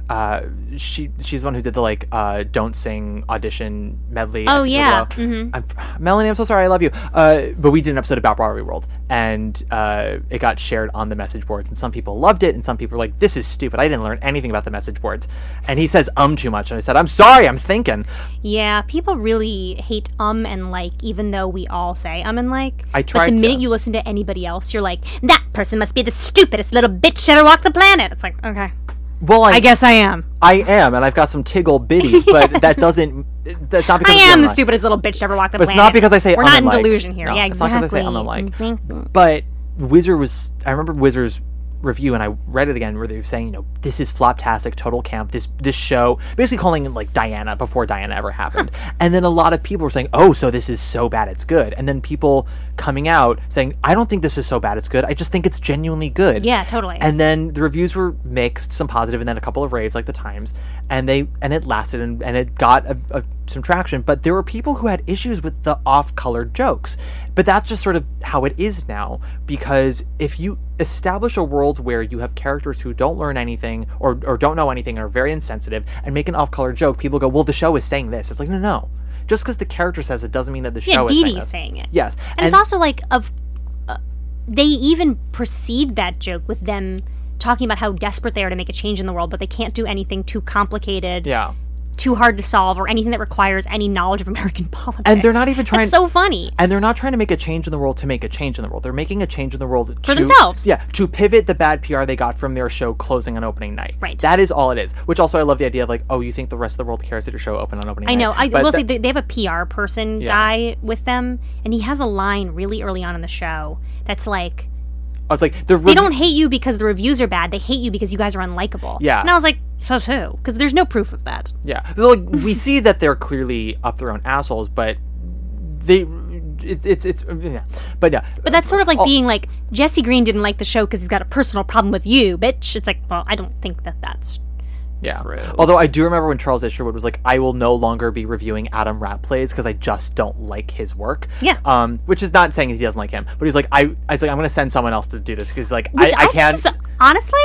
uh, she she's the one who did the like uh, Don't Sing audition medley. Oh, at yeah. Below. Mm-hmm. I'm, Melanie, I'm so sorry, I love you. Uh, but we did an episode about Broadway World, and uh, it got shared on the message boards, and some people loved it, and some people were like, "This is stupid. I didn't learn anything about the message boards." And he says um too much, and I said, "I'm sorry, I'm thinking." Yeah, people really hate um and like, even though we all say um and like. I tried But the to. minute you listen to anybody else, you're like, that person must be the stupidest little bitch that ever walked the planet. It's like, okay. Well, I, I guess I am. I am, and I've got some tiggle bitties, but that doesn't. That's not because I of am the online. stupidest little bitch to ever walk the But it's planet. not because I say We're um not and in like. delusion here. No, Yeah, it's exactly. not because I say um and like. Mm-hmm. But Whizzer was. I remember Whizzer's review, and I read it again, where they were saying, you know, this is floptastic, total camp. This this show, basically calling it like Diana before Diana ever happened. And then a lot of people were saying, oh, so this is so bad it's good. And then people coming out saying, I don't think this is so bad it's good. I just think it's genuinely good. Yeah, totally. And then the reviews were mixed, some positive, and then a couple of raves, like the Times, and they and it lasted and, and it got a, a, some traction. But there were people who had issues with the off-colored jokes. But that's just sort of how it is now, because if you establish a world where you have characters who don't learn anything or, or don't know anything and are very insensitive and make an off-color joke, people go, well, the show is saying this. It's like, no, no. Just because the character says it doesn't mean that the yeah, show Dee is saying Dee's this. saying it. Yes. And, And it's also like, of uh, they even precede that joke with them talking about how desperate they are to make a change in the world, but they can't do anything too complicated. Yeah. Too hard to solve, or anything that requires any knowledge of American politics. And they're not even trying. It's so funny. And they're not trying to make a change in the world to make a change in the world. They're making a change in the world For to, themselves. Yeah, to pivot the bad P R they got from their show closing on opening night. Right. That is all it is. Which also I love the idea of like, oh, you think the rest of the world cares that your show opened on opening I night? know. I But will th- say they, they have a P R person Yeah. guy with them, and he has a line really early on in the show that's like, oh, it's like the they don't hate you because the reviews are bad. They hate you because you guys are unlikable. Yeah. And I was like, so who? Because there's no proof of that. Yeah, like we see that they're clearly up their own assholes, but they, it, it's it's yeah, but yeah. But that's sort of like Oh, being like, Jesse Green didn't like the show because he's got a personal problem with you, bitch. It's like, well, I don't think that that's yeah. true. Although I do remember when Charles Isherwood was like, I will no longer be reviewing Adam Rat Plays because I just don't like his work. Yeah. Um, which is not saying he doesn't like him, but he's like, I, I was like, I'm going to send someone else to do this because like Which I, I think can't. is, honestly,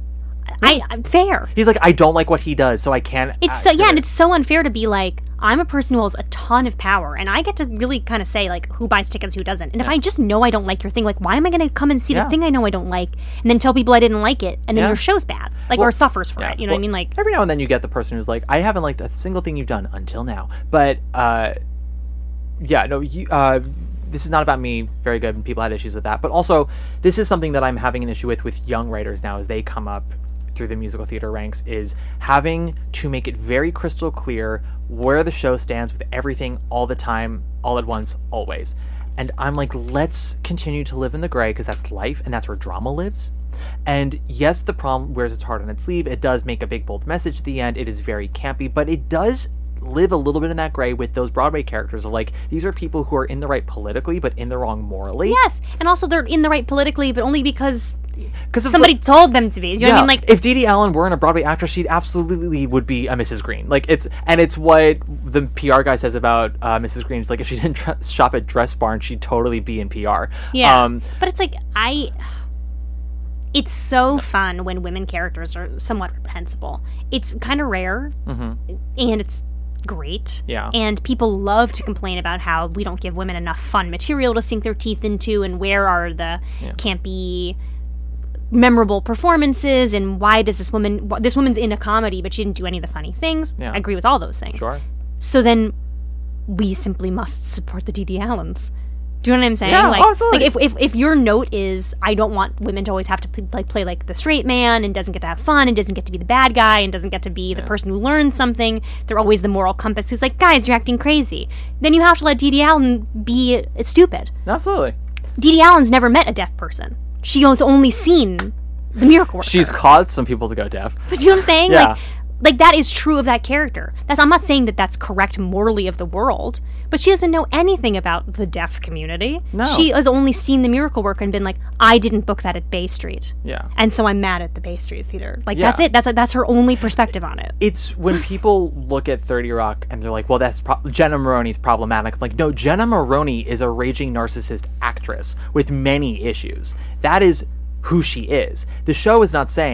I, I'm fair. He's like, I don't like what he does, so I can't. It's uh, so do yeah, it." and it's so unfair to be like, I'm a person who holds a ton of power, and I get to really kind of say like who buys tickets, who doesn't. And if I just know I don't like your thing, like why am I going to come and see Yeah. the thing I know I don't like, and then tell people I didn't like it, and then Yeah. your show's bad, like Well, or suffers for yeah, it. You know what I well, mean? Like every now and then you get the person who's like, I haven't liked a single thing you've done until now, but uh, yeah, no, you. Uh, this is not about me. Very good, and people had issues with that. But also, this is something that I'm having an issue with with young writers now as they come up through the musical theater ranks, is having to make it very crystal clear where the show stands with everything all the time, all at once, always. And I'm like, let's continue to live in the gray because that's life and that's where drama lives. And yes, the prom wears its heart on its sleeve. It does make a big, bold message at the end. It is very campy, but it does live a little bit in that gray with those Broadway characters of like, these are people who are in the right politically, but in the wrong morally. yes, and also they're in the right politically, but only because Because somebody told them to be. You know what I mean? Like if Dee Dee Allen weren't a Broadway actress, she absolutely would be a Missus Green. Like it's and it's what the P R guy says about uh, Missus Green. It's like if she didn't tr- shop at Dress Barn, she'd totally be in P R. yeah, Um, but it's like I. It's so fun when women characters are somewhat reprehensible. It's kind of rare, mhm. and it's great. Yeah. And people love to complain about how we don't give women enough fun material to sink their teeth into, and where are the Yeah. campy, memorable performances, and why does this woman, wh- this woman's in a comedy, but she didn't do any of the funny things. Yeah. I agree with all those things. Sure. So then we simply must support the Dee Dee Allens. Do you know what I'm saying? Yeah, like, absolutely. like if, if if your note is, I don't want women to always have to play, like play like the straight man and doesn't get to have fun and doesn't get to be the bad guy and doesn't get to be the person who learns something. They're always the moral compass who's like, guys, you're acting crazy. Then you have to let Dee Dee Allen be uh, stupid. Absolutely. Dee Dee Allen's never met a deaf person. She has only seen the Miracle Worker. She's caused some people to go deaf. But you know what I'm saying? Yeah. Like, like that is true of that character. That's I'm not saying that that's correct morally of the world, but she doesn't know anything about the deaf community. No. She has only seen the Miracle Worker and been like, I didn't book that at Bay Street. Yeah. And so I'm mad at the Bay Street Theater. Like Yeah. that's it. That's that's her only perspective on it. It's when people look at thirty Rock and they're like, well, that's pro- Jenna Maroney's problematic. I'm like, no, Jenna Maroney is a raging narcissist actress with many issues. That is who she is. The show is not saying,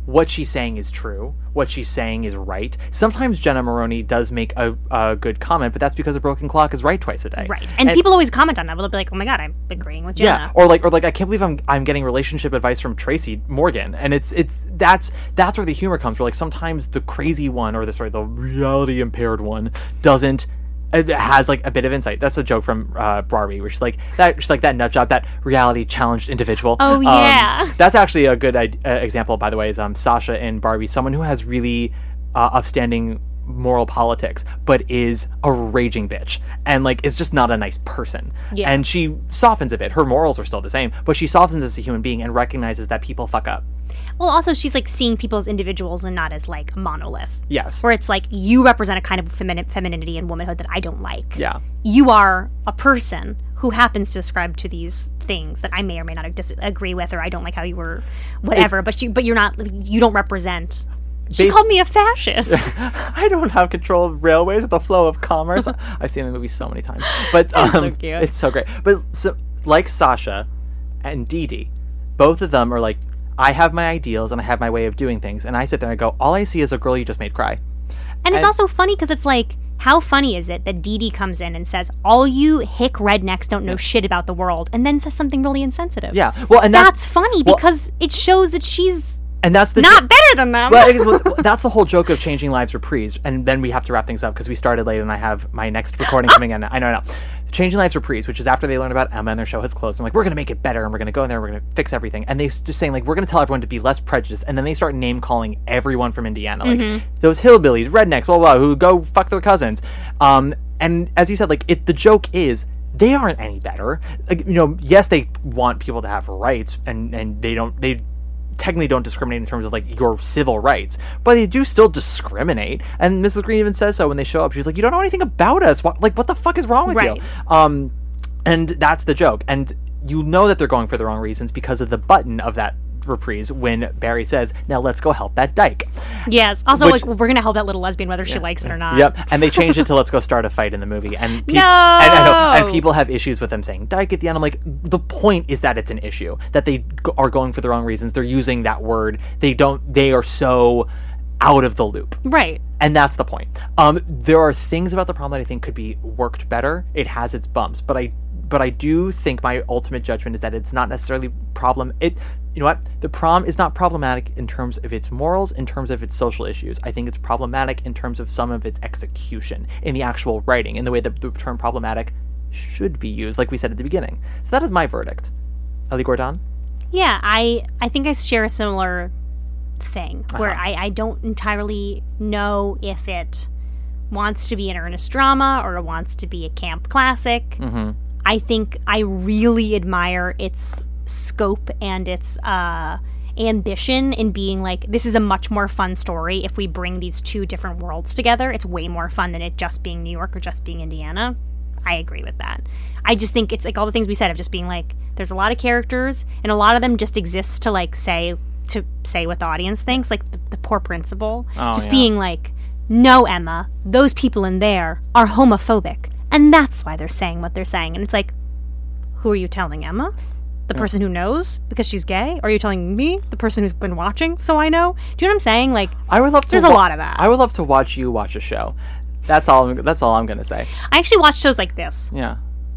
what she's saying is true, what she's saying is right. Sometimes Jenna Maroney does make a, a good comment, but that's because a broken clock is right twice a day. Right. And, and people always comment on that. They'll be like, oh my God, I'm agreeing with Jenna. Yeah. Or like, or like, I can't believe I'm I'm getting relationship advice from Tracy Morgan. And it's, it's, that's, that's where the humor comes from. Like, sometimes the crazy one, or the, sorry, the reality impaired one doesn't, it has like a bit of insight. That's a joke from uh, Barbie, where she's like that. She's like that nut job, that reality challenged individual. Oh yeah, um, that's actually a good uh, example, by the way. Is um, Sasha in Barbie, someone who has really uh, upstanding moral politics, but is a raging bitch and like is just not a nice person. Yeah. And she softens a bit. Her morals are still the same, but she softens as a human being and recognizes that people fuck up. Well, also, she's, like, seeing people as individuals and not as, like, a monolith. Yes. Where it's, like, you represent a kind of femin- femininity and womanhood that I don't like. Yeah. You are a person who happens to ascribe to these things that I may or may not disagree with, or I don't like how you were, whatever, it, but you, but you're not, you don't represent... She bas- called me a fascist. I don't have control of railways or the flow of commerce. I've seen the movie so many times. But um, it's so cute. It's so great. But, so, like Sasha and Dee Dee, both of them are, like, I have my ideals and I have my way of doing things. And I sit there and I go, all I see is a girl you just made cry. And it's and, also funny because it's like, how funny is it that Dee Dee comes in and says, all you hick rednecks don't know yeah. shit about the world, and then says something really insensitive. Yeah. Well, and that's, that's funny well, because it shows that she's and that's the not jo- better than them. Well, that's the whole joke of Changing Lives Reprise. And then we have to wrap things up because we started late and I have my next recording coming in. I know, I know. Changing Lives Reprise, which is after they learn about Emma and their show has closed. And like, we're going to make it better and we're going to go in there and we're going to fix everything. And they just saying like, we're going to tell everyone to be less prejudiced. And then they start name calling everyone from Indiana. Like mm-hmm. those hillbillies, rednecks, blah, blah, blah, who go fuck their cousins. Um, and as you said, like it, the joke is, they aren't any better. Like, you know, yes, they want people to have rights and, and they don't, they technically don't discriminate in terms of like your civil rights, but they do still discriminate. And Missus Green even says so when they show up. She's like, you don't know anything about us. What, like, what the fuck is wrong with right. you? Um, and that's the joke. And you know that they're going for the wrong reasons because of the button of that reprise when Barry says, now let's go help that dyke. Yes. Also, Which, like, we're going to help that little lesbian whether yeah, she likes it or not. Yep. And they changed it to let's go start a fight in the movie. And, pe- no! and, I know, and people have issues with them saying dyke at the end. I'm like, the point is that it's an issue, that they go- are going for the wrong reasons. They're using that word. They don't, they are so out of the loop. Right. And that's the point. Um, there are things about the prom that I think could be worked better. It has its bumps, but I But I do think my ultimate judgment is that it's not necessarily problem. It, you know what? The prom is not problematic in terms of its morals, in terms of its social issues. I think it's problematic in terms of some of its execution in the actual writing, in the way that the term problematic should be used, like we said at the beginning. So that is my verdict. Ellie Gordon? Yeah, I, I think I share a similar thing, where uh-huh. I, I don't entirely know if it wants to be an earnest drama or it wants to be a camp classic. Mm-hmm. I think I really admire its scope and its uh, ambition in being like, this is a much more fun story if we bring these two different worlds together. It's way more fun than it just being New York or just being Indiana. I agree with that. I just think it's like all the things we said of just being like, there's a lot of characters and a lot of them just exist to like say, to say what the audience thinks. Like the, the poor principal. Oh, just yeah. being like, no, Emma, those people in there are homophobic. And that's why they're saying what they're saying. And it's like, who are you telling, Emma? The yeah. person who knows because she's gay? Or are you telling me, the person who's been watching, so I know? Do you know what I'm saying? Like, I would love to there's wa- a lot of that. I would love to watch you watch a show. That's all. I'm, that's all I'm gonna say. I actually watch shows like this. Yeah.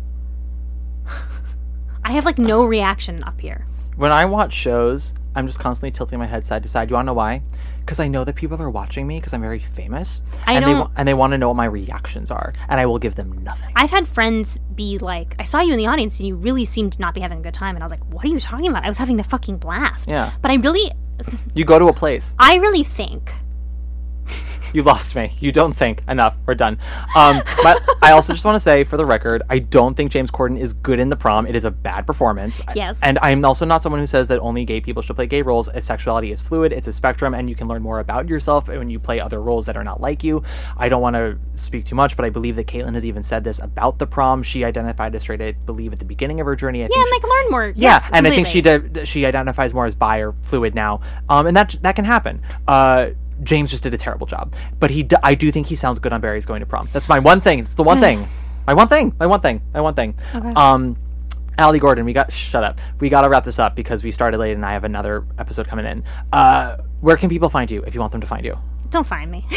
I have like no reaction up here. When I watch shows, I'm just constantly tilting my head side to side. You wanna know why? Because I know that people are watching me because I'm very famous. I and don't... They, and they want to know what my reactions are. And I will give them nothing. I've had friends be like, I saw you in the audience and you really seemed to not be having a good time. And I was like, what are you talking about? I was having the fucking blast. Yeah. But I really... You go to a place. I really think... You lost me. You don't think. Enough. We're done. Um, but I also just want to say, for the record, I don't think James Corden is good in The Prom. It is a bad performance. Yes. And I'm also not someone who says that only gay people should play gay roles. Sexuality is fluid. It's a spectrum, and you can learn more about yourself when you play other roles that are not like you. I don't want to speak too much, but I believe that Caitlin has even said this about The Prom. She identified as straight, I believe, at the beginning of her journey. I yeah, and she, like learn more. Yeah, yes, and completely. I think she de- she identifies more as bi or fluid now. Um, and that that can happen. Uh, James just did a terrible job, but he. D- I do think he sounds good on Barry's Going to Prom. That's my one thing. It's the one thing. My one thing. My one thing. My one thing. Okay. Um, Allie Gordon, we got shut up. We got to wrap this up because we started late and I have another episode coming in. Uh, where can people find you if you want them to find you? Don't find me.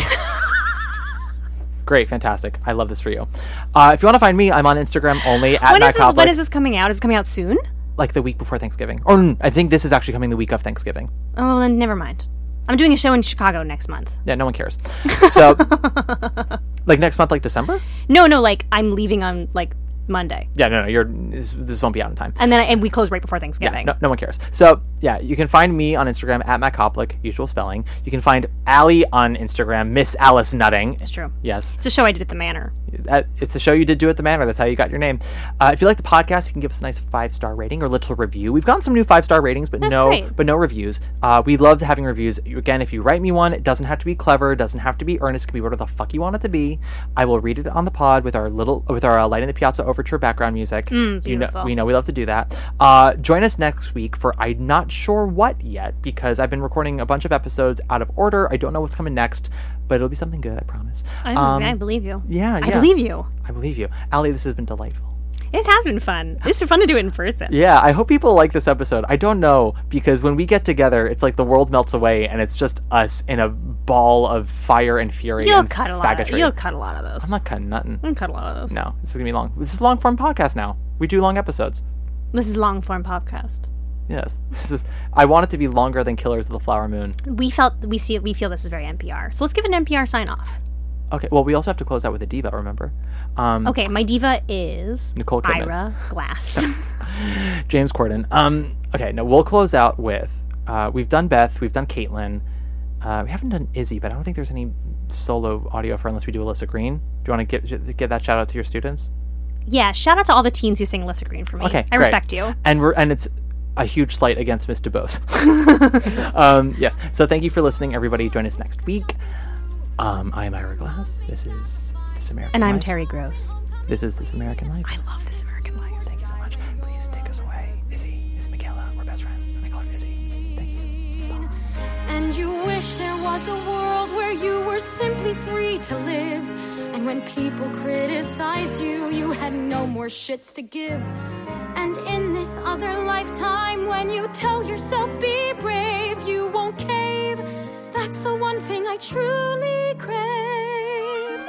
Great, fantastic. I love this for you. Uh, if you want to find me, I'm on Instagram only at when Matt is this, Koplik. When is this coming out? Is it coming out soon? Like the week before Thanksgiving. Or mm, I think this is actually coming the week of Thanksgiving. Oh, well, then never mind. I'm doing a show in Chicago next month. Yeah, no one cares. So, like next month, like December? No, no, like I'm leaving on like Monday. Yeah, no, no, you're this, this won't be out in time. And then I, and we close right before Thanksgiving. Yeah, no, no one cares. So yeah, you can find me on Instagram at Matt Koplik, usual spelling. You can find Allie on Instagram, Miss Alice Nutting. It's true. Yes, it's a show I did at the Manor. That, it's a show you did do at the Manor. That's how you got your name. Uh, if you like the podcast, you can give us a nice five star rating or little review. We've gotten some new five star ratings, but That's no, great. but no reviews. Uh, we love having reviews. Again, if you write me one, it doesn't have to be clever, it doesn't have to be earnest. It can be whatever the fuck you want it to be. I will read it on the pod with our little with our uh, Light in the Piazza overture background music. Mm, you know, beautiful. we know we love to do that. Uh, join us next week for I'm not sure what yet because I've been recording a bunch of episodes out of order. I don't know what's coming next, but it'll be something good. I promise. I, Um, I believe you. yeah, I yeah. believe you. I believe you, Allie. This has been delightful. It has been fun. It's fun to do it in person. Yeah, I hope people like this episode. I don't know, because when we get together, it's like the world melts away, and it's just us in a ball of fire and fury You'll and cut a lot. Of, faggotry. you'll cut a lot of those. I'm not cutting nothing. I'm cut a lot of those. No, this is gonna be long. This is a long form podcast now. We do long episodes. This is long form podcast. Yes, this is. I want it to be longer than Killers of the Flower Moon. We felt we see we feel this is very N P R. So let's give an N P R sign off. Okay. Well, we also have to close out with a diva. Remember? Um, Okay, my diva is Nicole Kidman. Ira Glass. James Corden. Um. Okay. No, we'll close out with. Uh, we've done Beth. We've done Caitlin. Uh, we haven't done Izzy, but I don't think there's any solo audio for her unless we do Alyssa Green. Do you want to give give that shout out to your students? Yeah, shout out to all the teens who sing Alyssa Green for me. Okay, I great. respect you. And we're and it's a huge slight against Miss DuBose. um, yes. So thank you for listening, everybody. Join us next week. Um, I am Ira Glass. This is This American And I'm Life. Terry Gross. This is This American Life. I love This American Life. Thank you so much. Please take us away. Izzy, Izzy Michaela, we're best friends. I call her Izzy. Thank you. Bye. And you wish there was a world where you were simply free to live. And when people criticized you, you had no more shits to give. And in this other lifetime, when you tell yourself be brave, you won't cave. That's the one thing I truly crave.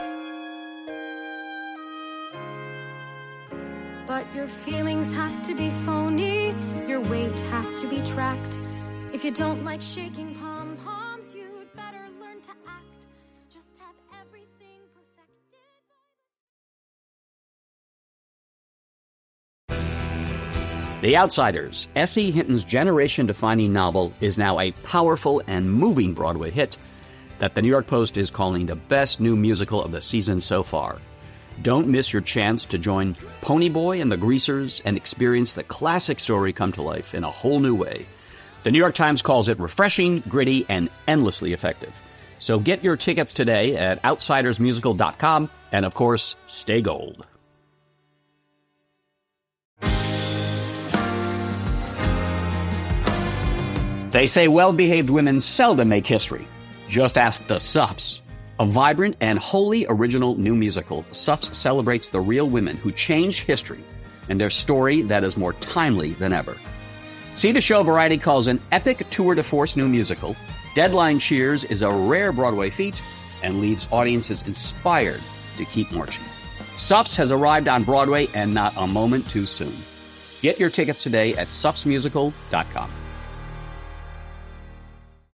But your feelings have to be phony. Your weight has to be tracked. If you don't like shaking pom-poms, you'd better learn to act. Just have everything perfected. The Outsiders, S E. Hinton's generation-defining novel, is now a powerful and moving Broadway hit that the New York Post is calling the best new musical of the season so far. Don't miss your chance to join Ponyboy and the Greasers and experience the classic story come to life in a whole new way. The New York Times calls it refreshing, gritty, and endlessly effective. So get your tickets today at outsiders musical dot com, and of course, stay gold. They say well-behaved women seldom make history. Just ask the Suffs. A vibrant and wholly original new musical, Suffs celebrates the real women who changed history and their story that is more timely than ever. See the show Variety calls an epic tour de force new musical. Deadline cheers is a rare Broadway feat and leaves audiences inspired to keep marching. Suffs has arrived on Broadway and not a moment too soon. Get your tickets today at suffs musical dot com.